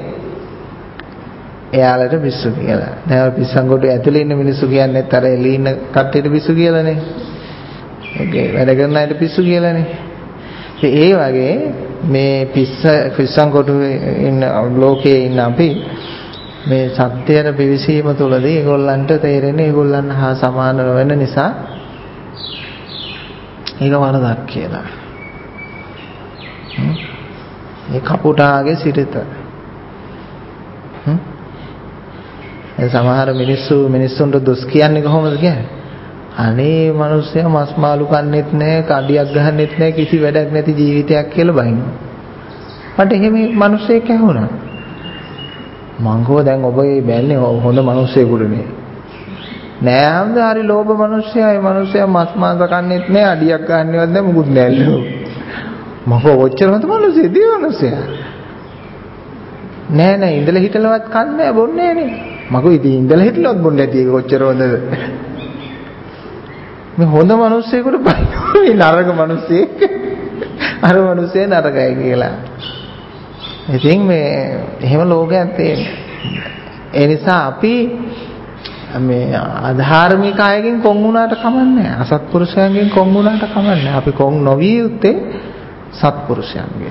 එයාලට පිස්සු කියලා. දැන් පිස්සන් කොට ඇතුලේ ඉන්න මිනිස්සු කියන්නේත් අර එළි ඉන්න කට්ටියට පිස්සු කියලානේ. ඒකේ වැඩ කරන අයට පිස්සු කියලානේ. ඒ වගේ මේ පිස්සන් කොටුවේ ඉන්න ලෝකයේ ඉන්න අපි මේ සත්‍යයට පිවිසීම තුළදී ඒගොල්ලන්ට තේරෙන්නේ ඒගොල්ලන් හා සමාන වෙන නිසා ඒක වරදක් කියලා. මේ කපුටාගේ සිරිත. සමහර මිනිස්සුන්ට දොස් කියන්නේ කොහොමද කියන්නේ? අනේ මිනිස්සයා මස් මාළු කන්නේත් නැහැ, කඩියක් ගහන්නෙත් නැහැ, කිසි වැඩක් නැති ජීවිතයක් කියලා බයිනවා. මට එහෙම මිනිස්සෙක් ඇහුණා. මං කෝ දැන් ඔබ මේ බැන්නේ හොඳ මිනිස්සෙකුටනේ. නෑ අම්ද හරි ලෝභ මිනිස්සයා. ඒ මිනිස්සයා මස් මාංශ කන්නේත් නැහැ, අඩියක් ගන්නවත් නැහැ, මුකුත් නැල්ලු. මං කෝ ඔච්චර හොඳ මිනිස්සෙක් දී මිනිස්සයා. නෑ ඉඳලා හිටලවත් කන්නේ නැහැ, බොන්නේ නෑනේ. මං කෝ ඉතින් ඉඳලා හිටලවත් බොන්නේ නැති එක කොච්චර හොඳද? මේ හොඳ මිනිස්සෙකුට බයි නරක මිනිස්සෙක් අර මිනිස්සේ නරකයි කියලා. ඉතින් මේ එහෙම ලෝකයක් තියෙනවා. ඒ නිසා අපි මේ අධාර්මික අයගෙන් කොන් වුණාට කමන්නේ. අසත්පුරුෂයන්ගෙන් කොන් වුණාට කමන්නේ. අපි කොන් නොවිය යුත්තේ සත්පුරුෂයන්ගෙන්.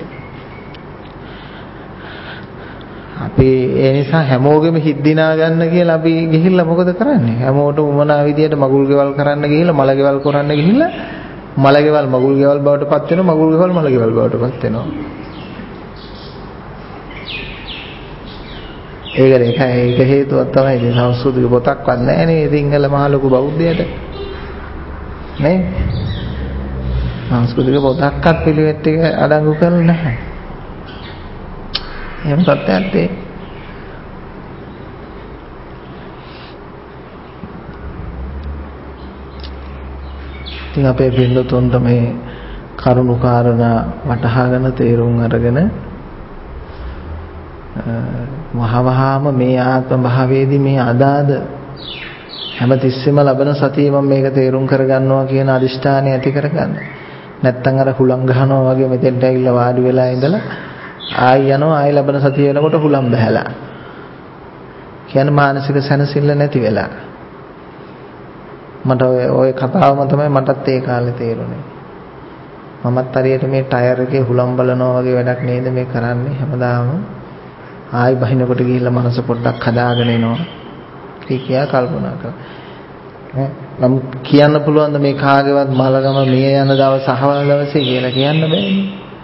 අපි ඒ නිසා හැමෝගෙම හිත් දිනා ගන්න කියලා අපි ගිහිල්ලා මොකද කරන්නේ? හැමෝටම උමනා විදියට මගුල් ගෙවල් කරන්න ගිහිල්ලා මල ගෙවල් කරන්න ගිහිල්ලා මල ගෙවල් මගුල් ගෙවල් බවට පත් වෙනවා, මගුල් ගෙවල් මල ගෙවල් බවට පත් වෙනවා. ඒක හේතුවක් තමයි. ඉතින් සංස්කෘතික පොතක්වත් නැහැ නේ සිංහල මහ ලොකු බෞද්ධයට. නේ? සංස්කෘතික පොතක්වත් පිළිවෙත් ටික අඩංගු කරලා නැහැ. එහෙම තත්ත්වයක් තියෙන්නේ. ඉතින් අපේ පින්දුතුන්ට මේ කරුණු කාරණා වටහාගෙන තේරුම් අරගෙන වහවහාම මේ ආත්ම භාවයේදී මේ අදාද හැමතිස්සෙම ලබන සතියේ මම මේක තේරුම් කරගන්නවා කියන අදිෂ්ඨානය ඇති කරගන්න. නැත්තම් අර හුලං ගහනවා වගේ මෙතෙන්ට ඇවිල්ලා වාඩි වෙලා ඉඳලා ආයි යනවා, ආයි ලබන සතිය වෙනකොට හුලම් බහැලා. කියන්නේ මානසික සැනසෙල්ල නැති වෙලා. මට ඔය කතාවම තමයි මටත් ඒ කාලේ තේරුනේ. මමත් හරියට මේ ටයර් එකේ හුලම් බලනවා වගේ වැඩක් නේද මේ කරන්නේ හැමදාම. ආයි බහිනකොට ගිහිල්ලා මනස පොඩ්ඩක් හදාගෙන එනවා. කියා කල්පනා කරා. නම් කියන්න පුළුවන් ද මේ කාගේවත් මලගම මිය යන දවස් අහවල් දවසේ කියලා කියන්න බෑනේ.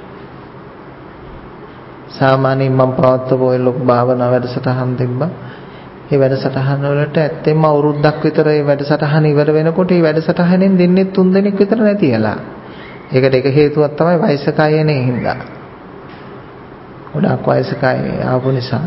සාමාන්‍යයෙන් මම පවත්වපු ඔය ලොකු භාවනා වැඩසටහන් තිබ්බා. ඒ වැඩසටහන වලට ඇත්තෙන්ම අවුරුද්දක් විතර ඒ වැඩසටහන ඉවර වෙනකොට ඒ වැඩසටහනෙන් දෙන්නේ 3 දෙනෙක් විතර නැතිලා. ඒකට එක හේතුවක් තමයි වයසක අයනේ හින්දා. ගොඩක් වයසක අය ආපු නිසා.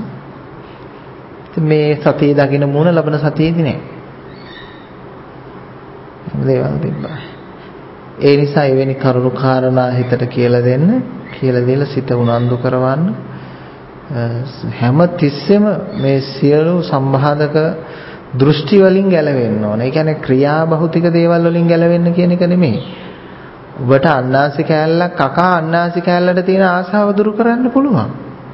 මේ සතිය දකින්න මුණ ලබන සතියේදී නෑ. දේවල් තිබ්බා. ඒ නිසා එවැනි කරුණු කාරණා හිතට කියලා දෙන්න, කියලා දීලා සිත උනන්දු කරවන්න. හැම තිස්සෙම මේ සියලු සම්බාධක දෘෂ්ටි වලින් ගැලවෙන්න ඕන. ඒ කියන්නේ ක්‍රියා භෞතික දේවල් වලින් ගැලවෙන්න කියන එක නෙමෙයි. ඔබට අන්නාසි කෑල්ලක් කකා අන්නාසි කෑල්ලට තියෙන ආසාව දුරු කරන්න පුළුවන්.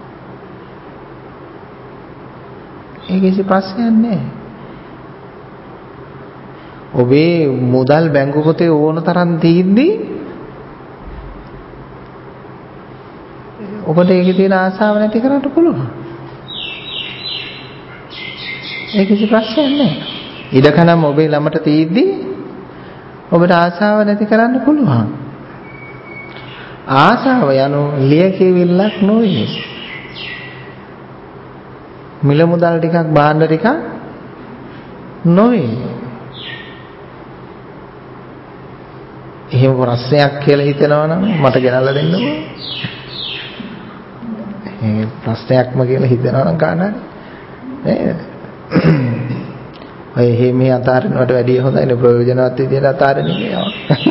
ඒක කිසි ප්‍රශ්නයක් නෑ. ඔබේ මුදල් බැංකු පොතේ ඕන තරම් තියෙද්දි ඔබට ඒකේ තියෙන ආසාව නැති කරන්න පුළුවන්. ඒක කිසි ප්‍රශ්නයක් නෑ. ඉඩකඩම් ඔබේ ළමට තියෙද්දි ඔබට ආසාව නැති කරන්න පුළුවන්. ආසාව යනු ලියකියවිල්ලක් නොවේ. මිල මුදල් ටිකක් භාණ්ඩ ටිකක් නොවේ. එහෙම ප්‍රශ්නයක් කියලා හිතනවා නම් මට ගෙනල්ලා දෙන්නකෝ. ඒ ප්‍රශ්නයක්ම කියලා හිතනවා නම් කාණානේ නේද? ඔය එහෙම අතාරිනවට වැඩිය හොඳයිනේ ප්‍රයෝජනවත් විදියට අතාරින එක යනවා.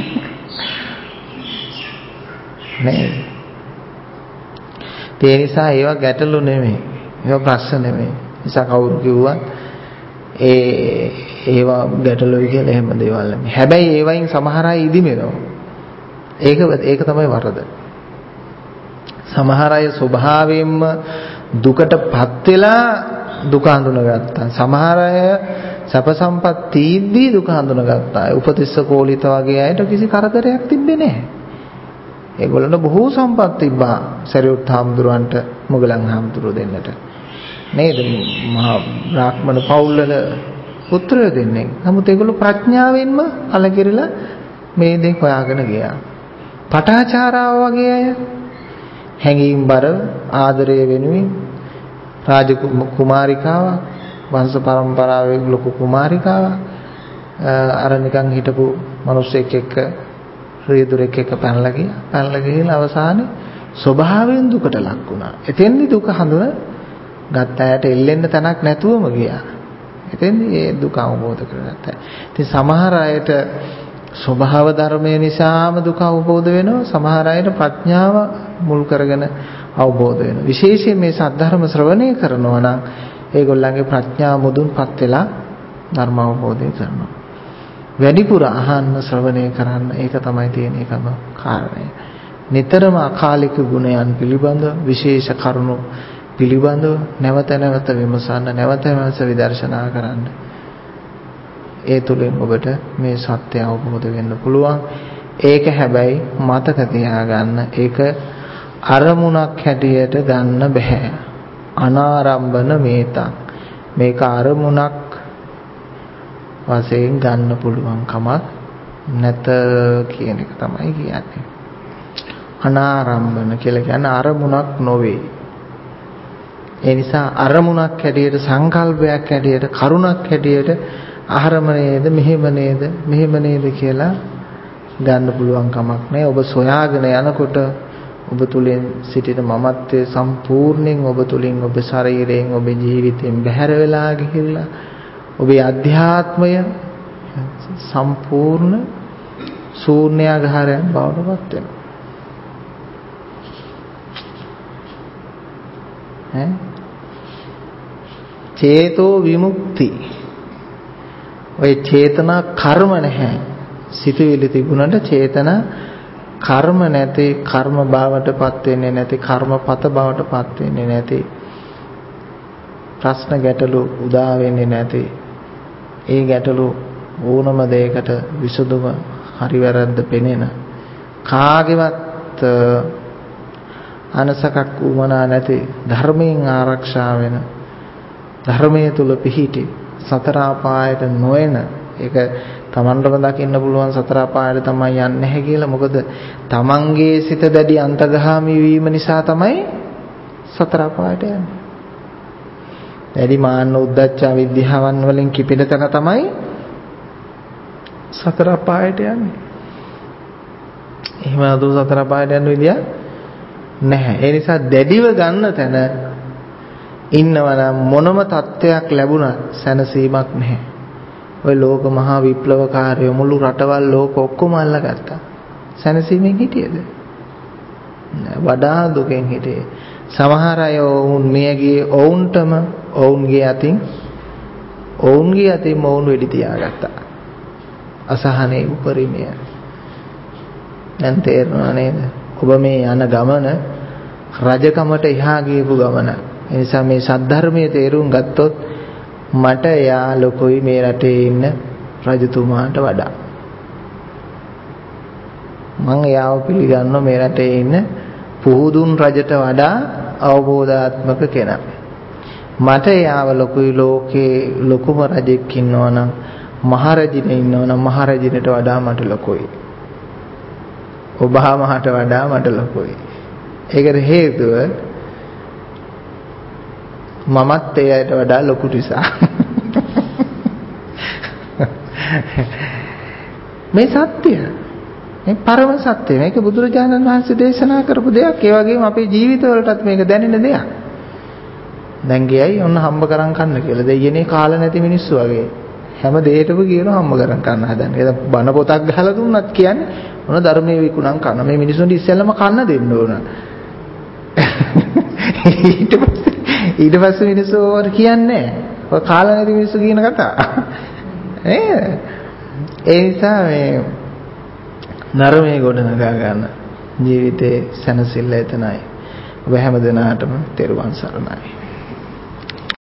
නේද? ඒ නිසා ඒවා ගැටලු නෙමෙයි. ඒවා ප්‍රශ්න නෙමෙයි. නිසා කවුරු කිව්වත් ඒවා ගැටලුයි කියලා එහෙම දේවල් නෙමෙයි. හැබැයි ඒවයින් සමහර අය ඉදිමෙනවා. ඒක තමයි වරද. සමහර අය ස්වභාවයෙන්ම දුකටපත් වෙලා දුක හඳුනගත්තා. සමහර අය සැප සම්පත් තීද්දී දුක හඳුනගත්තා. උපතිස්ස කෝලිත වගේ අයට කිසි කරදරයක් තිබ්බේ නැහැ. ඒගොල්ලන්ට බොහෝ සම්පත් තිබ්බා. සරියුත් හාමුදුරුවන්ට මොගලන් හාමුදුරුවෝ දෙන්නට. නේද? මහා බ්‍රාහ්මණ පවුල්වල පුත්‍රයෝ දෙන්නේ. නමුත් ඒගොල්ලෝ ප්‍රඥාවෙන්ම අලකිරලා මේ දේ හොයාගෙන ගියා. පටාචාරාව වගේ අය හැඟීම්බර ආදරය වෙනුවෙන් රාජකුමාරිකාවක් වංශ පරම්පරාවේ ලොකු කුමාරිකාවක් අර නිකන් හිටපු මිනිස්සෙක් එක්ක රියදුරෙක් එක්ක පැනලා ගිහින් අවසානයේ ස්වභාවයෙන් දුකට ලක් වුණා. එතෙන්දි දුක හඳුන ගත්ත අයට එල්ලෙන්න තැනක් නැතුවම ගියා. එතෙන්දි ඒ දුක අවබෝධ කරගත්තා. ඉතින් සමහර අයට ස්වභාව ධර්මය නිසාම දුක අවබෝධ වෙනවා. සමහර අයට ප්‍රඥාව මුල් කරගෙන අවබෝධ වෙනවා. විශේෂයෙන් මේ සද්ධර්ම ශ්‍රවණය කරනවා නම් ඒගොල්ලන්ගේ ප්‍රඥාව මුදුන්පත් වෙලා ධර්ම අවබෝධය කරනවා. වැඩිපුර අහන්න ශ්‍රවණය කරන්න ඒක තමයි තියෙන එකම කාරණය. නිතරම අකාලික ගුණයන් පිළිබඳ විශේෂ කරුණු පිළිබඳව නැවත නැවත විමසන්න, නැවත නැවත විදර්ශනා කරන්න. ඒ තුලින් ඔබට මේ සත්‍ය අවබෝධ වෙන්න පුළුවන්. ඒක හැබැයි මතක තියාගන්න, ඒක අරමුණක් හැටියට ගන්න බෑ. අනාරම්භන මේතං. මේක අරමුණක් වශයෙන් ගන්න පුළුවන් කමක් නැත කියන එක තමයි කියන්නේ. අනාරම්භන කියලා කියන්නේ අරමුණක් නොවේ. ඒ නිසා අරමුණක් හැටියට, සංකල්පයක් හැටියට, කරුණක් හැටියට අහරම නේද, මෙහෙම නේද කියලා ගන්න පුළුවන් කමක් නැහැ. ඔබ සොයාගෙන යනකොට ඔබ තුලින් සිටින මමත්වයේ සම්පූර්ණයෙන් ඔබ තුලින්, ඔබ ශරීරයෙන්, ඔබ ජීවිතයෙන් බැහැර වෙලා ගිහිල්ලා ඔබේ අධ්‍යාත්මය සම්පූර්ණ ශූන්‍යාගාරයක් බවට පත් වෙනවා. චේතෝ විමුක්ති. ඔය චේතනා කර්ම නැහැ. සිතුවිලි තිබුණාට චේතනා කර්ම නැති, කර්ම භාවයටපත් වෙන්නේ නැති, කර්මපත භාවයටපත් වෙන්නේ නැති, ප්‍රශ්න ගැටලු උදා වෙන්නේ නැති, ඒ ගැටලු ඕනම දෙයකට විසඳුම හරි වැරද්ද පෙනෙන, කාගේවත් අනසකක් උමනා නැති, ධර්මයෙන් ආරක්ෂා වෙන, ධර්මයේ තුල පිහිටි, සතර අපායට නොයන, ඒක තමන්ටම දකින්න පුළුවන් සතර අපායට තමයි යන්නේ නැහැ කියලා. මොකද තමන්ගේ සිත දැඩි අන්තගාමී වීම නිසා තමයි සතර අපායට යන්නේ. දැඩි මාන්න උද්දච්ච විද්‍යාවන් වලින් කිපෙන තැන තමයි සතර අපායට යන්නේ. එහෙම නේද? සතර අපායට යන විදිය නැහැ. ඒ නිසා දැඩිව ගන්න තැන ඉන්නවනම් මොනම තත්ත්වයක් ලැබුණත් සැනසීමක් නැහැ. ওই ලෝක මහා විප්ලවකාරයෝ මුළු රටවල් ලෝක ඔක්කොම අල්ලගත්තා. සැනසීමෙන් හිටියද? වඩා දුකෙන් හිටියේ. සමහර අය වුන් මියගියේ ඔවුන්ටම ඔවුන්ගේ අතින් ඔවුන් වෙඩි තියාගත්තා. අසහනේ උපරිමය. දැන් තේරෙනව නේද? ඔබ මේ යන ගමන රජකමට එහා ගියපු ගමන. ඒ නිසා මේ සද්ධර්මයේ තේරුම් ගත්තොත් මට යා ලොකුයි මේ රටේ ඉන්න රජතුමාට වඩා. මම යාව පිළිගන්නවා මේ රටේ ඉන්න පුහුදුන් රජට වඩා අවබෝධාත්මක කෙනා. මට යාව ලොකුයි ලෝකේ ලොකුම රජෙක් ඉන්නවනම් මහරජින ඉන්නවනම් මහරජිනට වඩා මට ලොකුයි. ඔබාමාට වඩා මට ලොකුයි. ඒකට හේතුව මමත් ඒ අයට වඩා ලොකු නිසා. මේ සත්‍ය, මේ පරම සත්‍ය. මේක බුදුරජාණන් වහන්සේ දේශනා කරපු දෙයක්. ඒ වගේම අපේ ජීවිතවලටත් මේක දැනෙන දෙයක්. දැන් ගියයි ඔන්න හම්බ කරන් කන්න කියලා. දෙයනේ කාල නැති මිනිස්සු වගේ. හැම දෙයකම කියනවා හම්බ කරන් කන්න හදන. ඒක බන පොතක් ගහලා දුන්නත් කියන්නේ ඔන්න ධර්මයේ විකුණන් කන. මේ මිනිස්සුන්ට ඉස්සෙල්ලම කන්න දෙන්න ඕන. ඊට පස්සේ මිනිස්සු ඕවට කියන්නේ ඔය කාල නැති මිනිස්සු කියන කතා. ඒ නිසා මේ ධර්මයේ ගොඩනගා ගන්න ජීවිතේ සැනසෙල්ල එතනයි. ඔබ හැම දිනාටම තෙරුවන් සරණයි.